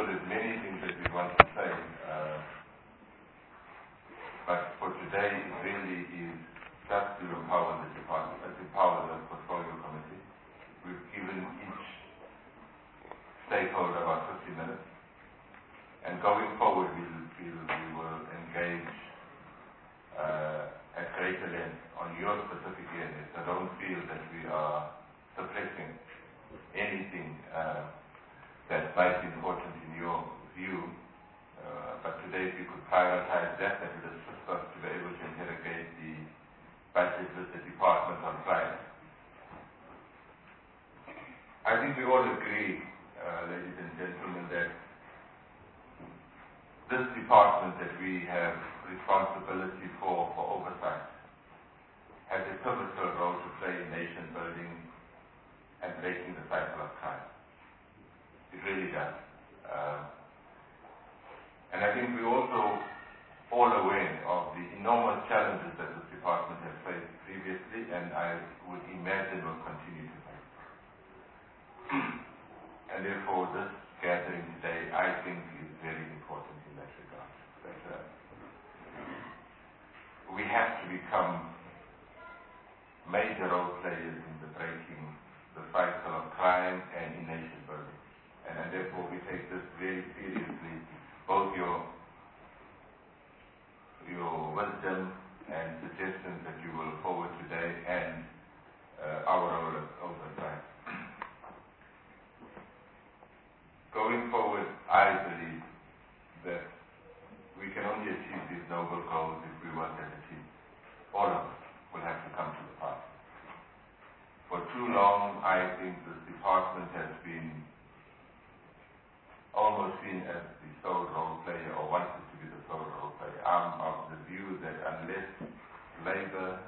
there's many things that we want to say, but for today it really is just to empower the department, empower the portfolio committee. We've given each stakeholder about 50 minutes, and going forward we will engage at greater length on your specific areas. So don't feel that we are suppressing anything that might be important in your view, but today if you could prioritize that, that would assist us to be able to interrogate the budget with the department on Friday. I think we all agree, ladies and gentlemen, that this department that we have responsibility for oversight has a pivotal role to play in nation building and breaking the cycle of crime. It really does. And I think we're also all aware of the enormous challenges that this department has faced previously, and I would imagine will continue to face. And therefore, this gathering today, I think, is very important in that regard. That we have to become major role players in the breaking the cycle of crime and in nation building. And therefore, we take this very seriously, both your wisdom and suggestions that you will forward today and our role as oversight. Going forward, I believe that we can only achieve these noble goals if we work as a team. All of us will have to come to the party. For too long, I think this department has been almost seen as the sole role player, or wanted to be the sole role player. I'm of the view that unless labor,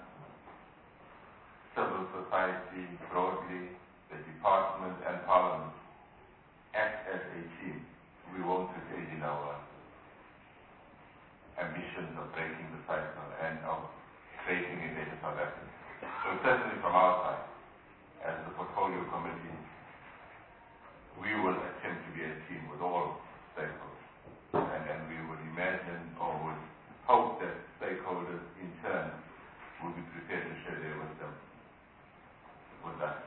civil society broadly, the department and parliament act as a team, we won't succeed in our ambitions of breaking the cycle and of creating a better South Africa. So certainly from our side, as the portfolio committee, we will attempt to be a team with all stakeholders. And we would imagine or would hope that stakeholders in turn will be prepared to share their wisdom with us.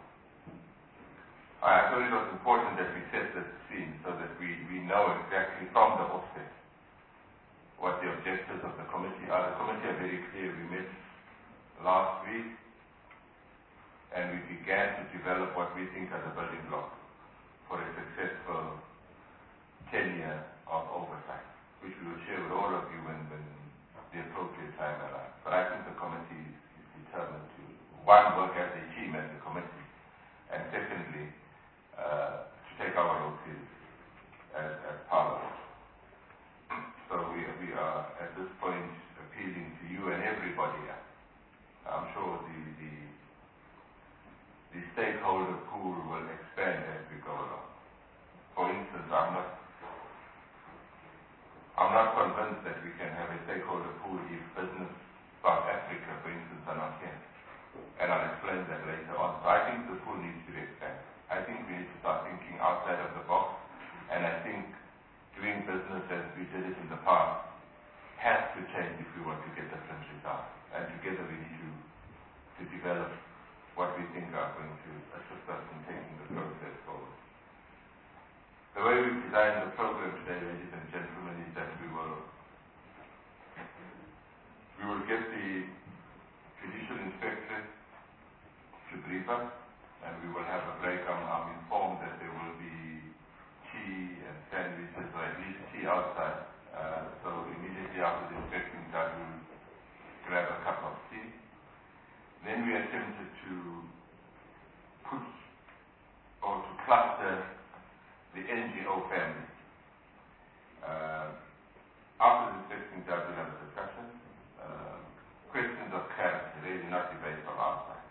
I thought it was important that we set the scene so that we know exactly from the offset what the objectives of the committee are. The committee are very clear. We met last week and we began to develop what we think are the building blocks for a successful tenure of oversight, which we will share with all of you when the appropriate time arrives. But I think the committee is determined to, one, work as a team, as a committee, and secondly, to take our role seriously as Parliament. So we are at this point appealing to you and everybody else. I'm sure the stakeholder pool will expand as we go along. For instance, I'm not convinced that we can have a stakeholder pool if Business South Africa, for instance, are not here. And I'll explain that later on. So I think the pool needs to be expanded. I think we need to start thinking outside of the box, and I think doing business as we did it in the past has to change if we want to get different results. And together we need to develop what we think are going to assist us in taking the process forward. The way we've designed the program today, ladies and gentlemen, is that we will get the judicial inspector to brief us, and we will have a break. I'm informed that there will be tea and sandwiches, or at least tea outside. So immediately after the inspecting time, we'll grab a cup of tea. Then we attempted to put or to cluster the NGO family. After the inspecting time, we'll have a discussion. Questions of clarity, really not debate from our side.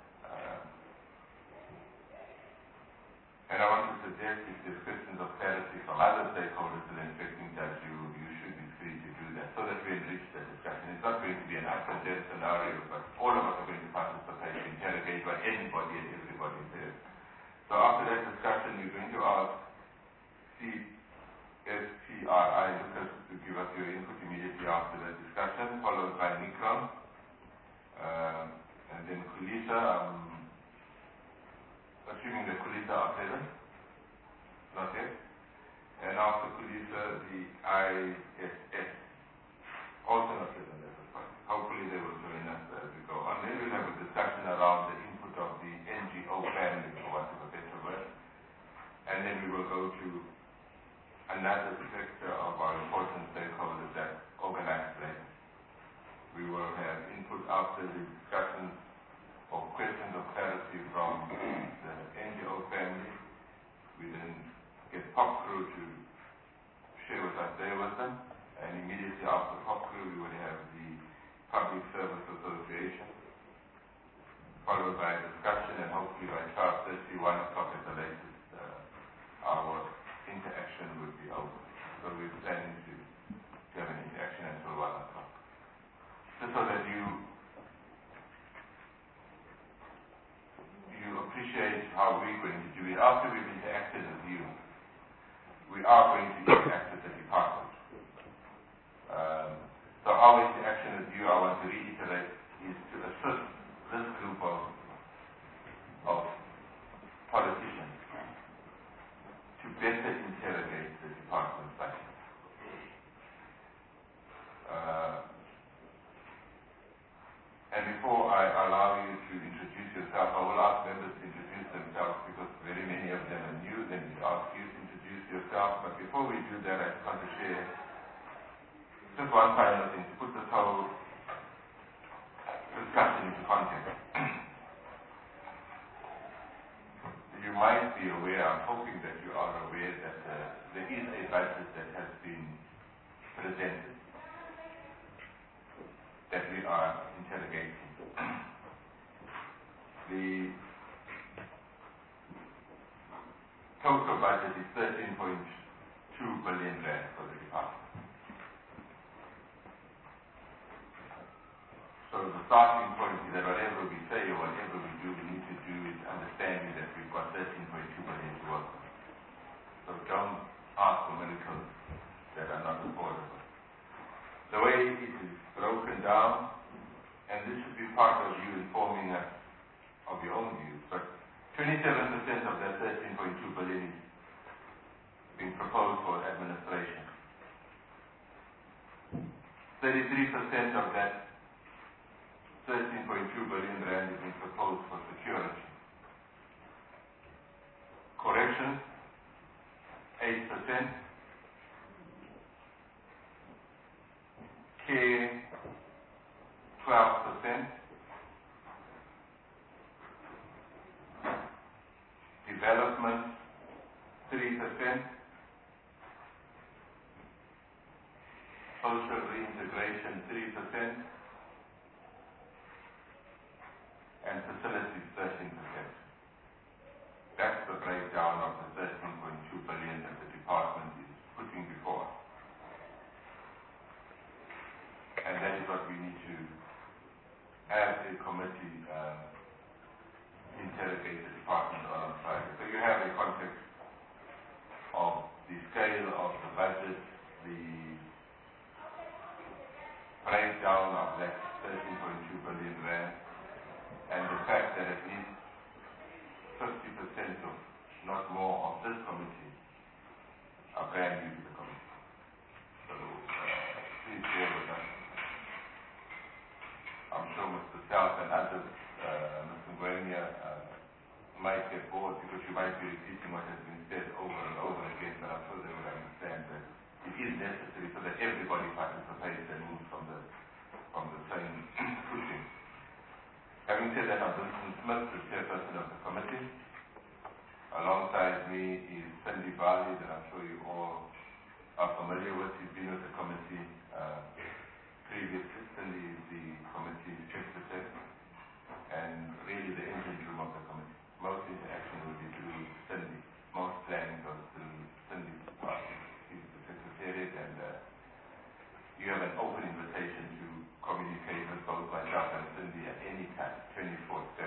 And I want to suggest if there's questions of clarity from other stakeholders to the inspecting judge, you should be free to do that so that we enrich the discussion. It's not going to be an up and down scenario, but all of us are going to participate, interrogate what anybody and everybody says. So after that discussion, we're going to see Lucas to give us your input immediately after the discussion, followed by Nikram, and then Kulisa. Assuming that Kulisa are present, not yet. And after Kulisa, the ISS, also not present at this point. Hopefully they will join us as we go on. Then we'll have a discussion around the input of the NGO family, for want of a better word. And then we will go to another sector of our important stakeholders that organize labor. We will have input after the discussions or questions of clarity from the NGO family. We then get Pop Crew to share with us their wisdom, and immediately after Pop Crew we will have the Public Service Association, followed by a discussion, and hopefully by 12:30, 1 o'clock at the latest, our interaction would be over. So we're planning to have an interaction until 1 o'clock. Just so that you appreciate how we're going to do it. After we've interacted with you, we are going to interact with the department. So our interaction with you, I want to reiterate, is to assist this group of politicians to better interrogate the department's budget. And before I allow you to introduce yourself, I will ask members to introduce themselves because very many of them are new. Then we ask you to introduce yourself. But before we do that, I just want to share just one final thing to put this whole discussion into context. You might be aware, I'm hoping that you are aware, that there is a budget that has been presented that we are interrogating. The total budget is 13.2 billion rand for the department. So the starting point is that whatever we say or whatever we do, we need to do is understanding that we've got 13.2 billion to work with. So don't ask for miracles that are not affordable. The way it is broken down, and this should be part of you informing us of your own views, but 27% of that 13.2 billion is being proposed for administration. 33% of that 13.2 billion rand is being proposed for security. Corrections, 8%. Care, 12%. Development, 3%. Social reintegration, 3%. And facilities, 13%. That's the breakdown of the 13.2 billion that the department is putting before us. And that is what we need to, as a committee, interrogate the department on Friday. So you have a context of the scale of the budget, the breakdown of that 13.2 billion rand, and the fact that at least 50% of, not more, of this committee are brand new to the committee. So please bear with us. I'm sure Mr. South and others, Mr. Ngwenya, might get bored because you might be repeating what has been said over and over again, but I'm sure they will understand that it is necessary so that everybody participates and moves from the same footing. Having said that, I'm Vincent Smith, the chairperson of the committee. Alongside me is Cindy Bali, that I'm sure you all are familiar with. He's been with the committee previously. Cindy is the committee secretary and really the engine room of the committee. Most interaction will be through Cindy. Most planning goes through Cindy's department. She's the secretariat, and you have an open invitation to communicate with both myself and Cindy at any time, 24/7.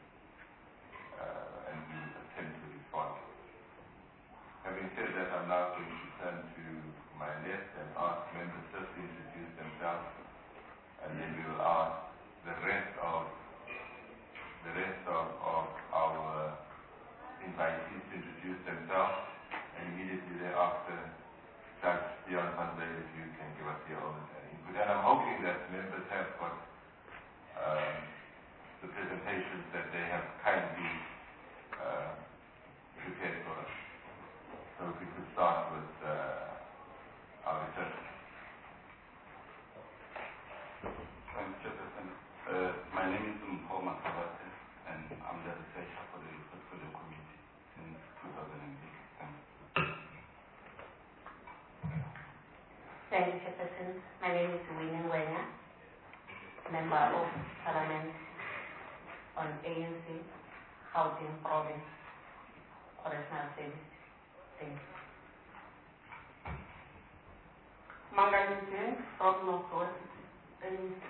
And we will attempt to respond. Having said that, I'm now going to turn to my left and ask members just to introduce themselves, and then we will ask the rest of our invitees to introduce themselves, and immediately thereafter, Judge Dion van Zyl, if you can give us your own input. And I'm hoping that members have got the presentations that they have kindly prepared for us. So if we could start with our research. Thanks, Chairperson. My name is Mpho Masabate, and I'm the researcher for the Portfolio Committee since 2008. Thank you, Chairperson. My name is Winnie Wenya, Member of Parliament on ANC, Gauteng Province, Correctional Service. Thank you. Manganise from Northwest ANC.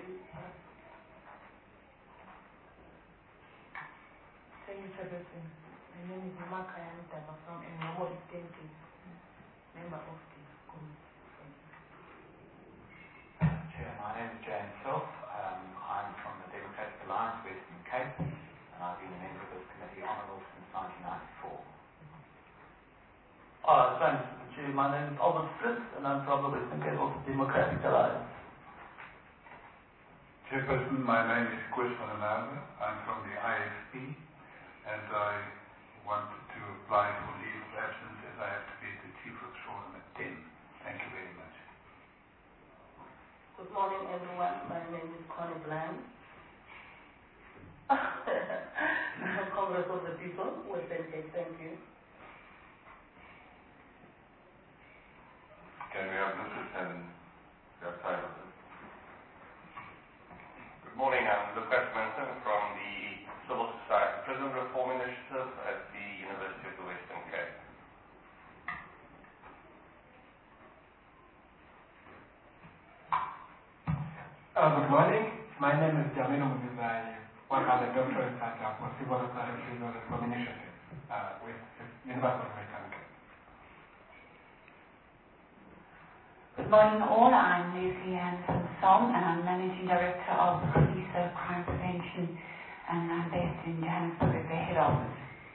Thank you, Chairperson. My name is Makaya Ntaba from Ngabo Eastern Cape, member of the committee. Chair, my name is James Self. I'm from the Democratic Alliance Western Cape, and I've been a member of this committee on and off since 1994. Thanks, Chair. My name is Albert Fritz, and I'm from the Western Cape of the Democratic Alliance. Chairperson, my name is Koos van der Merwe. I'm from the IFP, and I wanted to apply for leave of absence as I have to be at the Chief of Forum at 10. Thank you very much. Good morning, everyone. My name is Connie Bland. Congress of the People, Western Cape. Thank you. Can we have Lucas and their side of it? Good morning, I'm Lucas Manson from the Civil Society Prison Reform Initiative at the University of the Western Cape. Good morning. My name is Jamino Muzizai. Work as a doctorate at for Civil Society Prison Reform Initiative with the University of Western Cape. Good morning all, I'm Leslie Ann van Som and I'm Managing Director of CISO Crime Prevention and I'm based in Johannesburg at their head office.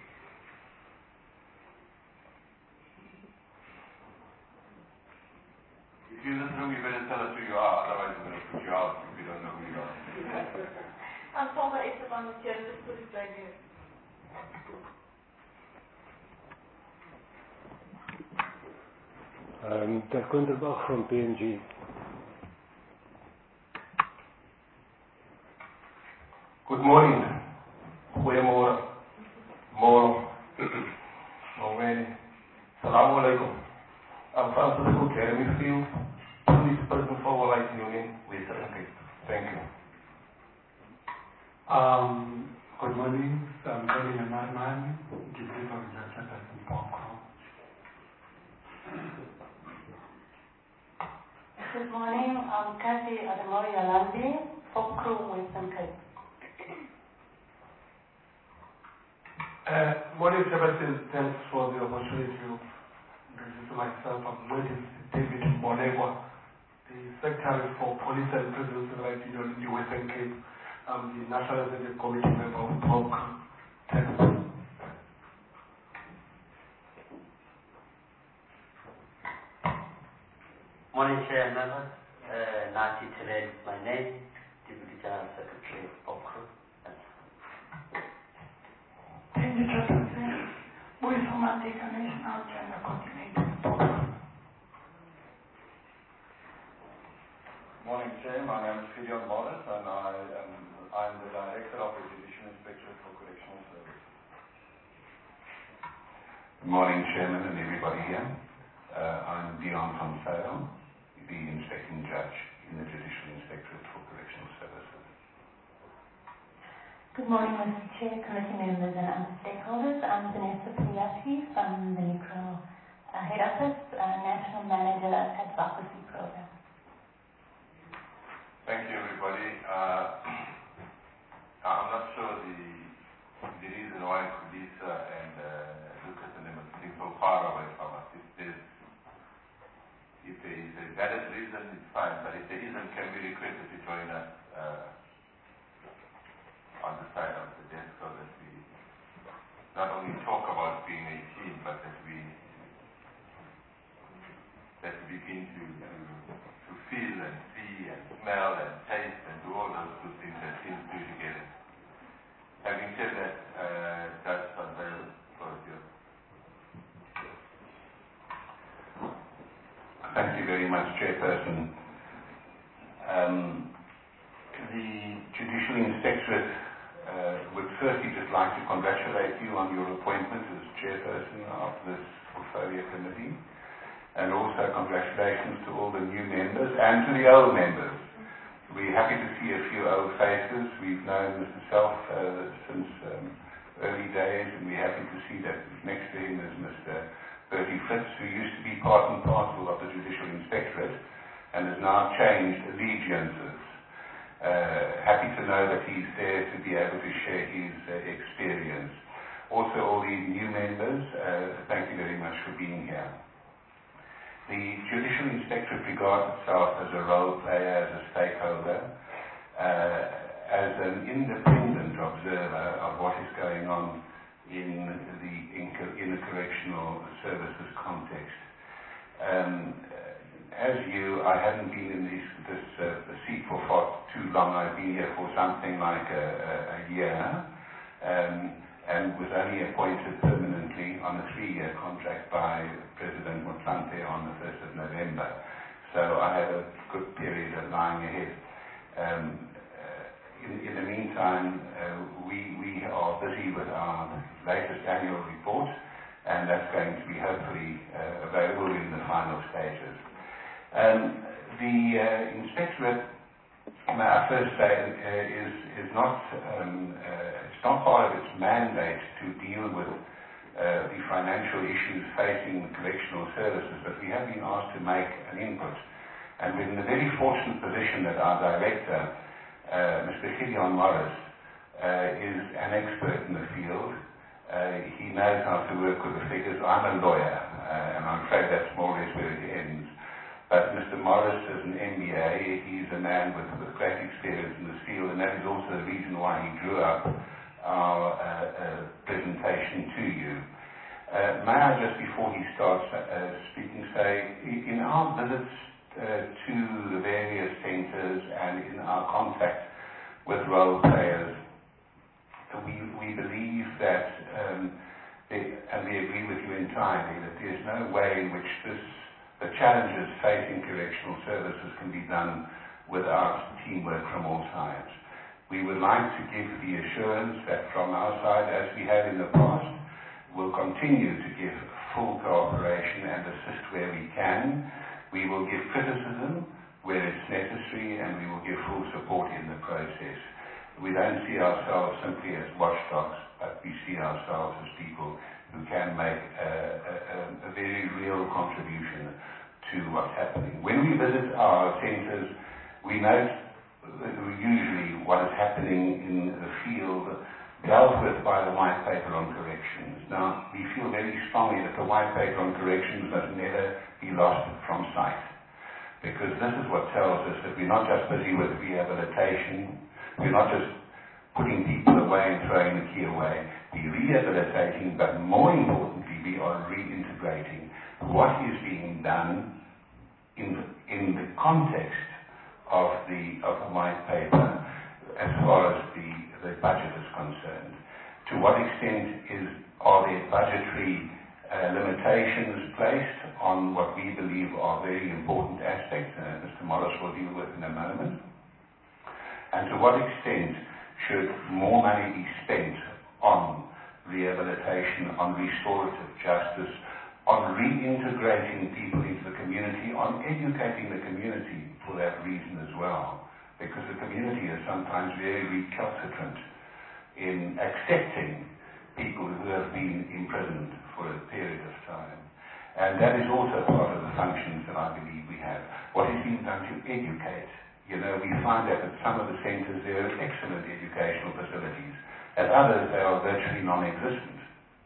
If you're in this room, you better tell us who you are, otherwise we're going to put you out if we don't know who you are. I'm Paula Esteban, Chair, just put it right here. Dirk Kunderbach from PNG. Good morning. Goeiemorgen. Morgen. Morgen. Assalamu alaikum. I'm Francisco Jeremy Field, Police Person for All Rights Union, Western Cape. Thank you. Good morning. I'm Colin Amarman, Deputy Organization Person Popcom. Good morning, I'm Kathy Adamori Alandi, Popcom Western Cape. Morning, Chairperson. Thanks for the opportunity to introduce myself. I'm David Mbolegwa, the Secretary for Police and Prison Civil Rights Union in the Western Cape. I'm the National Executive Committee member of POC. Thanks. Morning, Chair members. Nati Terrell is my name, Deputy General Secretary of POC. Thank you, Chairperson. Boy Somatic National General Coordinator POC. Morning, Chair. My name is Gideon Morris, and I'm the Director of the Judicial Inspectorate for Correctional Services. Good morning, Chairman and everybody here. I'm Dion van Zyl, the Inspecting Judge in the Judicial Inspectorate for Correctional Services. Good morning, Mr. Chair, committee members and other stakeholders. I'm Vanessa Pliati from the NICRO Head Office, National Manager at Advocacy Program. Thank you, everybody. I'm not sure the reason why Kulisa and Lucas and them are sitting so far away from us. If they fine. But if there isn't, can we request that you join us on the side of the desk so that we not only talk about being a team, but that we begin to feel and see and smell and taste and do all those good things that teams do together. Having said that, Judge Sandel, for you. Thank you very much, Chairperson. The Judicial Inspectorate would firstly just like to congratulate you on your appointment as Chairperson of this Portfolio Committee, and also congratulations to all the new members and to the old members. We're happy to see a few old faces. We've known Mr. Self since early days, and we're happy to see that next to him is Mr. Bertie Fritz, who used to be part and parcel of the Judicial Inspectorate and has now changed allegiances. Happy to know that he's there to be able to share his experience. Also, all these new members, thank you very much for being here. The Judicial Inspectorate regards itself as a role player, as a stakeholder, as an independent observer of what is going on in the correctional services context. As you, I haven't been in this seat for far too long. I've been here for something like a year, and was only appointed permanently on a 3-year contract by President Motlanthe on the 1st of November. So I have a good period of lying ahead. In the meantime, we are busy with our latest annual report, and that's going to be hopefully available in the final stages. The Inspectorate, may I first say, is not it's not part of its mandate to deal with the financial issues facing correctional services, but we have been asked to make an input. And we're in the very fortunate position that our director, Mr. Gideon Morris, is an expert in the field. He knows how to work with the figures. I'm a lawyer, and I'm afraid that's more or less where it ends. But Mr. Morris is an MBA. He's a man with great experience in this field, and that is also the reason why he drew up our presentation to you. May I just, before he starts speaking, say, in our visits to the various centres and in our contact with role players, we believe that, and we agree with you entirely, that there's no way in which the challenges facing correctional services can be done without teamwork from all sides. We would like to give the assurance that from our side, as we have in the past, we'll continue to give full cooperation and assist where we can. We will give criticism where it's necessary, and we will give full support in the process. We don't see ourselves simply as watchdogs, but we see ourselves as people who can make a very real contribution to what's happening. When we visit our centres, we note usually what is happening in the field dealt with by the white paper on corrections. Now, we feel very strongly that the white paper on corrections must never be lost from sight, because this is what tells us that we're not just busy with rehabilitation, we're not just putting people away and throwing the key away. We're rehabilitating, but more importantly, we are reintegrating what is being done in the context of the white paper as far as the budget is concerned. To what extent are there budgetary limitations placed on what we believe are very important aspects, Mr. Morris will deal with in a moment, and to what extent should more money be spent on rehabilitation, on restorative justice, on reintegrating people into the community, on educating the community for that reason as well, because the community is sometimes very recalcitrant in accepting people who have been imprisoned for a period of time. And that is also part of the functions that I believe we have. What is being done to educate? You know, we find that at some of the centres there are excellent educational facilities. At others, they are virtually non-existent.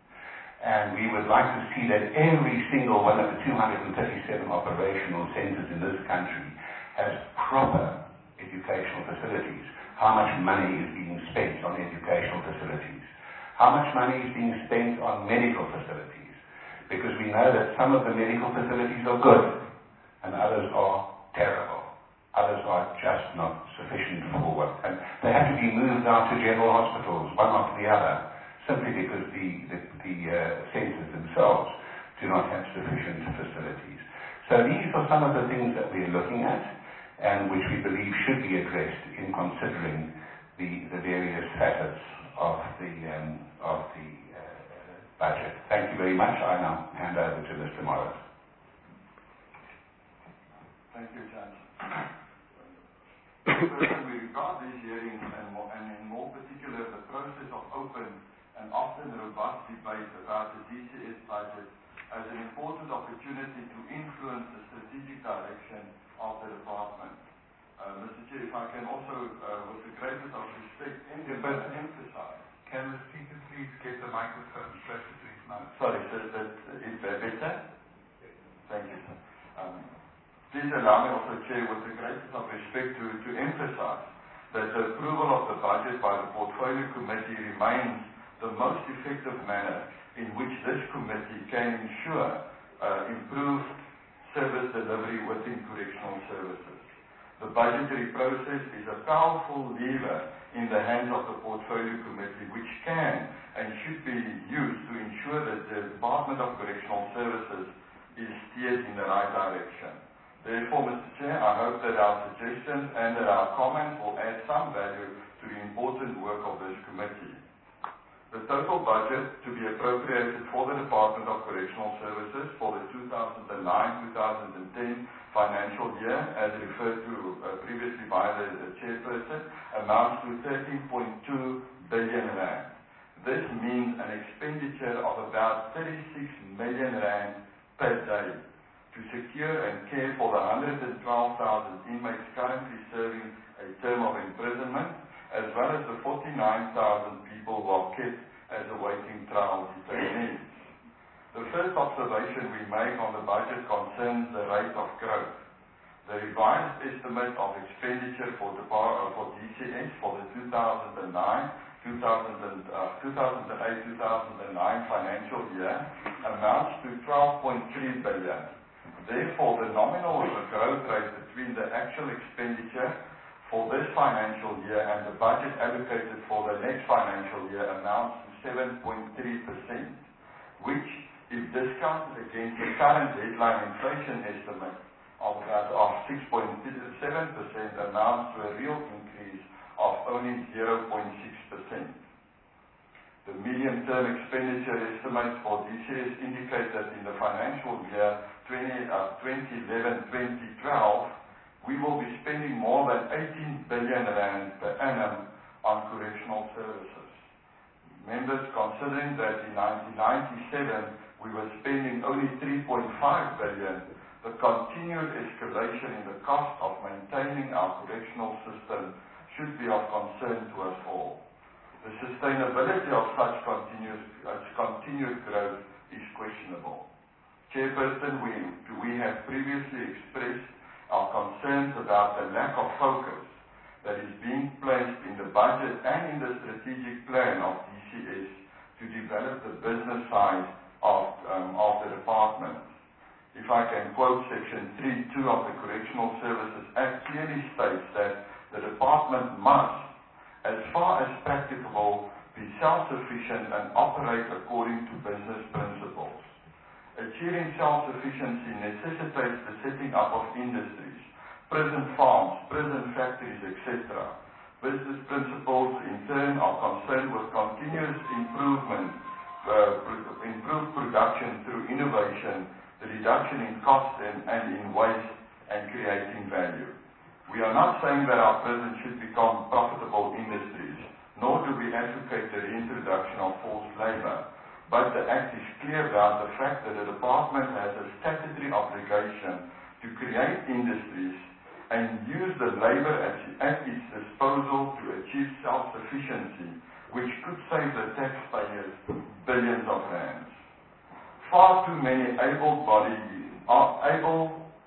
And we would like to see that every single one of the 237 operational centres in this country has proper educational facilities. How much money is being spent on educational facilities? How much money is being spent on medical facilities? Because we know that some of the medical facilities are good and others are terrible. Others are just not sufficient for what. And they have to be moved out to general hospitals, one after the other, simply because the centres themselves do not have sufficient facilities. So these are some of the things that we're looking at and which we believe should be addressed in considering the various facets of the budget. Thank you very much. I now hand over to Mr. Morris. Thank you, Judge. First, we regard these hearings and in more particular the process of open and often robust debate about the DCS budget as an important opportunity to influence the strategic direction of the department. Mr. Chair, if I can also, with the greatest of respect, emphasize. Can the speaker please get the microphone closer to his mouth? Sorry, sir, is that better? Thank you, sir. Please allow me also, Chair, with the greatest of respect to emphasize that the approval of the budget by the Portfolio Committee remains the most effective manner in which this committee can ensure improved service delivery within correctional services. The budgetary process is a powerful lever in the hands of the Portfolio Committee, which can and should be used to ensure that the Department of Correctional Services is steered in the right direction. Therefore, Mr. Chair, I hope that our suggestions and that our comments will add some value to the important work of this committee. The total budget to be appropriated for the Department of Correctional Services for the 2009-2010 financial year, as referred to previously by the chairperson, amounts to 13.2 billion rand. This means an expenditure of about 36 million rand per day to secure and care for the 112,000 inmates currently serving a term of imprisonment, as well as the 49,000 people who are kept as awaiting trial detainees. The first observation we make on the budget concerns the rate of growth. The revised estimate of expenditure for DCS for the 2008-2009 financial year amounts to 12.3 billion. Therefore, the nominal growth rate between the actual expenditure for this financial year and the budget allocated for the next financial year amounts to 7.3%, which, if discounted against the current headline inflation estimate of 6.7%, amounts to a real increase of only 0.6%. The medium-term expenditure estimates for DCS indicate that in the financial year 2011-2012, we will be spending more than 18 billion rand per annum on correctional services. Members, considering that in 1997 we were spending only 3.5 billion, the continued escalation in the cost of maintaining our correctional system should be of concern to us all. The sustainability of such continued growth is questionable. Chairperson, we have previously expressed our concerns about the lack of focus that is being placed in the budget and in the strategic plan of DCS to develop the business side of the department. If I can quote Section 3.2 of the Correctional Services Act, clearly states that the department must, as far as practicable, be self-sufficient and operate according to business principles. Achieving self-sufficiency necessitates the setting up of industries, prison farms, prison factories, etc. Business principles, in turn, are concerned with continuous improvement, improved production through innovation, the reduction in cost and in waste, and creating value. We are not saying that our prisons should become profitable industries, nor do we advocate the reintroduction of forced labor. But the Act is clear about the fact that the department has a statutory obligation to create industries and use the labor at its disposal to achieve self-sufficiency, which could save the taxpayers billions of rands. Far too many able-bodied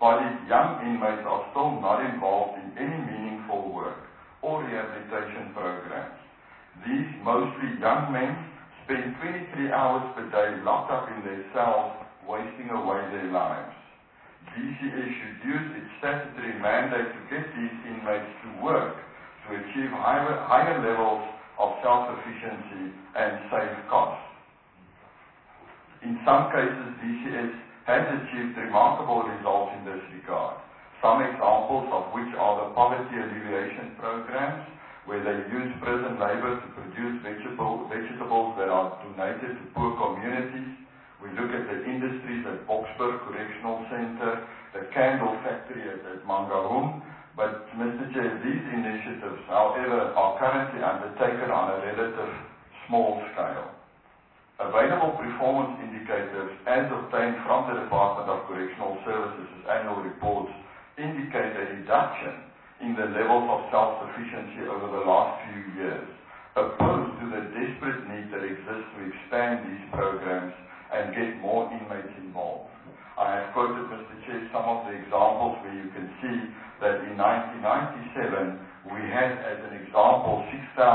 bodies, young inmates are still not involved in any meaningful work or rehabilitation programs. These mostly young men spend 23 hours per day locked up in their cells, wasting away their lives. DCS should use its statutory mandate to get these inmates to work to achieve higher levels of self-sufficiency and save costs. In some cases, DCS has achieved remarkable results in this regard. Some examples of which are the poverty alleviation programs, where they use prison labor to produce vegetables that are donated to poor communities. We look at the industries at Boksburg Correctional Center, the candle factory at Mangaung. But, Mr. Chair, these initiatives, however, are currently undertaken on a relative small scale. Available performance indicators, as obtained from the Department of Correctional Services' annual reports, indicate a reduction in the levels of self-sufficiency over the last few years, opposed to the desperate need that exists to expand these programs and get more inmates involved. I have quoted, Mr. Chair, some of the examples where you can see that in 1997 we had, as an example,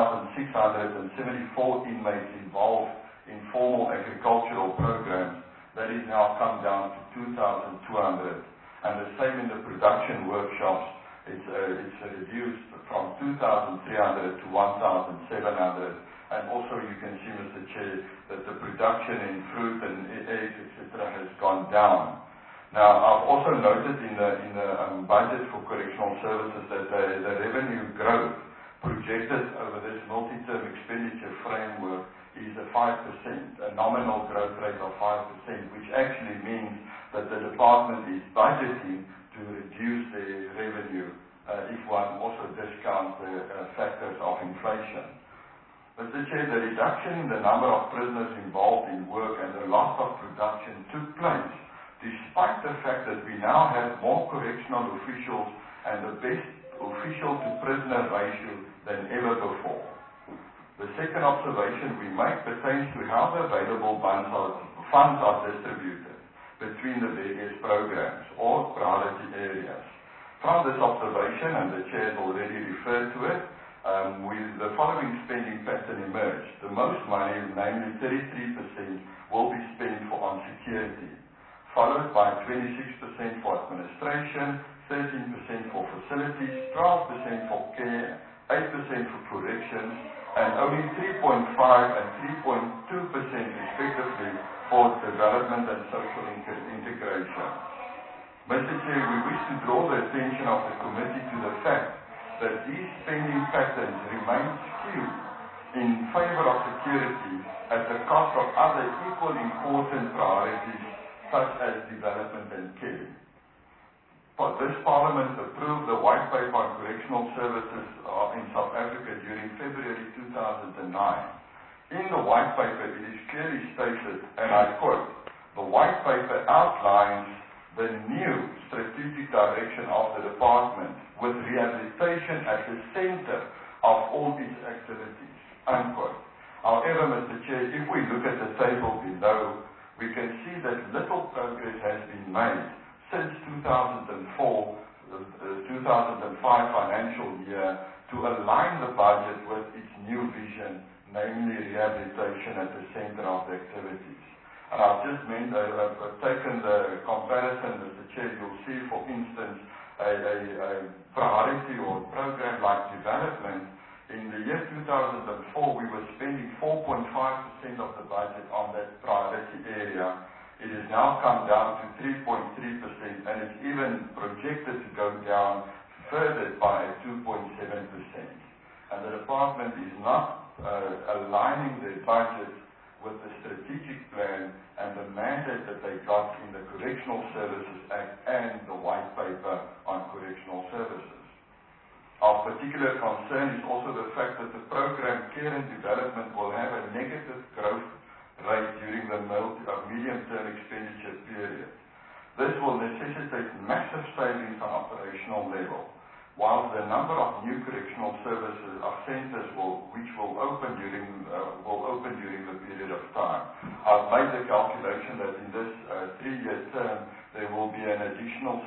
6,674 inmates involved in formal agricultural programs. That is now come down to 2,200. And the same in the production workshops. It's reduced from 2,300 to 1,700. And also you can see, Mr. Chair, that the production in fruit and eggs, etc., has gone down. Now, I've also noted in the budget for correctional services that the revenue growth projected over this multi-term expenditure framework is a 5%, a nominal growth rate of 5%, which actually means that the department is budgeting to reduce their revenue if one also discounts the factors of inflation. Mr. Chair, the reduction in the number of prisoners involved in work and the loss of production took place despite the fact that we now have more correctional officials and the best official-to-prisoner ratio than ever before. The second observation we make pertains to how the available funds are distributed between the various programs or priority areas. From this observation, and the Chair has already referred to it, the following spending pattern emerged. The most money, namely 33%, will be spent on security, followed by 26% for administration, 13% for facilities, 12% for care, 8% for corrections, and only 3.5% and 3.2% respectively for development and social integration. Mr. Chair, we wish to draw the attention of the committee to the fact that these spending patterns remain skewed in favor of security at the cost of other equally important priorities such as development and care. This Parliament approved the White Paper on Correctional Services in South Africa during February 2009. In the White Paper, it is clearly stated, and I quote, "The White Paper outlines the new strategic direction of the Department with rehabilitation at the center of all its activities," unquote. However, Mr. Chair, if we look at the table below, we can see that little progress has been made since 2005 financial year to align the budget with its new vision, namely rehabilitation at the center of the activities. And I've just taken the comparison, Mr. Chair. You'll see, for instance, a priority or program like development. In the year 2004, we were spending 4.5% of the budget on that priority area. It has now come down to 3.3%, and it's even projected to go down further by 2.7%. And the department is not aligning their budget with the strategic plan and the mandate that they got in the Correctional Services Act and the White Paper on Correctional Services. Of particular concern is also the fact that the program Care and Development will have a negative growth rate during the medium-term expenditure period. This will necessitate massive savings on operational level, while the number of new correctional services centers which will open during the period of time. I've made the calculation that in this 3-year term, there will be an additional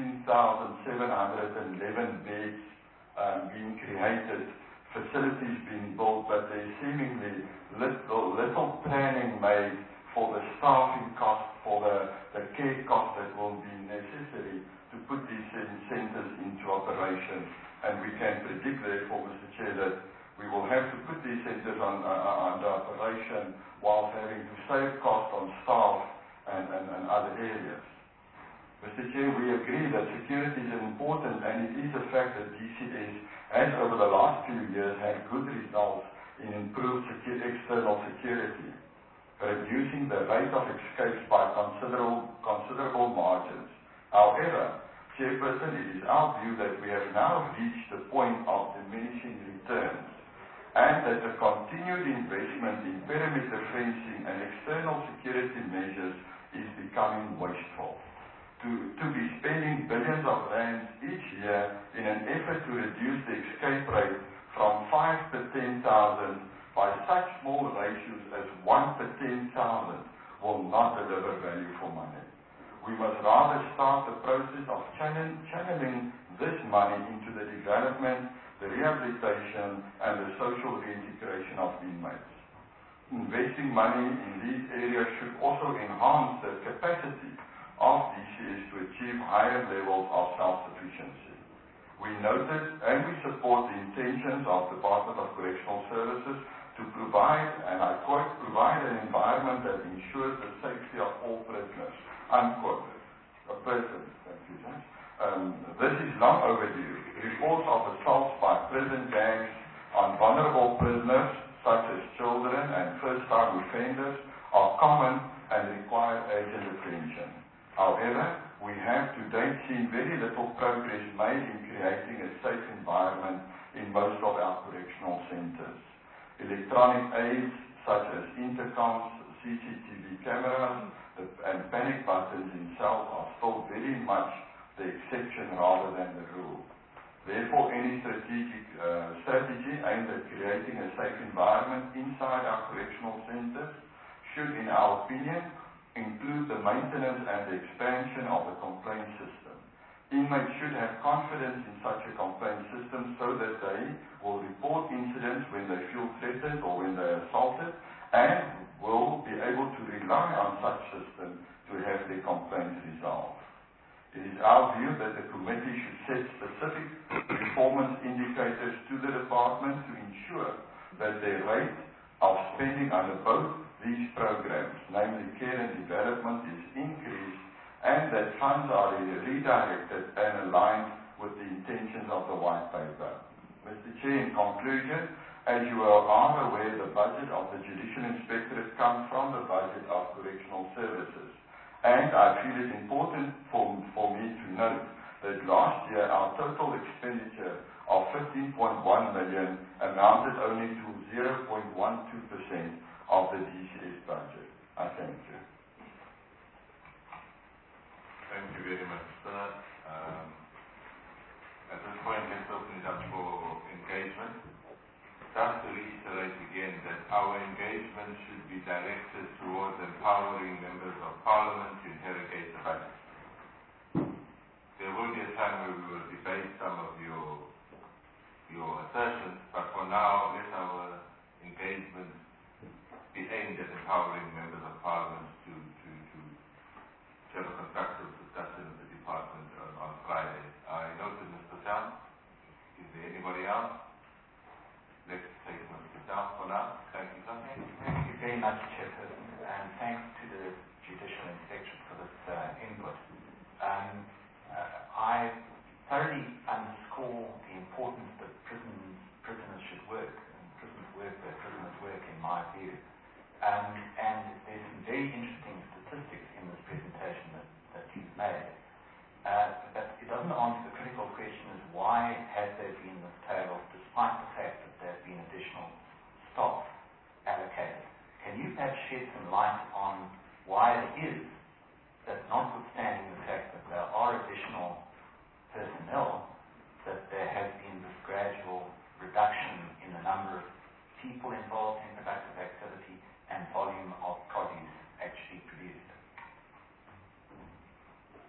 16,711 beds being created, facilities being built, but there's seemingly little planning made for the staffing cost, for the care cost that will be necessary to put these centres into operation. And we can predict, therefore, Mr. Chair, that we will have to put these centres under operation whilst having to save cost on staff and other areas. Mr. Chair, we agree that security is important, and it is a fact that DCS has over the last few years had good results in improved external security, reducing the rate of escapes by considerable margins. However, Chairperson, it is our view that we have now reached the point of diminishing returns, and that the continued investment in perimeter fencing and external security measures is becoming wasteful. To be spending billions of rands each year in an effort to reduce the escape rate from 5 per 10,000 by such small ratios as 1 per 10,000 will not deliver value for money. We must rather start the process of channeling this money into the development, the rehabilitation, and the social reintegration of inmates. Investing money in these areas should also enhance the capacity of DCS to achieve higher levels of self-sufficiency. We noted and we support the intentions of the Department of Correctional Services to provide, and I quote, provide an environment that ensures the safety of all prisoners, unquote. This is long overdue. Reports of assaults by prison gangs on vulnerable prisoners, such as children and first-time offenders, are common and require urgent attention. However, we have to date seen very little progress made in creating a safe environment in most of our correctional centres. Electronic aids such as intercoms, CCTV cameras, and panic buttons in cells are still very much the exception rather than the rule. Therefore, any strategy aimed at creating a safe environment inside our correctional centres should, in our opinion, include the maintenance and the expansion of the complaint system. Inmates should have confidence in such a complaint system so that they will report incidents when they feel threatened or when they are assaulted, and will be able to rely on such system to have their complaints resolved. It is our view that the committee should set specific performance indicators to the department to ensure that their rate of spending under both these programs, namely care and development, is increased, and that funds are redirected and aligned with the intentions of the white paper. Mr. Chair, in conclusion, as you are aware, the budget of the Judicial Inspectorate comes from the budget of Correctional Services. And I feel it important for me to note that last year our total expenditure of 15.1 million amounted only to 0.12% of the DCS budget. I thank you. Thank you very much, sir. At this point, let's open it up for engagement. Just to reiterate again that our engagement should be directed towards empowering members of Parliament to interrogate the budget. There will be a time where we will debate some of your assertions, but for now, let our engagement be aimed at empowering members of Parliament to have a constructive discussion with the Department on Friday. I noted Mr. Sam. Is there anybody else? Let's take Mr. Sam for now. Thank you, sir. Thank you very much, Chairperson, and thanks to the Judicial Inspectorate for this input. I thoroughly underscore the importance that prisoners should work, and prisoners work where prisoners work, in my view. And there's some very interesting statistics in this presentation that you've made. But it doesn't answer the critical question is why has there been this tail off despite the fact that there have been additional staff allocated? Can you perhaps shed some light on why it is that, notwithstanding the fact that there are additional personnel, that there has been this gradual reduction in the number of people involved in productive activity and volume of produce actually produced?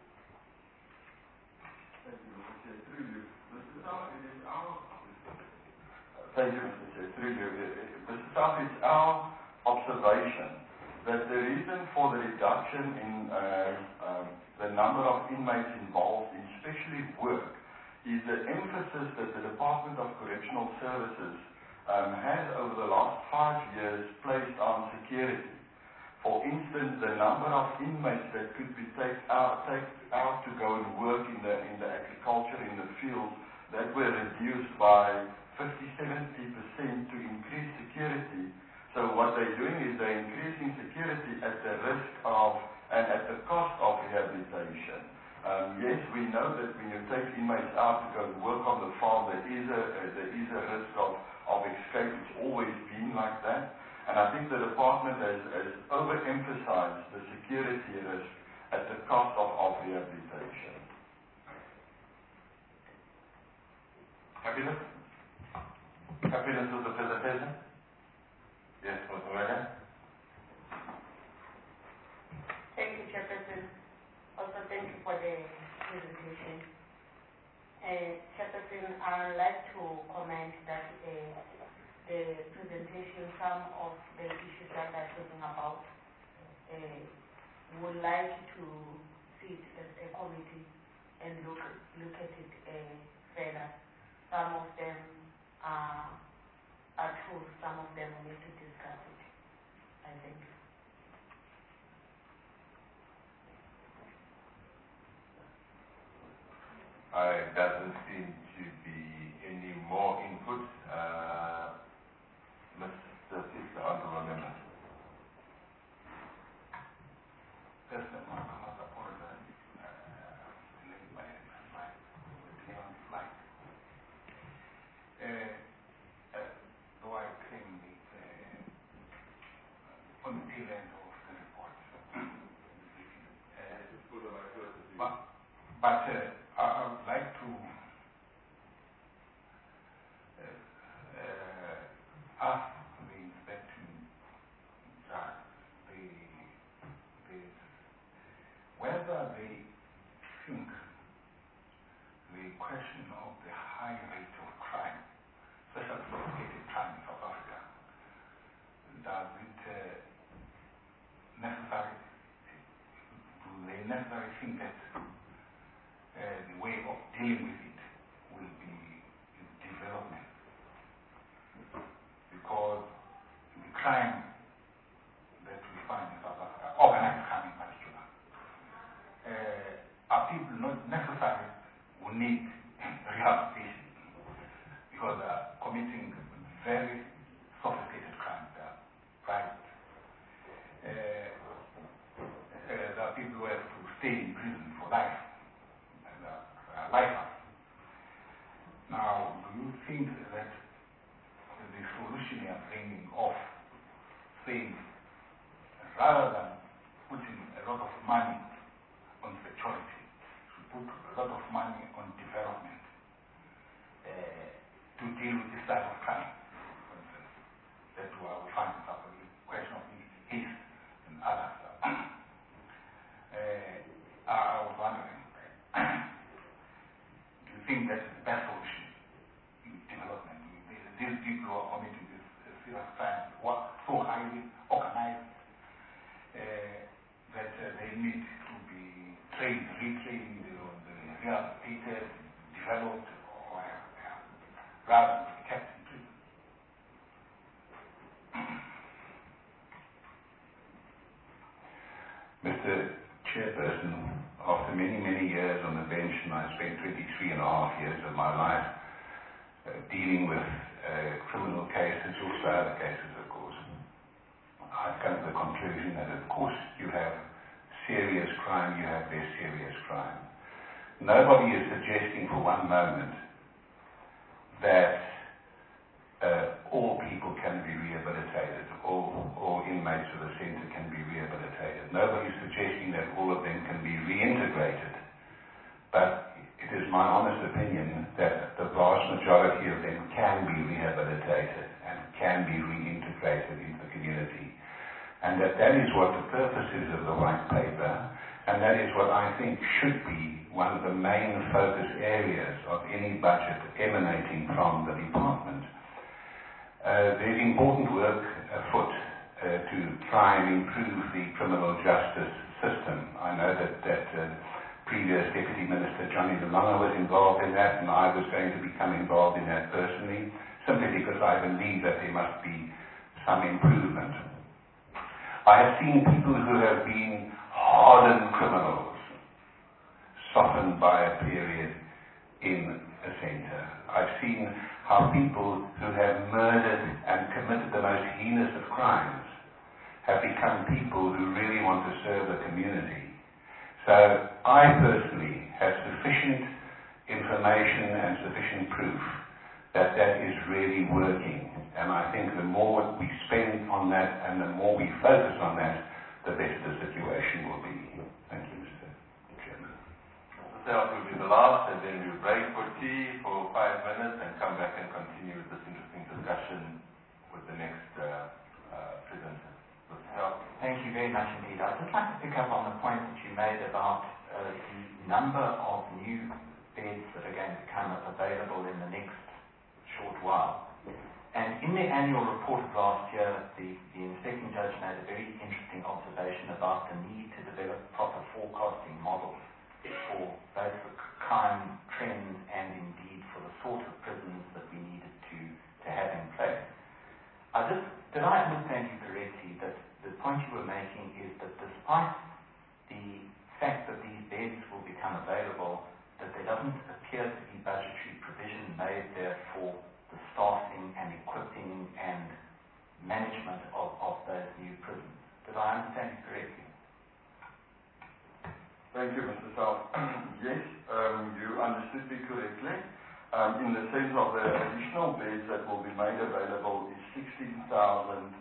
Thank you, Mr. Chair. Through you. Mr. South, it's our observation that the reason for the reduction in the number of inmates involved in specially work is the emphasis that the Department of Correctional Services has over the last 5 years placed on security. For instance, the number of inmates that could be taken out to go and work in the agriculture, in the fields, that were reduced by 50-70% to increase security. So what they're doing is they're increasing security at the risk of and at the cost of rehabilitation. Yes, we know that when you take inmates out to go and work on the farm, there is a risk of escape. It's always been like that. And I think the department has overemphasized the security risk at the cost of rehabilitation. Happiness? Happiness with the presentation? Yes, Ms. Mwene? Thank you, Chairperson. Also, thank you for the presentation. Chairperson, I would like to comment that the presentation, some of the issues that I'm talking about, would like to see it as a committee and look at it further. Some of them are true, some of them we need to discuss it, I think. There doesn't seem to be any more input. Mr. Sister, honorable member. Yes, I must apologize. My delay on the flight. Though I claim on the tail end of the report. But I would like to ask the inspecting judge whether they think the question of the high rate of crime, especially sophisticated crime in South Africa, does it do they necessarily think that the way of dealing with it will be development? Because the crime that we find in South Africa, organized crime in particular, are people not necessarily who need rehabilitation because they are committing very sophisticated crimes. They are private. There are people who have to stay in prison for life. Lifers. Now, do you think that the solution you are bringing off, saying rather than putting a lot of money on security, should put a lot of money on development to deal with this type of crime, for instance, that we find in South Africa, the question of haste and others. I was wondering, do you think that's the best solution in development? These people who are committing this serious crime so highly organized that they need to be trained, retrained, rehabilitated, developed, or rather than be kept in prison. Mr. Chairperson, after many, many years on the bench, and I spent 23.5 years of my life dealing with criminal cases, also other cases, of course, I've come to the conclusion that, of course, you have serious crime, you have less serious crime. Nobody is suggesting for one moment that all people can be rehabilitated, all inmates of the centre can be rehabilitated. Nobody is suggesting that all of them can be reintegrated. But it is my honest opinion that the vast majority of them can be rehabilitated and can be reintegrated into the community. And that is what the purpose is of the white paper, and that is what I think should be one of the main focus areas of any budget emanating from the department. There's important work afoot to try and improve the criminal justice system. I know that previous Deputy Minister Johnny Lalonga was involved in that, and I was going to become involved in that personally, simply because I believe that there must be some improvement. I have seen people who have been hardened criminals softened by a period in a centre. I've seen how people who have murdered and committed the most heinous of crimes have become people who really want to serve the community. So I personally have sufficient information and sufficient proof that that is really working. And I think the more we spend on that and the more we focus on that, the better the situation will be. Thank you, Mr. Chairman. That will be the last, and then we'll break for tea for 5 minutes and come back and continue with this interesting discussion with the next presenter. Thank you very much indeed. I'd just like to pick up on the point that you made about the number of new beds that are going to become available in the next short while. And in the annual report of last year, the inspecting judge made a very interesting observation about the need to develop proper forecasting models for both the crime trends and indeed for the sort of prisons that we needed to have in place. Did I understand you correctly that the point you were making is that despite the fact that these beds will become available, that there doesn't appear to be budgetary provision made there for the staffing and equipping and management of those new prisons? Did I understand you correctly? Thank you, Mr. South. Yes, you understood me correctly. In the sense of the additional beds that will be made available is 16,111.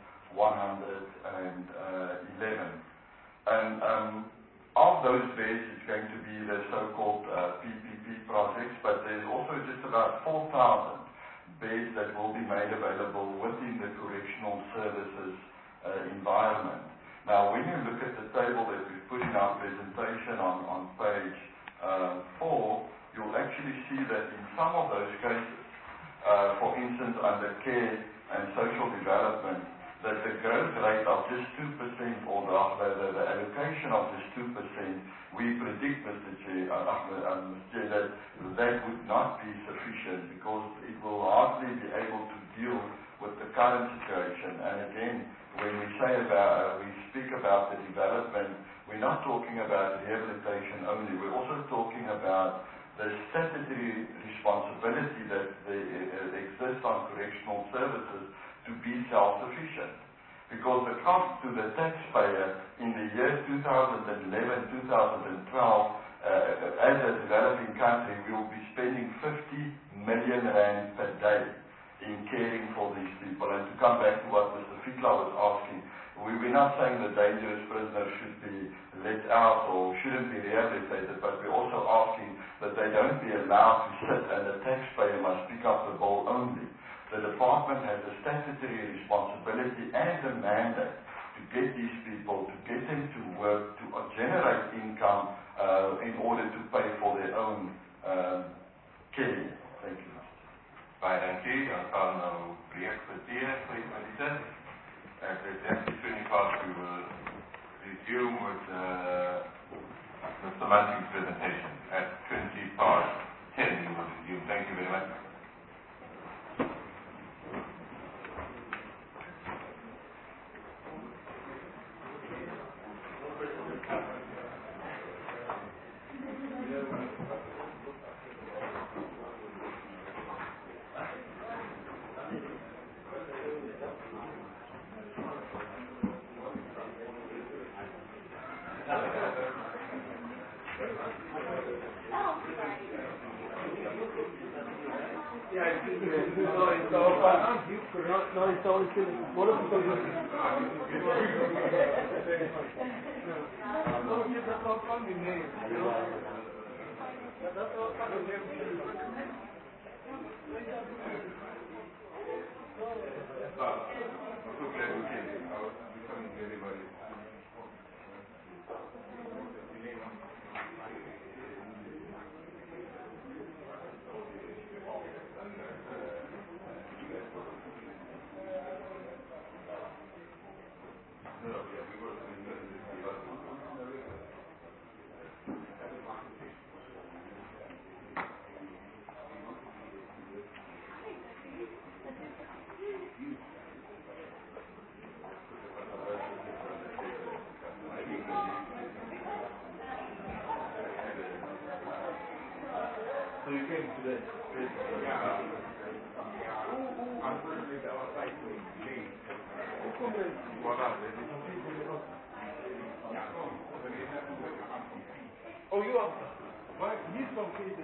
And of those beds, it's going to be the so-called PPP projects, but there's also just about 4,000 beds that will be made available within the correctional services environment. Now, when you look at the table that we put in our presentation on page 4, you'll actually see that in some of those cases, for instance, under care and social development, that the growth rate of just 2%, or the allocation of just 2%, we predict, Mr. Chair, that would not be sufficient because it will hardly be able to deal with the current situation. And again, when we speak about the development, we're not talking about rehabilitation only. We're also talking about the statutory responsibility that exists on correctional services to be self-sufficient. Because the cost to the taxpayer in the years 2011, 2012, as a developing country, we will be spending 50 million rand per day in caring for these people. And to come back to what Mr. Fitla was asking, we're not saying that dangerous prisoners should be let out or shouldn't be rehabilitated, but we're also asking that they don't be allowed to sit and the taxpayer must pick up the ball only. The department has a statutory responsibility and a mandate to get these people, to get them to work, to generate income in order to pay for their own care. Thank you. Baie dankie. Dan gaan nou breek vir tee vir die president. At exactly 20 past, we will resume with Mr. Manting's presentation. At 20 past 10, we will resume. Thank you very much. you came to this. Oh, you are? Why? He's from KZN.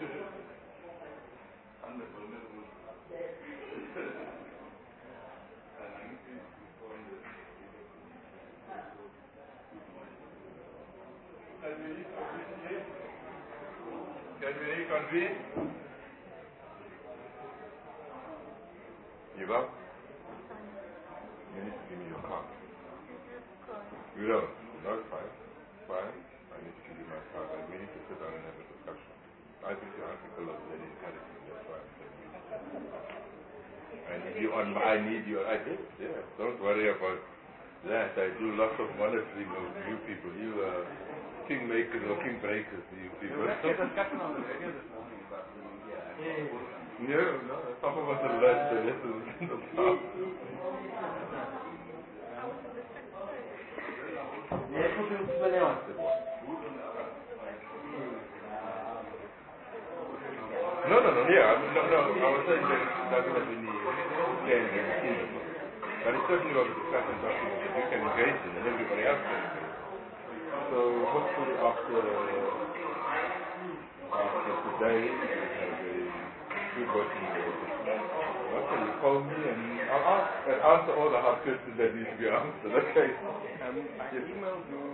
Can we reconvene? You go? You need to give me your card. You don't? No, it's fine. Fine. I need to give you my card. And we need to sit down and have a discussion. I think your article is very encouraging. That's why I'm saying we need to. I need you on. I need you. I did. Yeah. Don't worry about that. I do lots of monitoring of you people. You kingmakers or king breakers. You people. There was a discussion on the radio this morning about the media. No. Some of us are learned to listen to the past. No. Yeah, no. I was saying that it doesn't have any stand in it. But it's certainly was a discussion document that you can engage in and everybody else can engage in. So hopefully after today, we have a good working relationship. Okay, you call me and I'll answer all the hard questions that need to be answered. Okay. I emailed you.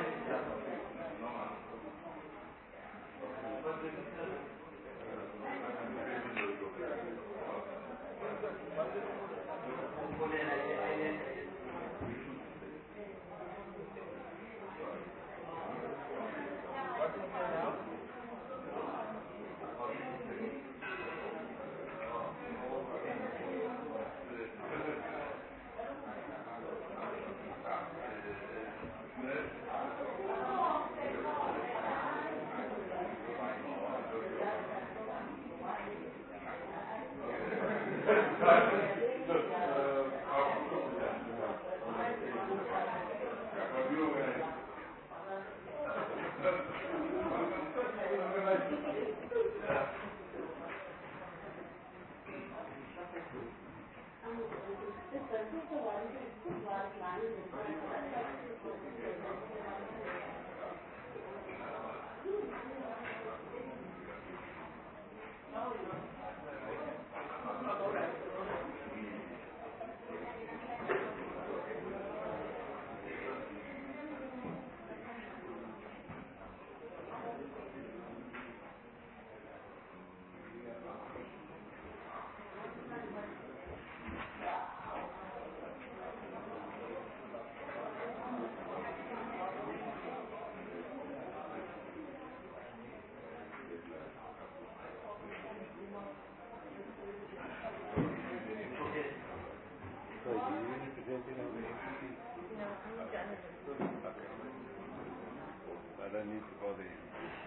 I don't need to bother you.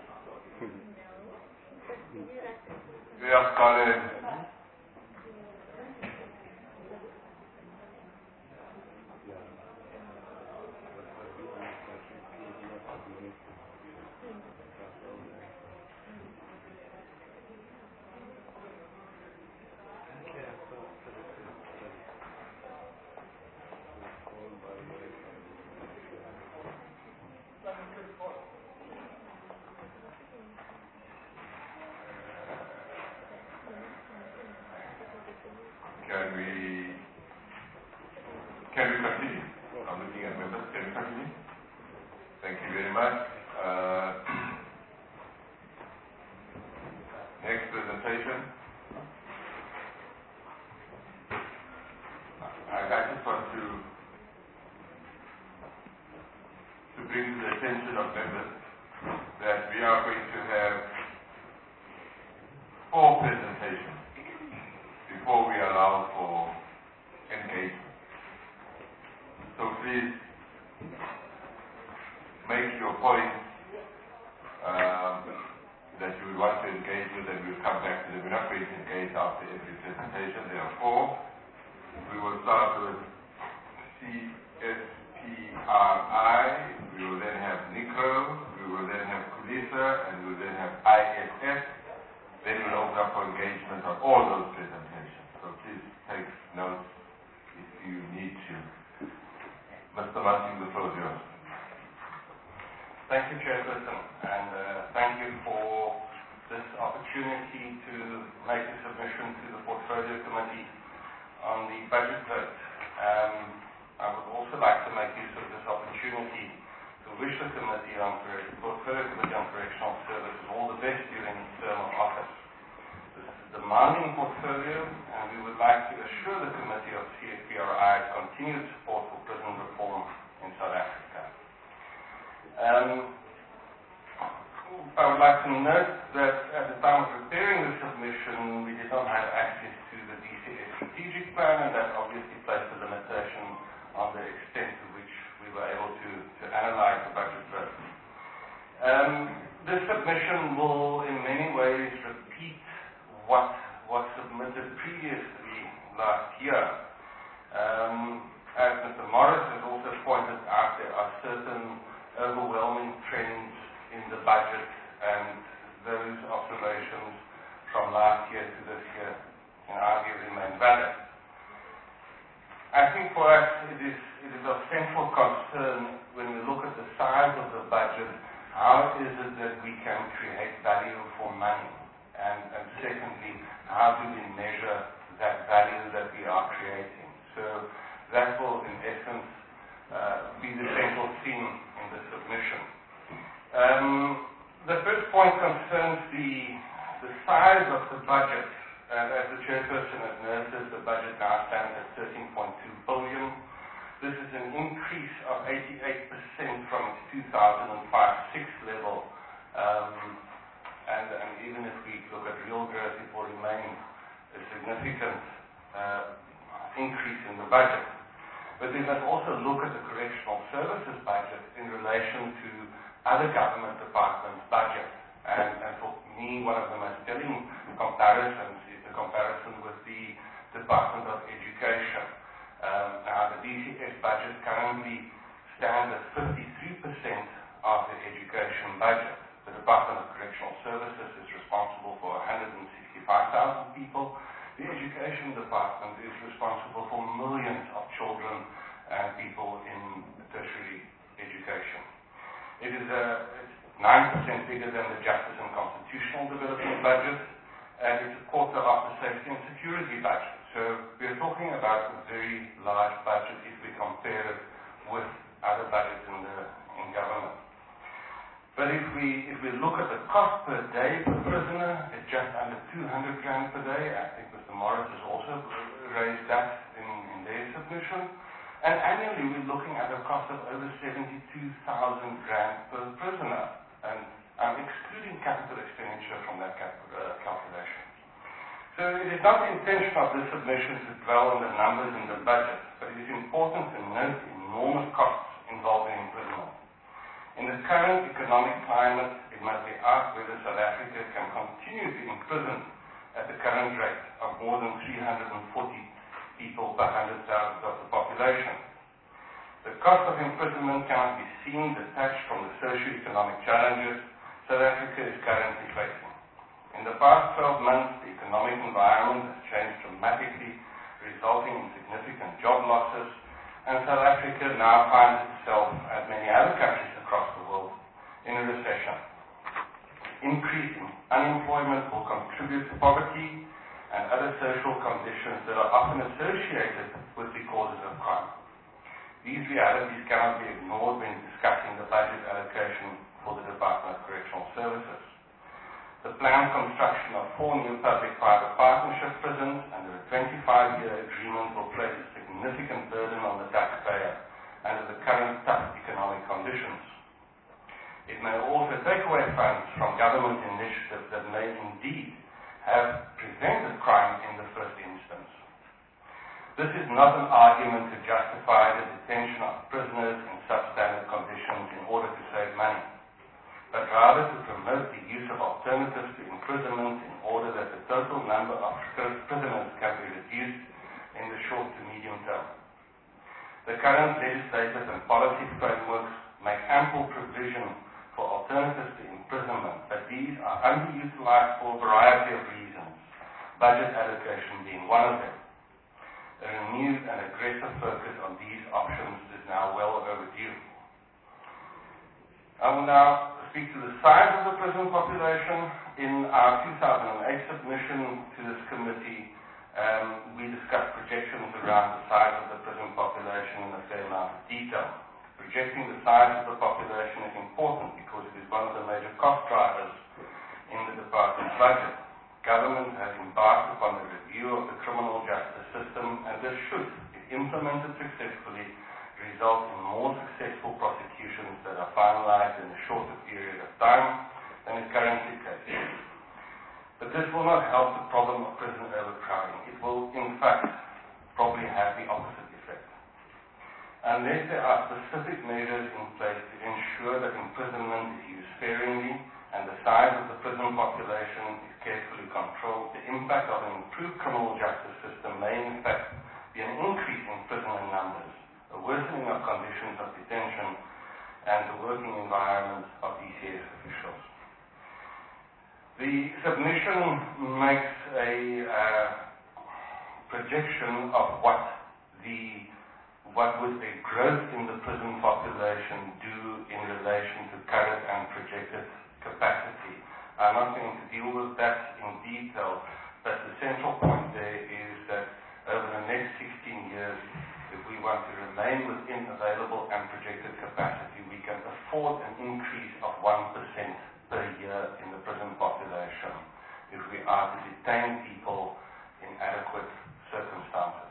Yes, Colin. Can we continue? I'm looking at members. Can we continue? Thank you very much. Next presentation. I just want to bring to the attention of members that we are going to have 4 presentations before we allow for engagement. So please make your points that you would want to engage with, and we'll come back to them. We're not going to engage after every presentation. There are 4. We will start with CSPRI. We will then have NICRO. We will then have CULISA, and we will then have ISS. Then we'll open up for engagement on all those presentations. So please take notes if you need to. Mr. Martin, the floor is yours. Thank you, Chairperson, and thank you for this opportunity Portfolio Committee on the budget vote. I would also like to make use of this opportunity to wish the Portfolio Committee on Correctional Services all the best during its term of office. This is a demanding portfolio, and we would like to assure the Committee of CFPRI's continued support for prison reform in South Africa. I would like to note that at the time of preparing the submission, we did not have access to the DCS strategic plan, and that obviously placed a limitation on the extent to which we were able to analyze the budget vote. This submission will in many ways repeat what was submitted previously last year. As Mr. Morris has also pointed out, there are certain overwhelming trends in the budget, and those observations from last year to this year, in our view, remain valid. I think for us it is of central concern when we look at the size of the budget, how is it that we can create value for money? And secondly, how do we measure that value that we are creating? So that will, in essence, be the central theme in the submission. The first point concerns the size of the budget. And as the chairperson has noted, the budget now stands at 13.2 billion. This is an increase of 88% from its 2005-06 level. And even if we look at real growth, it will remain a significant increase in the budget. But we must also look at the correctional services budget in relation to other government departments' budget. And for me, one of the most telling comparisons is the comparison with the Department of Education. Now, the DCS budget currently stands at 53% of the education budget. The Department of Correctional Services is responsible for 165,000 people. The Education Department is responsible for millions of children and people in tertiary education. It is 9% bigger than the Justice and Constitutional Development budget, and it's a quarter of the Safety and Security budget. So we're talking about a very large budget if we compare it with other budgets in government. But if we look at the cost per day per prisoner, it's just under 200 rand per day. I think Mr. Morris has also raised that in their submission. And annually, we're looking at a cost of over 72,000 rand per prisoner. And I'm excluding capital expenditure from that calculation. So it is not the intention of this submission to dwell on the numbers in the budget, but it is important to note the enormous costs involved in imprisonment. In the current economic climate, it must be asked whether South Africa can continue to imprison at the current rate of more than 340 people per 100,000 of the population. The cost of imprisonment cannot be seen detached from the socio-economic challenges South Africa is currently facing. In the past 12 months, the economic environment has changed dramatically, resulting in significant job losses, and South Africa now finds itself, as many other countries across the world, in a recession. Increase in unemployment will contribute to poverty and other social conditions that are often associated with the causes of crime. These realities cannot be ignored when discussing the budget allocation for the Department of Correctional Services. The planned construction of 4 new public-private partnership prisons under a 25-year agreement will place a significant burden on the taxpayer under the current tough economic conditions. It may also take away funds from government initiatives that may indeed have prevented crime in the first instance. This is not an argument to justify the detention of prisoners in substandard conditions in order to save money, but rather to promote the use of alternatives to imprisonment in order that the total number of prisoners can be reduced in the short to medium term. The current legislative and policy frameworks make ample provision for alternatives to imprisonment, but these are underutilized for a variety of reasons, budget allocation being one of them. A renewed and aggressive focus on these options is now well overdue. I will now speak to the size of the prison population. In our 2008 submission to this committee, we discussed projections around the size of the prison population in a fair amount of detail. Projecting the size of the population is important because it is one of the major cost drivers in the department's budget. Government has embarked upon a review of the criminal justice system, and this should, if implemented successfully, result in more successful prosecutions that are finalized in a shorter period of time than is currently the case. But this will not help the problem of prison overcrowding. It will, in fact, probably have the opposite effect. Unless there are specific measures in place to ensure that imprisonment is used sparingly and the size of the prison population is carefully controlled, the impact of an improved criminal justice system may, in fact, be an increase in prisoner numbers, a worsening of conditions of detention, and the working environment of DCS officials. The submission makes a projection of what would a growth in the prison population do in relation to current and projected capacity. I'm not going to deal with that in detail, but the central point there is that over the next 16 years, if we want to remain within available and projected capacity, we can afford an increase of 1% per year in the prison population if we are to detain people in adequate circumstances.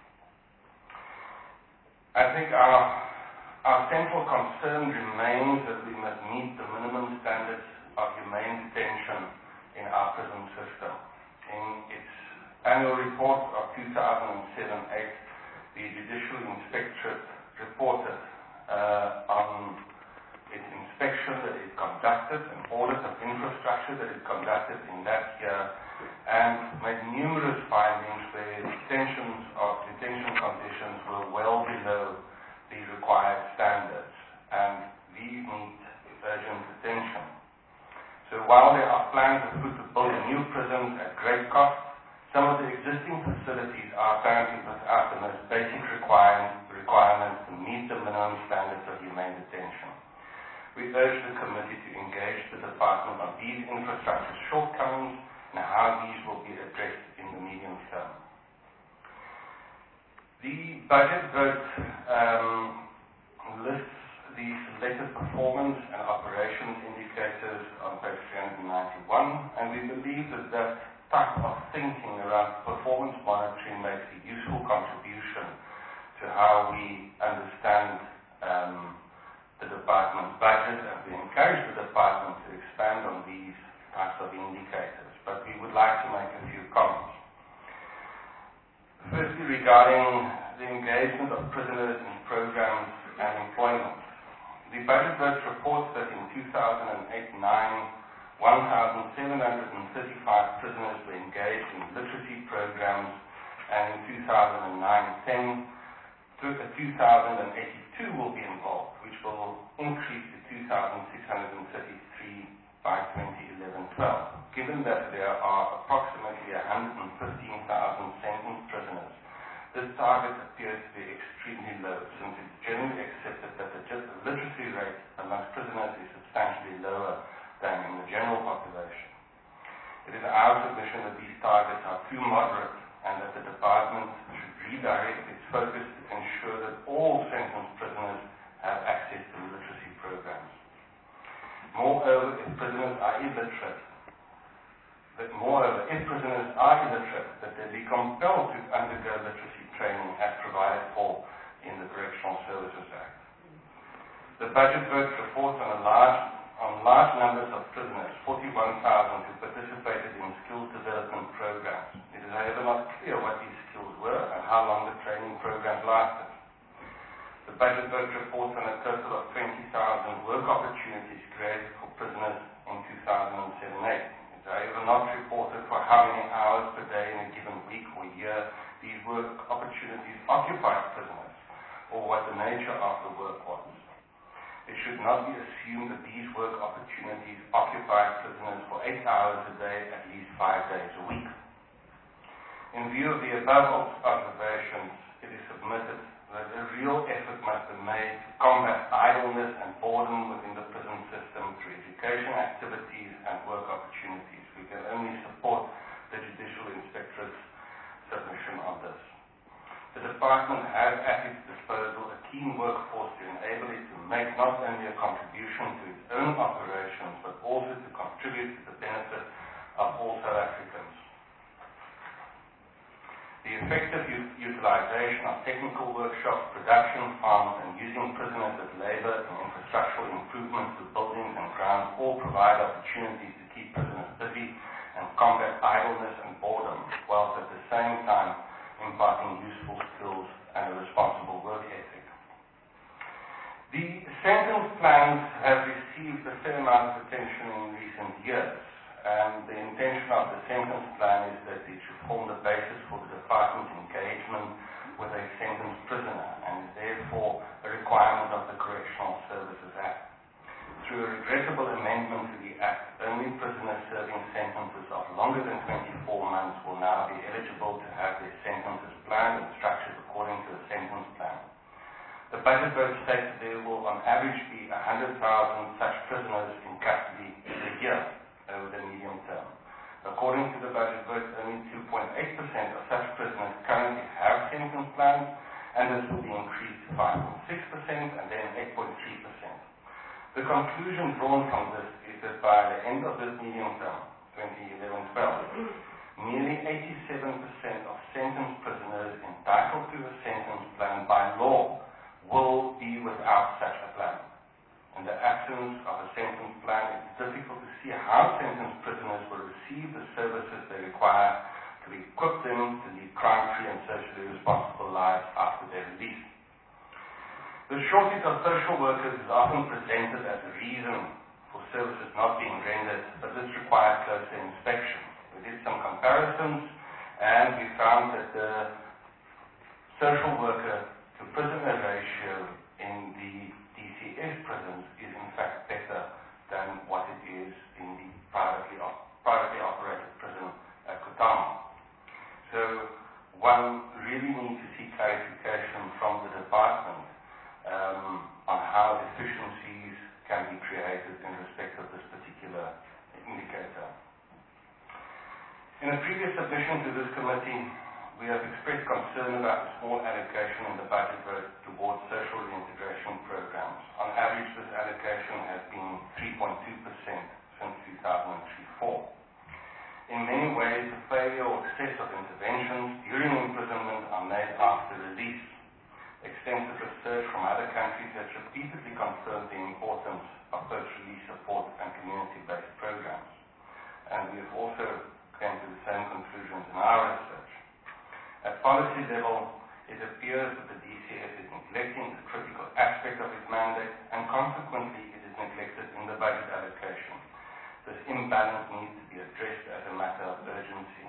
I think our central concern remains that we must meet the minimum standards of humane detention in our prison system. In its annual report of 2007-8, the Judicial Inspectorate reported on its inspection that it conducted, an audit of infrastructure that it conducted in that year, and made numerous findings where detention conditions were well below the required standards, and these need urgent attention. So while there are plans afoot to build a new prison at great cost, some of the existing facilities are apparently without the most basic requirements to meet the minimum standards of humane detention. We urge the committee to engage the department on these infrastructure shortcomings and how these will be addressed in the medium term. The budget vote lists the selected performance and operations indicators on page 391, and we believe that that type of thinking around performance monitoring makes a useful contribution to how we understand the department's budget, and we encourage the department to expand on these types of indicators. But we would like to make a few comments. Firstly, regarding the engagement of prisoners in programs and employment. The budget vote reports that in 2008-9, 1,735 prisoners were engaged in literacy programs, and in 2009-10, 2,082 will be involved, which will increase to 2,633 by 2011-12. Given that there are approximately 115,000 sentenced prisoners, this target appears to be extremely low, since it's generally accepted that the literacy rate amongst prisoners is substantially lower than in the general population. It is our submission that these targets are too moderate and that the department should redirect its focus to ensure that all sentenced prisoners have access to the literacy programs. Moreover, if prisoners are illiterate, that they be compelled to undergo literacy training as provided for in the Correctional Services Act. The budget vote reports on large numbers of prisoners, 41,000 who participated in skills development programs. It is however not clear what these skills were and how long the training programs lasted. The budget vote reports on a total of 20,000 work opportunities created for prisoners in 2007-8. It is however not reported for how many hours per day in a given week or year these work opportunities occupied prisoners, or what the nature of the work was. It should not be assumed that these work opportunities occupied prisoners for 8 hours a day, at least 5 days a week. In view of the above observations, it is submitted that a real effort must be made to combat idleness and boredom within the prison system through education activities and work opportunities. We can only support the Judicial Inspectorate's department has at its disposal a keen workforce to enable it to make not only a contribution to its own operations, but also to contribute to the benefit of all South Africans. The effective utilization of technical workshops, production farms, and using prisoners as labor in infrastructural improvements to buildings and grounds all provide opportunities to keep prisoners busy and combat idleness and boredom, whilst at the same time imparting useful skills and a responsible work ethic. The sentence plans have received a fair amount of attention in recent years, and the intention of the sentence plan is that it should form the basis for the department's engagement with a sentenced prisoner, and is therefore a requirement of the Correctional Services Act. Through a regrettable amendment to the Act, only prisoners serving sentences of longer than 24 months will now be eligible to have their sentences planned and structured according to a sentence plan. The budget vote states that there will on average be 100,000 such prisoners in custody a year over the medium term. According to the budget vote, only 2.8% of such prisoners currently have sentence plans, and this will be increased to 5.6% and then 8.3%. The conclusion drawn from this is that by the end of this medium term, 2011-12, nearly 87% of sentenced prisoners entitled to a sentence plan by law will be without such a plan. In the absence of a sentence plan, it is difficult to see how sentenced prisoners will receive the services they require to equip them to lead crime-free and socially responsible lives after their release. The shortage of social workers is often presented as a reason for services not being rendered, but this requires closer inspection. We did some comparisons, and we found that the social worker to prisoner ratio in the DCS prisons is in fact better than what it is in the privately operated prison at Kutama. So one really needs to seek clarification from the department on how efficiencies can be created in respect of this particular indicator. In a previous submission to this committee, we have expressed concern about the small allocation in the budget vote towards social reintegration programs. On average, this allocation has been 3.2% since 2003-04. In many ways, the failure or excess of interventions during imprisonment are made after release. Extensive research from other countries has repeatedly confirmed the importance of post-release support and community-based programs. And we have also came to the same conclusions in our research. At policy level, it appears that the DCS is neglecting the critical aspect of its mandate, and consequently it is neglected in the budget allocation. This imbalance needs to be addressed as a matter of urgency.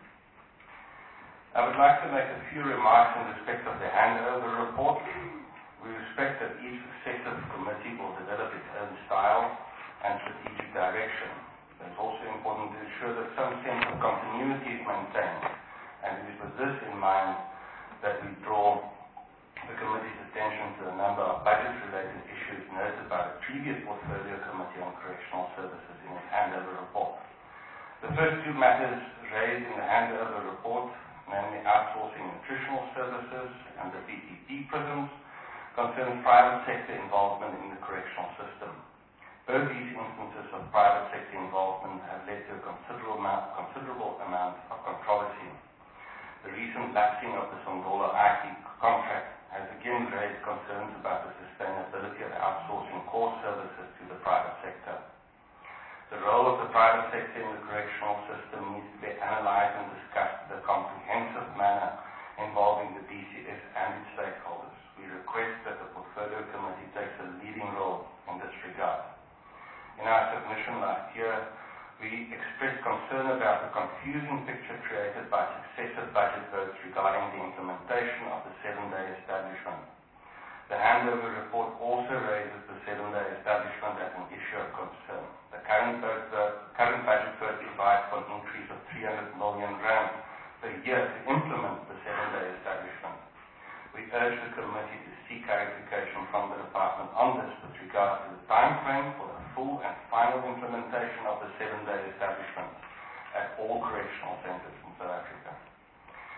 I would like to make a few remarks in respect of the handover report. We respect that each successive committee will develop its own style and strategic direction. It's also important to ensure that some sense of continuity is maintained, and it is with this in mind that we draw the committee's attention to a number of budget-related issues noted by the previous Portfolio Committee on Correctional Services in its handover report. The first two matters raised in the handover report, namely outsourcing nutritional services and the PPP prisons, concern private sector involvement in the correctional system. Both these instances of private sector involvement have led to a considerable amount of controversy. The recent lapsing of the Songola IT contract has again raised concerns about the sustainability of outsourcing core services to the private sector. The role of the private sector in the correctional system needs to be analyzed and discussed in a comprehensive manner involving the DCS and its stakeholders. We request that the Portfolio Committee takes a leading role in this regard. In our submission last year, we expressed concern about the confusing picture created by successive budget votes regarding the implementation of the 7-day establishment. The handover report also raises the 7-day establishment as an issue of concern. The current budget vote provides for an increase of 300 million rand per year to implement the 7-day establishment. We urge the committee to seek clarification from the department on this with regard to the time frame for the full and final implementation of the 7-day establishment at all correctional centres in South Africa. The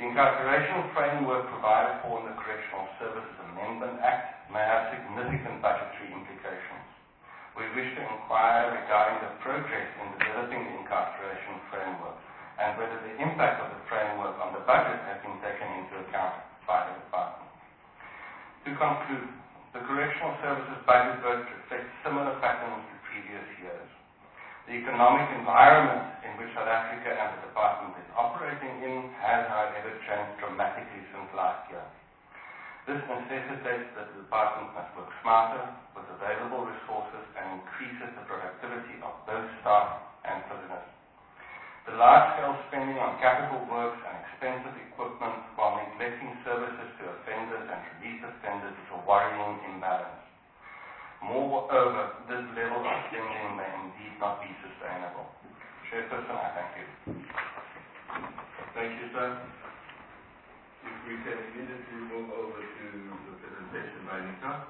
The incarceration framework provided for in the Correctional Services Amendment Act may have significant budgetary implications. We wish to inquire regarding the progress in developing the incarceration framework and whether the impact of the framework on the budget has been taken into account by the department. To conclude, the Correctional Services budget growth reflects similar patterns to previous years. The economic environment in which South Africa and the department is operating in has, however, changed dramatically since last year. This necessitates that the department must work smarter with available resources and increases the productivity of both staff and prisoners. The large-scale spending on capital works and expensive equipment while neglecting services to offenders and release offenders is a worrying imbalance. Moreover, this level of spending may indeed not be sustainable. Chairperson, I thank you. Thank you, sir. If we can immediately move over to the presentation by Nika.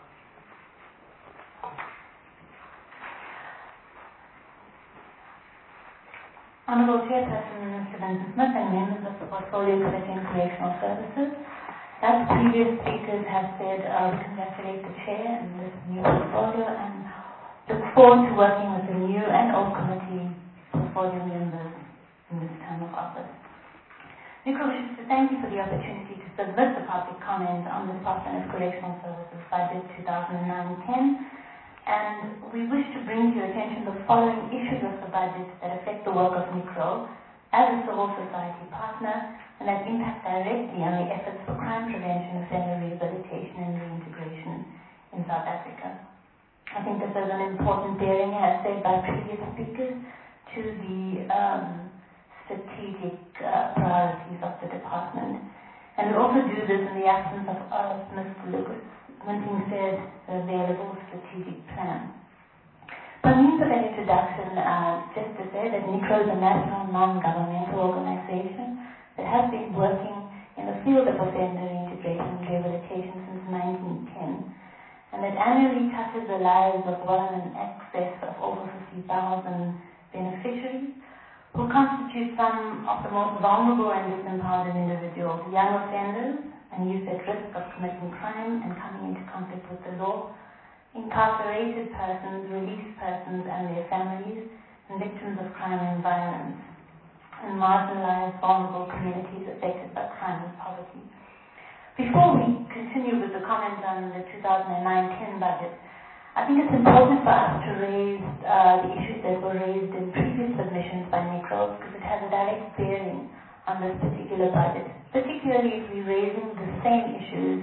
Honourable Chairperson Mr. Vincent Smith and members of the Portfolio Committee on Correctional Services, as previous speakers have said, we congratulate the Chair and this new portfolio and look forward to working with the new and old committee portfolio members in this term of office. NICRO wishes to thank you for the opportunity to submit the public comment on the Department of Correctional Services Budget 2009-10, and we wish to bring to your attention the following issues of the budget that affect the work of NICRO as a civil society partner and that impact directly on the efforts for crime prevention, offender rehabilitation and reintegration in South Africa. I think this has an important bearing, as said by previous speakers, to the strategic priorities of the department. And we also do this in the absence of Mr. Lucas Winting said the available strategic plan. By means of an introduction, just to say that NICRO is a national non-governmental organization that has been working in the field of offender reintegration and rehabilitation since 1910, and that annually touches the lives of well in excess of over 50,000 beneficiaries, who constitute some of the most vulnerable and disempowered individuals, young offenders and youth at risk of committing crime and coming into conflict with the law, incarcerated persons, released persons and their families, and victims of crime and violence, and marginalized, vulnerable communities affected by crime and poverty. Before we continue with the comments on the 2009-10 budget, I think it's important for us to raise the issues that were raised in previous submissions by NICRO, because it has a direct bearing on this particular budget, particularly if we're raising the same issues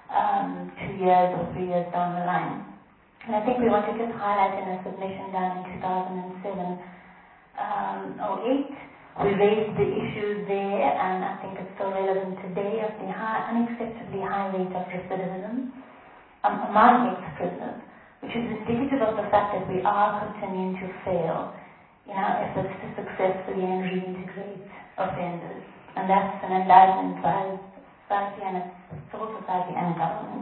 2 years or 3 years down the line. And I think we want to just highlight in a submission done in 2007-08, we raised the issues there, and I think it's still relevant today, of the unacceptably high rate of recidivism among ex-prisoners, which is indicative of the fact that we are continuing to fail in our efforts to successfully reintegrate offenders. And that's an enlightenment by society and civil society and government.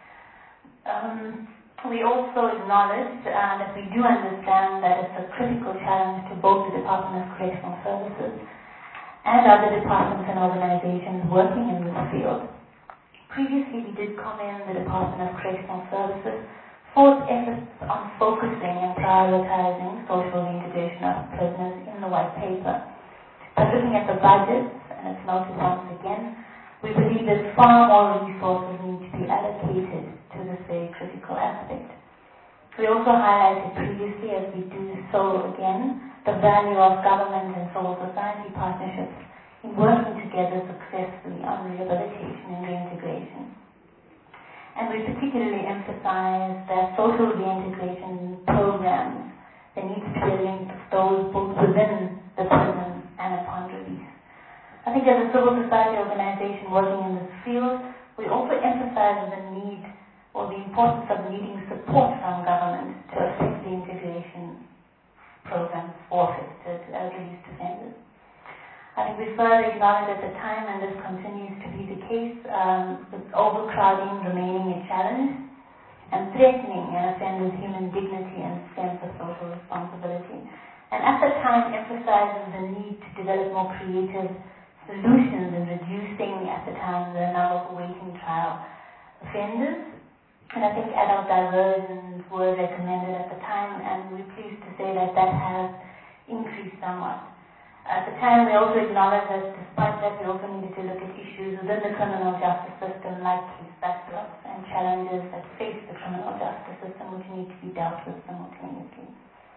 We also acknowledge that we do understand that it's a critical challenge to both the Department of Correctional Services and other departments and organizations working in this field. Previously, we did commend the Department of Correctional Services for its efforts on focusing and prioritizing social reintegration of prisoners in the white paper. By looking at the budget, and it's noted once again, we believe that far more resources need to be allocated to this very critical aspect. We also highlighted previously, as we do so again, the value of government and civil society partnerships in working together successfully on rehabilitation and reintegration. And we particularly emphasize that social reintegration programs, there needs to be a link to those both within the prison and upon release. I think as a civil society organization working in this field, we also emphasize the need or the importance of needing support from government to affect the integration programs for affected released offenders. I think we further acknowledge at the time, and this continues to be the case, with overcrowding remaining a challenge and threatening an offender's human dignity and sense of social responsibility. And at the time emphasizes the need to develop more creative solutions in reducing the time the number of awaiting trial offenders. And I think adult diversions were recommended at the time, and we're pleased to say that that has increased somewhat. At the time, we also acknowledged that despite that, we also needed to look at issues within the criminal justice system, like case backlogs and challenges that face the criminal justice system, which need to be dealt with simultaneously.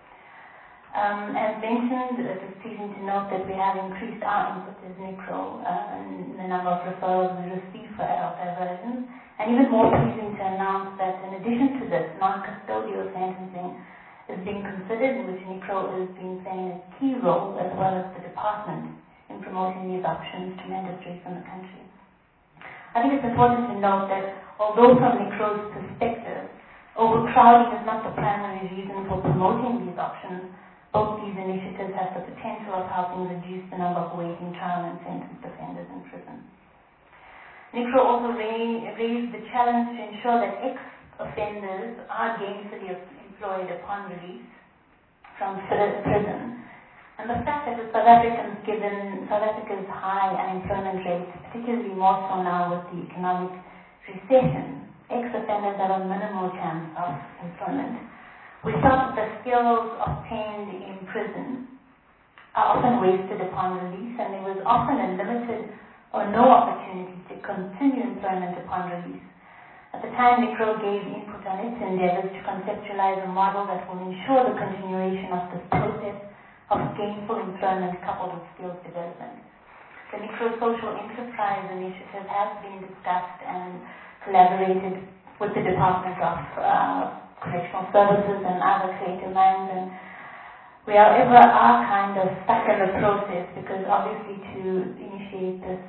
As mentioned, it is pleasing to note that we have increased our input as NICRO in the number of referrals we receive for adult diversions, and even more pleasing to announce that in addition to this, non-custodial sentencing is being considered, in which NICRO is being playing a key role, as well as the department, in promoting these options to mandatories in the country. I think it's important to note that although from NICRO's perspective, overcrowding is not the primary reason for promoting these options, both these initiatives have the potential of helping reduce the number of awaiting trial and sentenced offenders in prison. NICRO also raised the challenge to ensure that ex-offenders are gainfully employed upon release from prison. And the fact that with South Africans, given South Africa's high unemployment rate, particularly more so now with the economic recession, ex-offenders have a minimal chance of employment. We felt that the skills obtained in prison are often wasted upon release, and there was often a limited or no opportunity to continue employment upon release. At the time, NICRO gave input on its endeavors to conceptualize a model that will ensure the continuation of this process of gainful employment coupled with skills development. The NICRO Social Enterprise Initiative has been discussed and collaborated with the Department of Correctional Services and other creative minds, and we are kind of stuck in the process, because obviously to initiate this,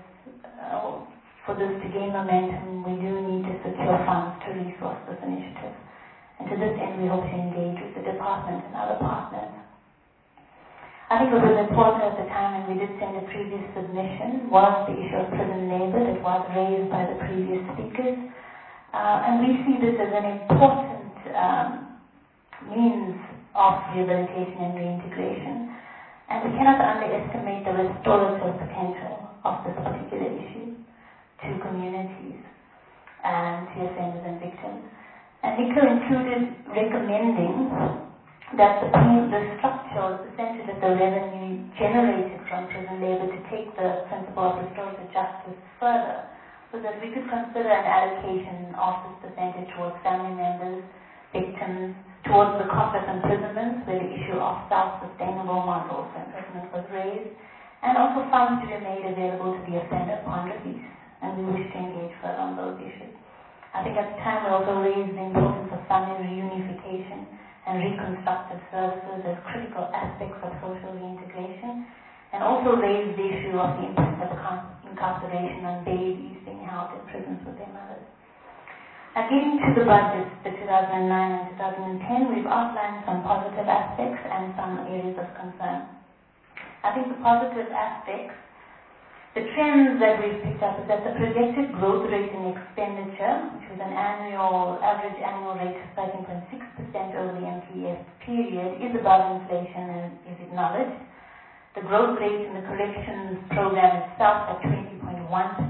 for this to gain momentum, we do need to secure funds to resource this initiative. And to this end, we hope to engage with the department and other partners. I think what was important at the time, and we did send a previous submission, was the issue of prison labor that was raised by the previous speakers. And we see this as an important means of rehabilitation and reintegration. And we cannot underestimate the restorative potential of this particular issue to communities and to offenders and victims. And NICRO included recommending that the structure, the percentage of the revenue generated from prison labor to take the principle of restorative justice further, so that we could consider an allocation of this percentage towards family members, victims, towards the cost of imprisonment, where the issue of self-sustainable models of imprisonment was raised, and also funds to be made available to the offender upon release. And we wish to engage further on those issues. I think at the time we also raised the importance of family reunification and reconstructive services as critical aspects of social reintegration, and also raised the issue of the impact of incarceration on babies being held in prisons with their mothers. Getting to the budgets for 2009 and 2010, we've outlined some positive aspects and some areas of concern. I think the positive aspects, the trends that we've picked up, is that the projected growth rate in expenditure, which was an average annual rate of 13.6% over the MPF period, is above inflation and is acknowledged. The growth rate in the corrections program itself at 20.1%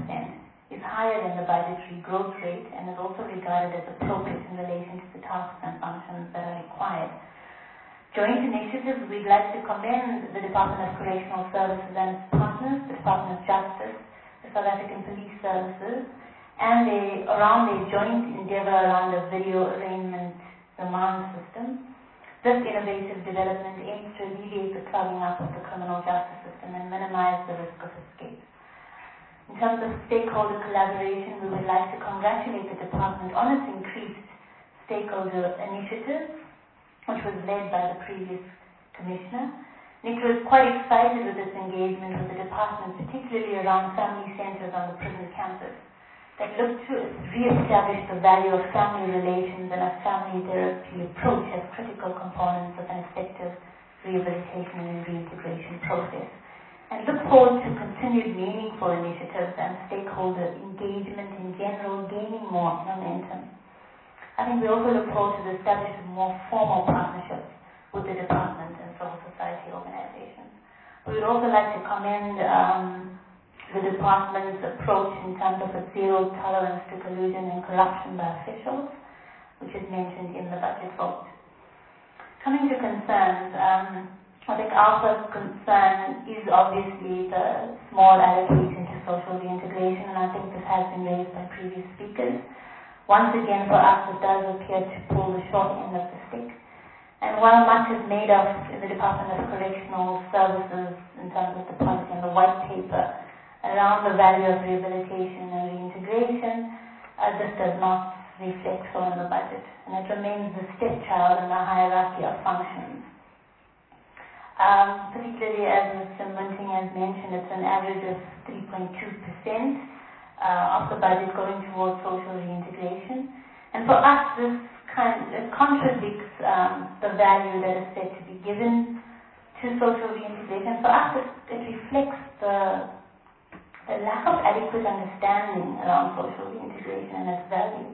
is higher than the budgetary growth rate, and is also regarded as appropriate in relation to the tasks and functions that are required. Joint initiatives, we'd like to commend the Department of Correctional Services and its partners, the Department of Justice, the South African Police Services, and around a joint endeavor around a video arraignment remand system. This innovative development aims to alleviate the clogging up of the criminal justice system and minimize the risk of escape. In terms of stakeholder collaboration, we would like to congratulate the department on its increased stakeholder initiative, which was led by the previous commissioner. NICRO is quite excited with this engagement with the department, particularly around family centers on the prison campus, that look to re-establish the value of family relations and a family therapy approach as critical components of an effective rehabilitation and reintegration process. And look forward to continued meaningful initiatives and stakeholder engagement in general, gaining more momentum. I think we also look forward to the establishment of more formal partnerships with the department and civil society organizations. We would also like to commend the department's approach in terms of its zero tolerance to collusion and corruption by officials, which is mentioned in the budget vote. Coming to concerns, I think our first concern is obviously the small allocation to social reintegration, and I think this has been raised by previous speakers. Once again, for us, it does appear to pull the short end of the stick. And while much is made of in the Department of Correctional Services in terms of the policy and the white paper around the value of rehabilitation and reintegration, this does not reflect so in the budget, and it remains the stepchild in the hierarchy of functions. Particularly as Mr. Munting has mentioned, it's an average of 3.2% of the budget going towards social reintegration. And for us, this it contradicts the value that is said to be given to social reintegration. For us, it reflects the lack of adequate understanding around social reintegration and its value.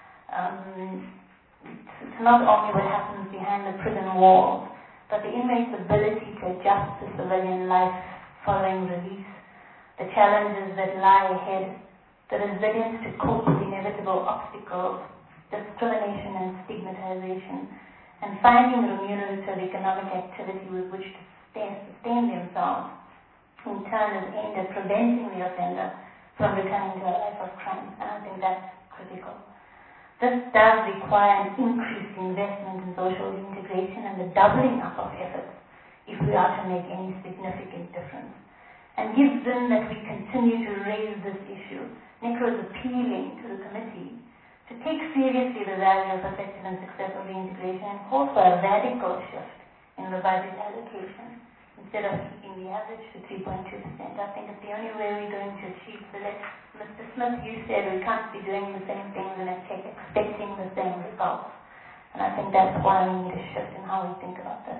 It's not only what happens behind the prison walls, but the inmate's ability to adjust to civilian life following release, the challenges that lie ahead, the resilience to cope with inevitable obstacles, discrimination and stigmatization, and finding remunerative economic activity with which to sustain themselves, in turn is aimed at preventing the offender from returning to a life of crime, and I think that's critical. This does require an increased investment in social reintegration and the doubling up of efforts if we are to make any significant difference. And given that we continue to raise this issue, NICRO is appealing to the committee to take seriously the value of effective and successful reintegration and call for a radical shift in the budget allocation instead of keeping the average to 3.2%. I think it's the only way we're going to achieve this. Mr. Smith, you said we can't be doing the same things and expecting the same results. And I think that's why we need a shift in how we think about this.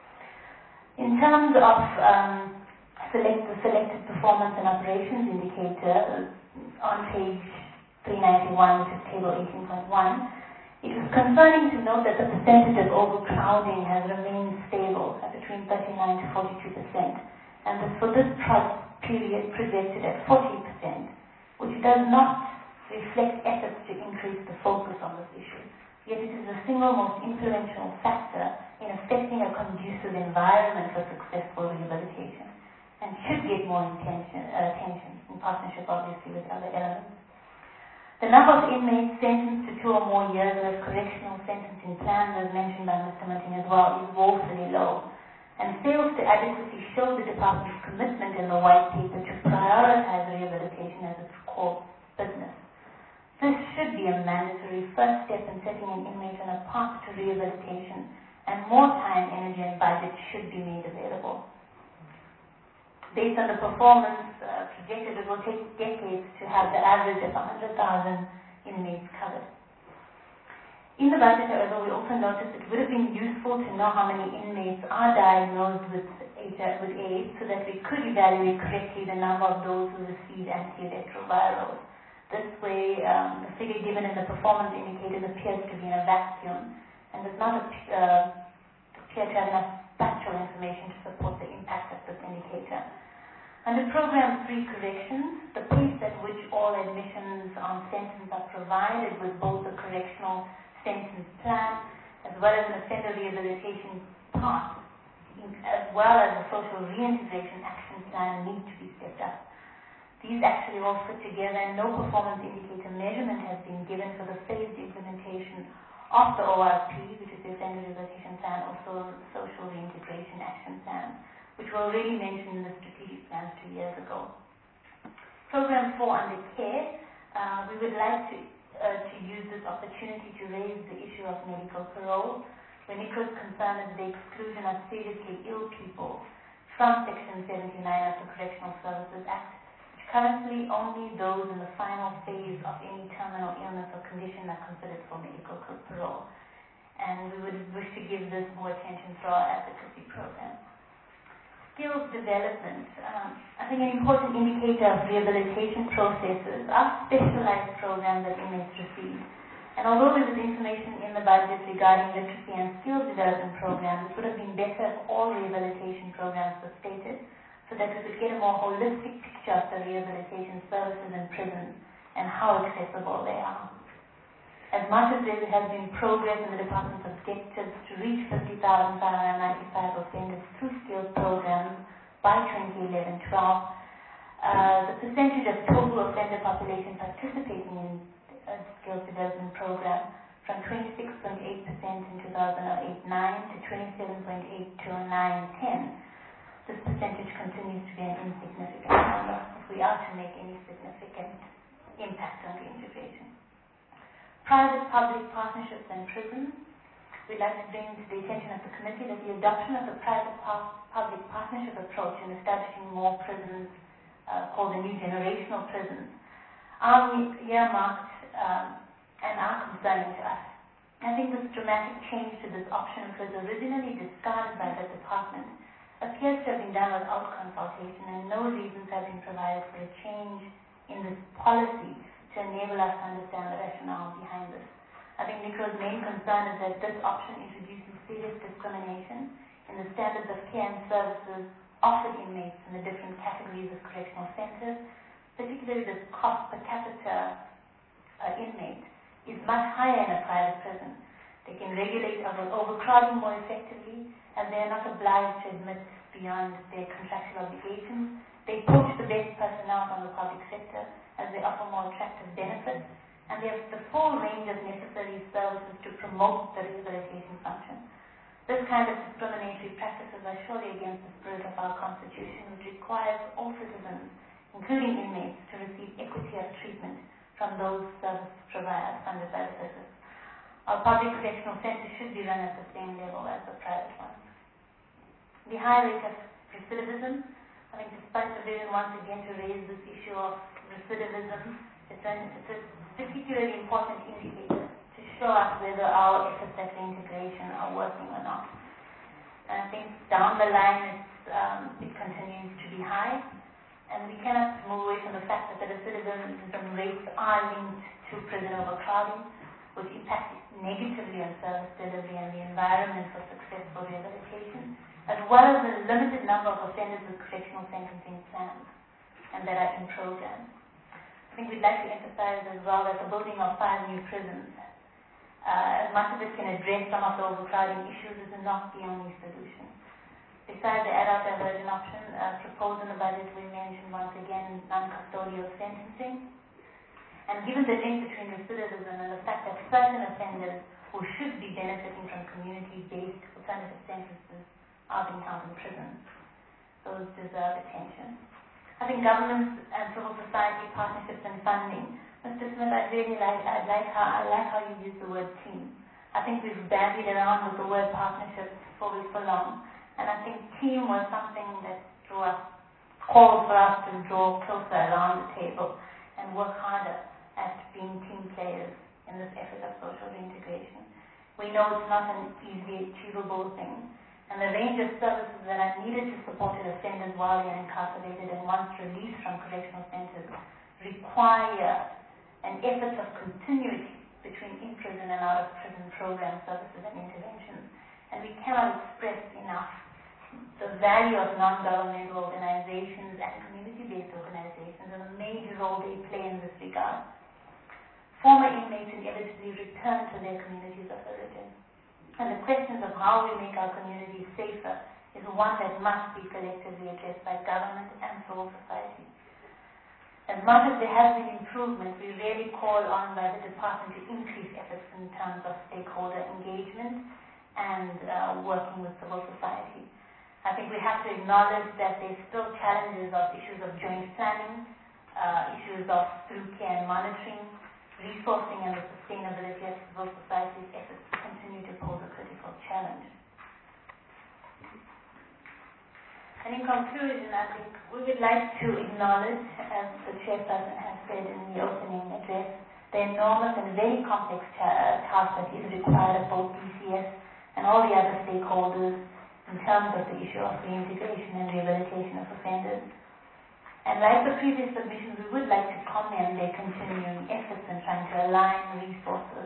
In terms of the selected performance and operations indicator on page 391, which is table 18.1, it is concerning to note that the percentage of overcrowding has remained stable at between 39 to 42%, and for this period projected at 40%, which does not reflect efforts to increase the focus on this issue. Yet it is the single most influential factor in affecting a conducive environment for successful rehabilitation, and should get more attention in partnership, obviously, with other elements. The number of inmates sentenced to 2 or more years of correctional sentencing plans, as mentioned by Mr. Munting as well, is woefully low, and fails to adequately show the department's commitment in the white paper to prioritize rehabilitation as its core business. This should be a mandatory first step in setting an inmate on a path to rehabilitation, and more time, energy, and budget should be made available. Based on the performance projected, it will take decades to have the average of 100,000 inmates covered. In the budget, however, we also noticed it would have been useful to know how many inmates are diagnosed with AIDS, so that we could evaluate correctly the number of those who receive antiretrovirals. This way, the figure given in the performance indicators appears to be in a vacuum and does not appear to have enough factual information to support the impact of this indicator. Under Program 3 corrections, the pace at which all admissions on sentence are provided with both the correctional sentence plan as well as an offender rehabilitation path, as well as the social reintegration action plan, need to be stepped up. These actually all fit together, and no performance indicator measurement has been given for the phased implementation of the ORP, which is the offender rehabilitation plan, also the social reintegration action plan, which were already mentioned in the strategic plans 2 years ago. Program 4 under care, we would like to use this opportunity to raise the issue of medical parole, when it was concerned with the exclusion of seriously ill people from Section 79 of the Correctional Services Act, which currently only those in the final phase of any terminal illness or condition are considered for medical parole. And we would wish to give this more attention through our advocacy program. Skills development. I think an important indicator of rehabilitation processes are specialized programs that inmates receive. And although there was information in the budget regarding literacy and skills development programs, it would have been better if all rehabilitation programs were stated, so so that we could get a more holistic picture of the rehabilitation services in prison and how accessible they are. As much as there has been progress in the department's objectives to reach 50,595 offenders through skills programs by 2011-12, the percentage of total offender population participating in a skills development program from 26.8% in 2008-9 to 27.8 to 9-10. This percentage continues to be an insignificant number if we are to make any significant impact on reintegration. Private-public partnerships and prisons. We'd like to bring to the attention of the committee that the adoption of the private-public partnership approach in establishing more prisons, called the new generational prisons, are earmarked and are concerning to us. I think this dramatic change to this option, which was originally discarded by the department, appears to have been done without consultation, and no reasons have been provided for a change in this policy to enable us to understand the rationale behind this. I think NICRO's main concern is that this option introduces serious discrimination in the standards of care and services offered inmates in the different categories of correctional centers, particularly the cost per capita per inmate is much higher in a private prison. They can regulate overcrowding more effectively, and they are not obliged to admit beyond their contractual obligations. They poach the best personnel from the public sector as they offer more attractive benefits, and they have the full range of necessary services to promote the rehabilitation function. This kind of discriminatory practices are surely against the spirit of our Constitution, which requires all citizens, including inmates, to receive equity of treatment from those service providers funded by the business. Our public correctional centers should be run at the same level as the private ones. The high rate of recidivism, I think despite the vision once again to raise this issue of recidivism, it's a particularly important indicator to show us whether our efforts at reintegration are working or not. And I think down the line it continues to be high, and we cannot move away from the fact that the recidivism rates are linked to prison overcrowding, which impacts negatively on service delivery and the environment for successful rehabilitation, as well as the limited number of offenders with correctional sentencing plans and that are in programs. I think we'd like to emphasize as well that the building of 5 new prisons, as much as it can address some of the overcrowding issues, is not the only solution. Besides the adult diversion option proposed in the budget, we mentioned once again non-custodial sentencing. And given the link between recidivism and the fact that certain offenders who should be benefiting from community-based alternative sentences are being held in prison, those deserve attention. I think governments and civil society partnerships and funding. Mr. Smith, I like how you use the word team. I think we've bandied around with the word partnership for long, and I think team was something that called for us to draw closer around the table and work harder at being team players in this effort of social reintegration. We know it's not an easily achievable thing, and the range of services that are needed to support offenders while they are incarcerated and once released from correctional centers require an effort of continuity between in-prison and out-of-prison program services and interventions. And we cannot express enough the value of non-governmental organizations and community-based organizations and the major role they play in this regard. Former inmates inevitably return to their communities of origin, and the questions of how we make our communities safer is one that must be collectively addressed by government and civil society. As much as there has been improvement, we really call on by the department to increase efforts in terms of stakeholder engagement and working with civil society. I think we have to acknowledge that there's still challenges of issues of joint planning, issues of through care and monitoring, resourcing and the sustainability of civil society's efforts to continue to pose a critical challenge. And in conclusion, I think we would like to acknowledge, as the chairperson has said in the opening address, the enormous and very complex task that is required of both BCS and all the other stakeholders in terms of the issue of reintegration and rehabilitation of offenders. And like the previous submissions, we would like to commend their continuing efforts in trying to align resources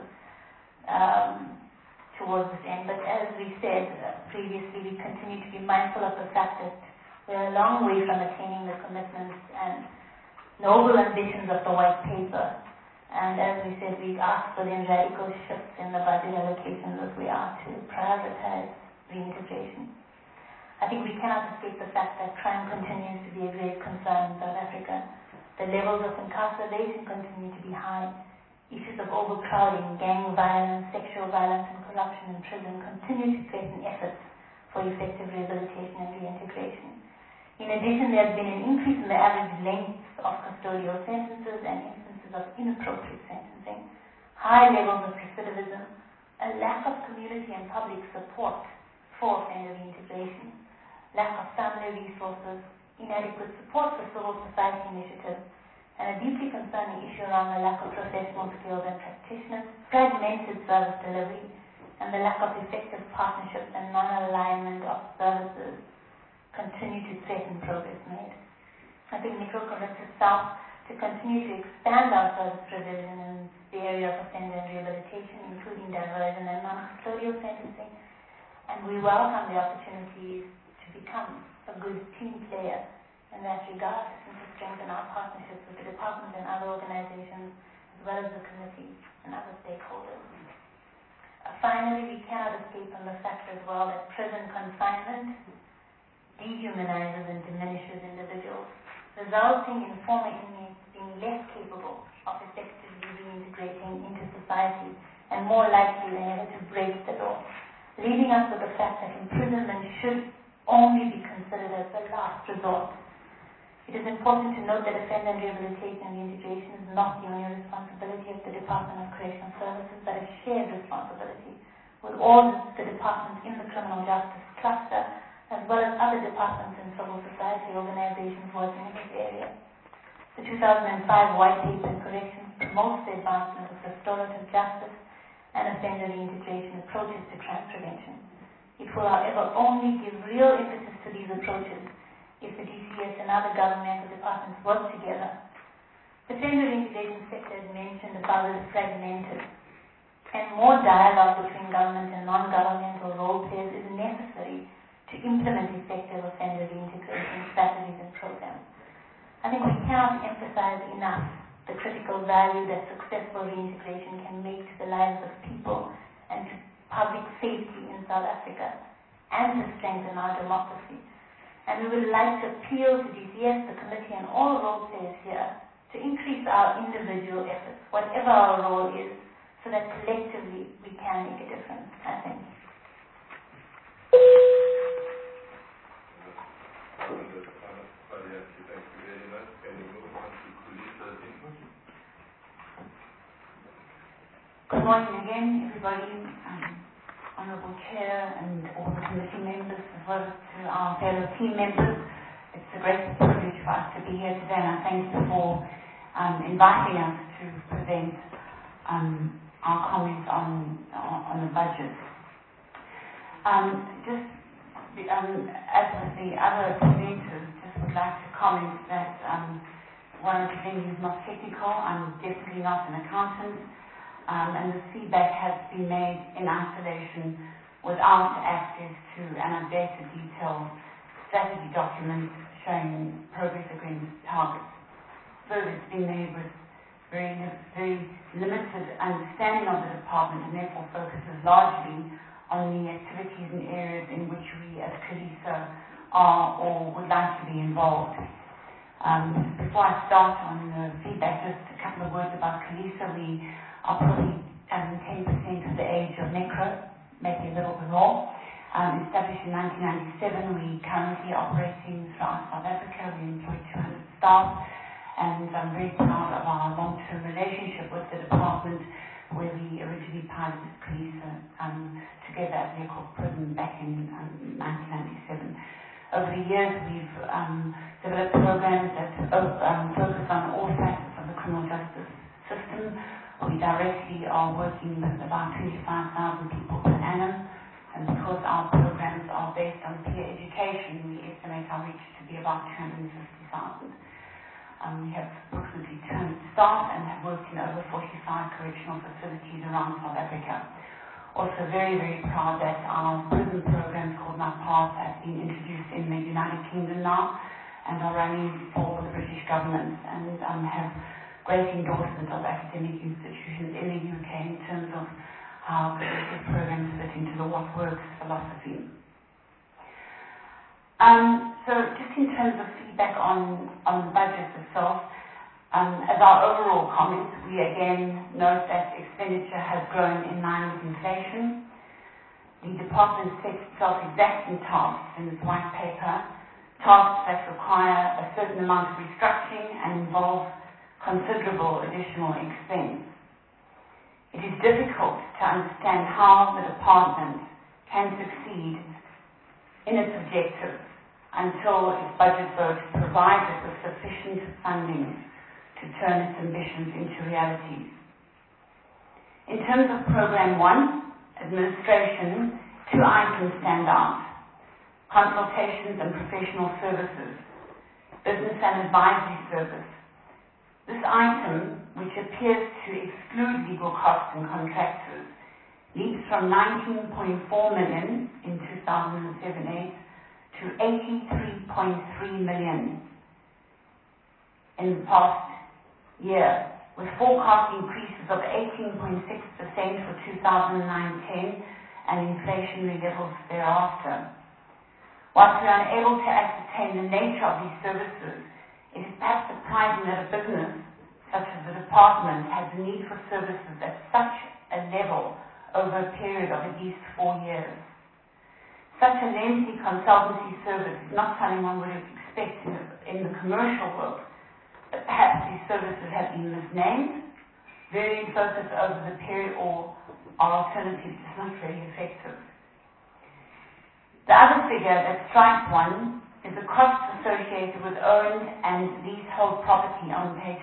towards this end. But as we said previously, we continue to be mindful of the fact that We're a long way from attaining the commitments and noble ambitions of the white paper. And as we said, we asked for the radical shifts in the budget allocations as we are to prioritize reintegration. I think we cannot escape the fact that crime continues to be a great concern in South Africa. The levels of incarceration continue to be high. Issues of overcrowding, gang violence, sexual violence, and corruption in prison continue to threaten efforts for effective rehabilitation and reintegration. In addition, there has been an increase in the average length of custodial sentences and instances of inappropriate sentencing, high levels of recidivism, a lack of community and public support for offender reintegration, lack of family resources, inadequate support for civil society initiatives, and a deeply concerning issue around the lack of professional skills and practitioners, fragmented service delivery, and the lack of effective partnerships and non-alignment of services continue to threaten progress made. I think NICRO commits itself to continue to expand our service provision in the area of offender and rehabilitation, including diversion and non-custodial sentencing, and we welcome the opportunities to become a good team player in that regard and to strengthen our partnerships with the department and other organizations, as well as the committee and other stakeholders. Finally, we cannot escape from the fact as well that prison confinement dehumanizes and diminishes individuals, resulting in former inmates being less capable of effectively reintegrating into society and more likely than ever to break the law, leaving us with the fact that imprisonment should only be considered as the last resort. It is important to note that offender rehabilitation and reintegration is not the only responsibility of the Department of Correctional Services, but a shared responsibility with all the departments in the criminal justice cluster, as well as other departments and civil society organizations working in this area. The 2005 White Paper on Corrections promotes the advancement of restorative justice and offender reintegration approaches to crime prevention. It will, however, only give real impetus to these approaches if the DCS and other governmental departments work together. The offender reintegration sector, as mentioned above, is fragmented, and more dialogue between government and non-governmental role players is necessary to implement effective offender reintegration strategies and programs. I think we cannot emphasize enough the critical value that successful reintegration can make to the lives of people and to public safety in South Africa, and to strengthen our democracy. And we would like to appeal to DCS, the committee, and all role players here to increase our individual efforts, whatever our role is, so that collectively we can make a difference. I think. Good morning again, everybody. Honorable Chair and all the committee members, as well as to our fellow team members. It's a great privilege for us to be here today, and I thank you for inviting us to present our comments on the budget. As with the other presenters, just would like to comment that one of the things is not technical. I'm definitely not an accountant. And the feedback has been made in isolation without access to an updated detailed strategy document showing progress against targets. So it's been made with very limited understanding of the department, and therefore focuses largely on the activities and areas in which we as CALISA are or would like to be involved. Before I start on the feedback, just a couple of words about CALISA. We are probably 10% of the age of NICRO, maybe a little bit more. Established in 1997, we currently operating throughout South Africa. We employ 200 staff, and I'm very proud of our long-term relationship with the department, where we originally piloted CALISA together at Leopold Prison back in 1997. Over the years, we've developed programs that focus on all facets of the criminal justice system. We directly are working with about 25,000 people per annum, and because our programs are based on peer education, we estimate our reach to be about 250,000. We have approximately 200 staff and have worked in over 45 correctional facilities around South Africa. Also very, very proud that our prison program called My Path has been introduced in the United Kingdom now and are running for the British government, and have great endorsement of academic institutions in the UK in terms of how the programs fit into the What Works philosophy. So just in terms of feedback on the budget itself, as our overall comments, we again note that expenditure has grown in line with inflation. The department sets itself exacting tasks in its white paper, tasks that require a certain amount of restructuring and involve considerable additional expense. It is difficult to understand how the department can succeed in its objectives until its budget vote provides it with sufficient funding to turn its ambitions into realities. In terms of Program 1, administration, 2 items stand out: consultations and professional services, business and advisory service. This item, which appears to exclude legal costs and contractors, leaps from 19.4 million in 2007-8 to 83.3 million in the past year, with forecast increases of 18.6% for 2009-10 and inflationary levels thereafter. Whilst we are unable to ascertain the nature of these services, it is perhaps surprising that a business such as the department has the need for services at such a level over a period of at least 4 years. Such a lengthy consultancy service is not something one would expect in the commercial world, but perhaps these services have been misnamed, varying focus over the period, or are alternatives just not very effective. The other figure that strikes one is the costs associated with owned and leasehold property on page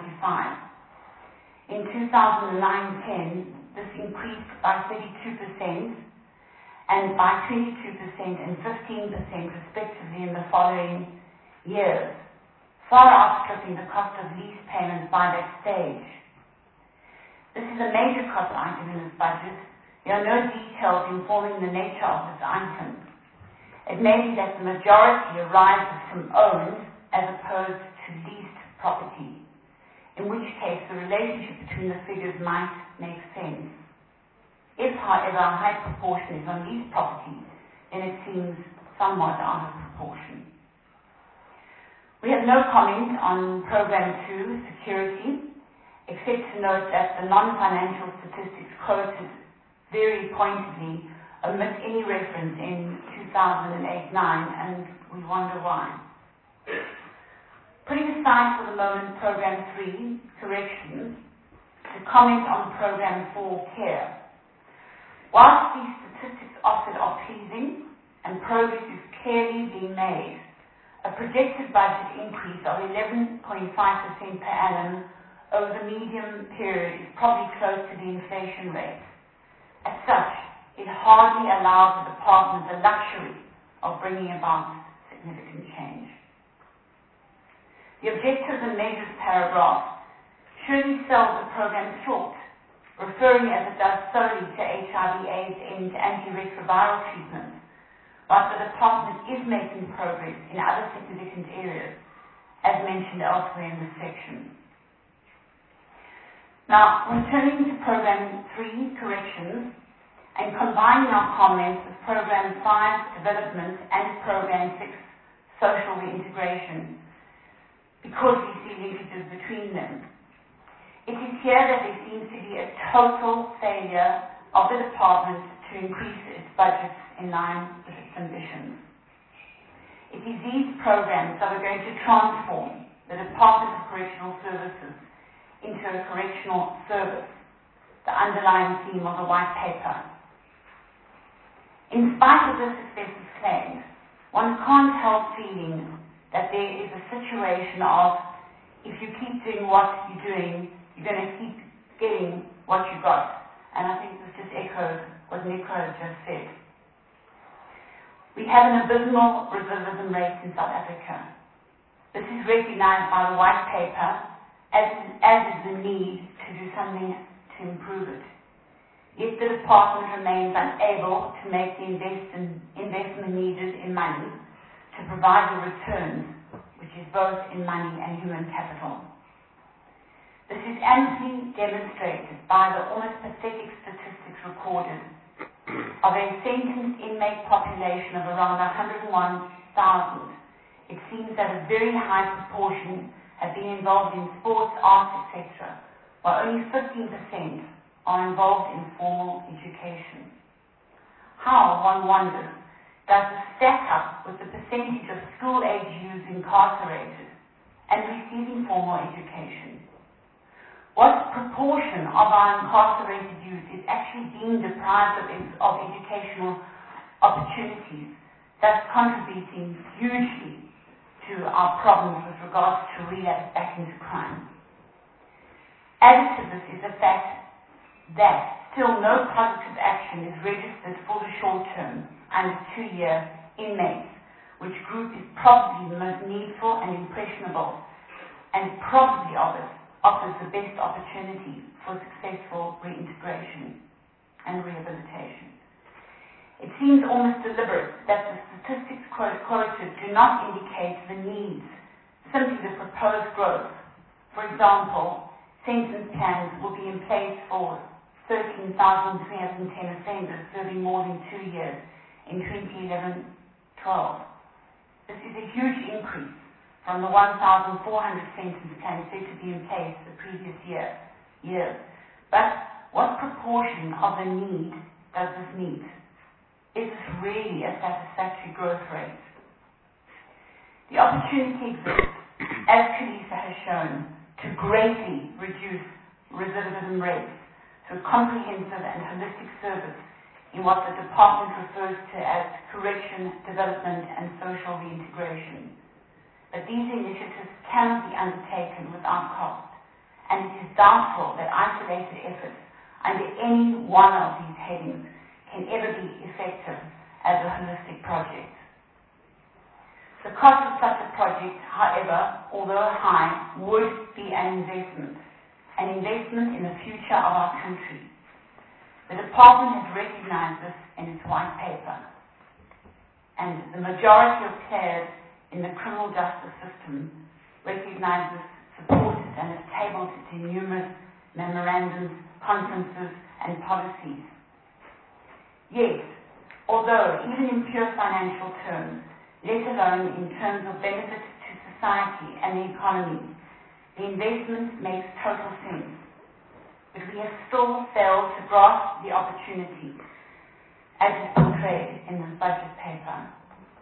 395. In 2009-10, this increased by 32% and by 22% and 15% respectively in the following years, far outstripping the cost of lease payments by that stage. This is a major cost item in this budget. There are no details informing the nature of this item. It may be that the majority arises from owned as opposed to leased property, in which case the relationship between the figures might make sense. If, however, a high proportion is on leased property, then it seems somewhat out of proportion. We have no comment on Program 2, Security, except to note that the non-financial statistics quoted very pointedly omit any reference in 2008-9, and we wonder why. Putting aside for the moment Program 3, Corrections, to comment on Program 4, Care. Whilst these statistics offered are pleasing and progress is clearly being made, a projected budget increase of 11.5% per annum over the medium period is probably close to the inflation rate. As such, it hardly allows the department the luxury of bringing about significant change. The objectives and measures paragraph surely sells the program short, referring as it does solely to HIV/AIDS and antiretroviral treatment, whilst the department is making progress in other significant areas, as mentioned elsewhere in this section. Now, returning to Program 3, Corrections, and combining our comments with Program 5, Development, and Program 6, Social Reintegration, because we see linkages between them. It is here that there seems to be a total failure of the department to increase its budgets in line with its ambitions. It is these programs that are going to transform the Department of Correctional Services into a correctional service, the underlying theme of the white paper. In spite of this successful claim, one can't help feeling that there is a situation of, if you keep doing what you're doing, you're going to keep getting what you got. And I think this just echoes what Nico just said. We have an abysmal recidivism rate in South Africa. This is recognized by the white paper, as is the need to do something to improve it. Yet the department remains unable to make the investment needed in money to provide the returns, which is both in money and human capital. This is amply demonstrated by the almost pathetic statistics recorded of a sentenced inmate population of around 101,000. It seems that a very high proportion have been involved in sports, arts, etc., while only 15% are involved in formal education. How, one wonders, does this stack up with the percentage of school-age youths incarcerated and receiving formal education? What proportion of our incarcerated youth is actually being deprived of educational opportunities, thus contributing hugely to our problems with regards to relapse back into crime? Added to this is the fact that still no positive action is registered for the short term and 2-year inmates, which group is probably the most needful and impressionable, and probably offers the best opportunity for successful reintegration and rehabilitation. It seems almost deliberate that the statistics quoted do not indicate the needs, simply the proposed growth. For example, sentence plans will be in place for 13,310 offenders serving more than 2 years in 2011-12. This is a huge increase from the 1,400 sentence plans said to be in place the previous years. But what proportion of the need does this meet? Is this really a satisfactory growth rate? The opportunity exists, as Kalisa has shown, to greatly reduce recidivism rates through comprehensive and holistic service in what the department refers to as correction, development, and social reintegration. But these initiatives cannot be undertaken without cost, and it is doubtful that isolated efforts under any one of these headings can ever be effective as a holistic project. The cost of such a project, however, although high, would be an investment in the future of our country. The department has recognized this in its white paper, and the majority of players in the criminal justice system recognizes, supports it, and has tabled it in numerous memorandums, conferences, and policies. Yet, although even in pure financial terms, let alone in terms of benefit to society and the economy, the investment makes total sense. But we have still failed to grasp the opportunity as is portrayed in the budget paper.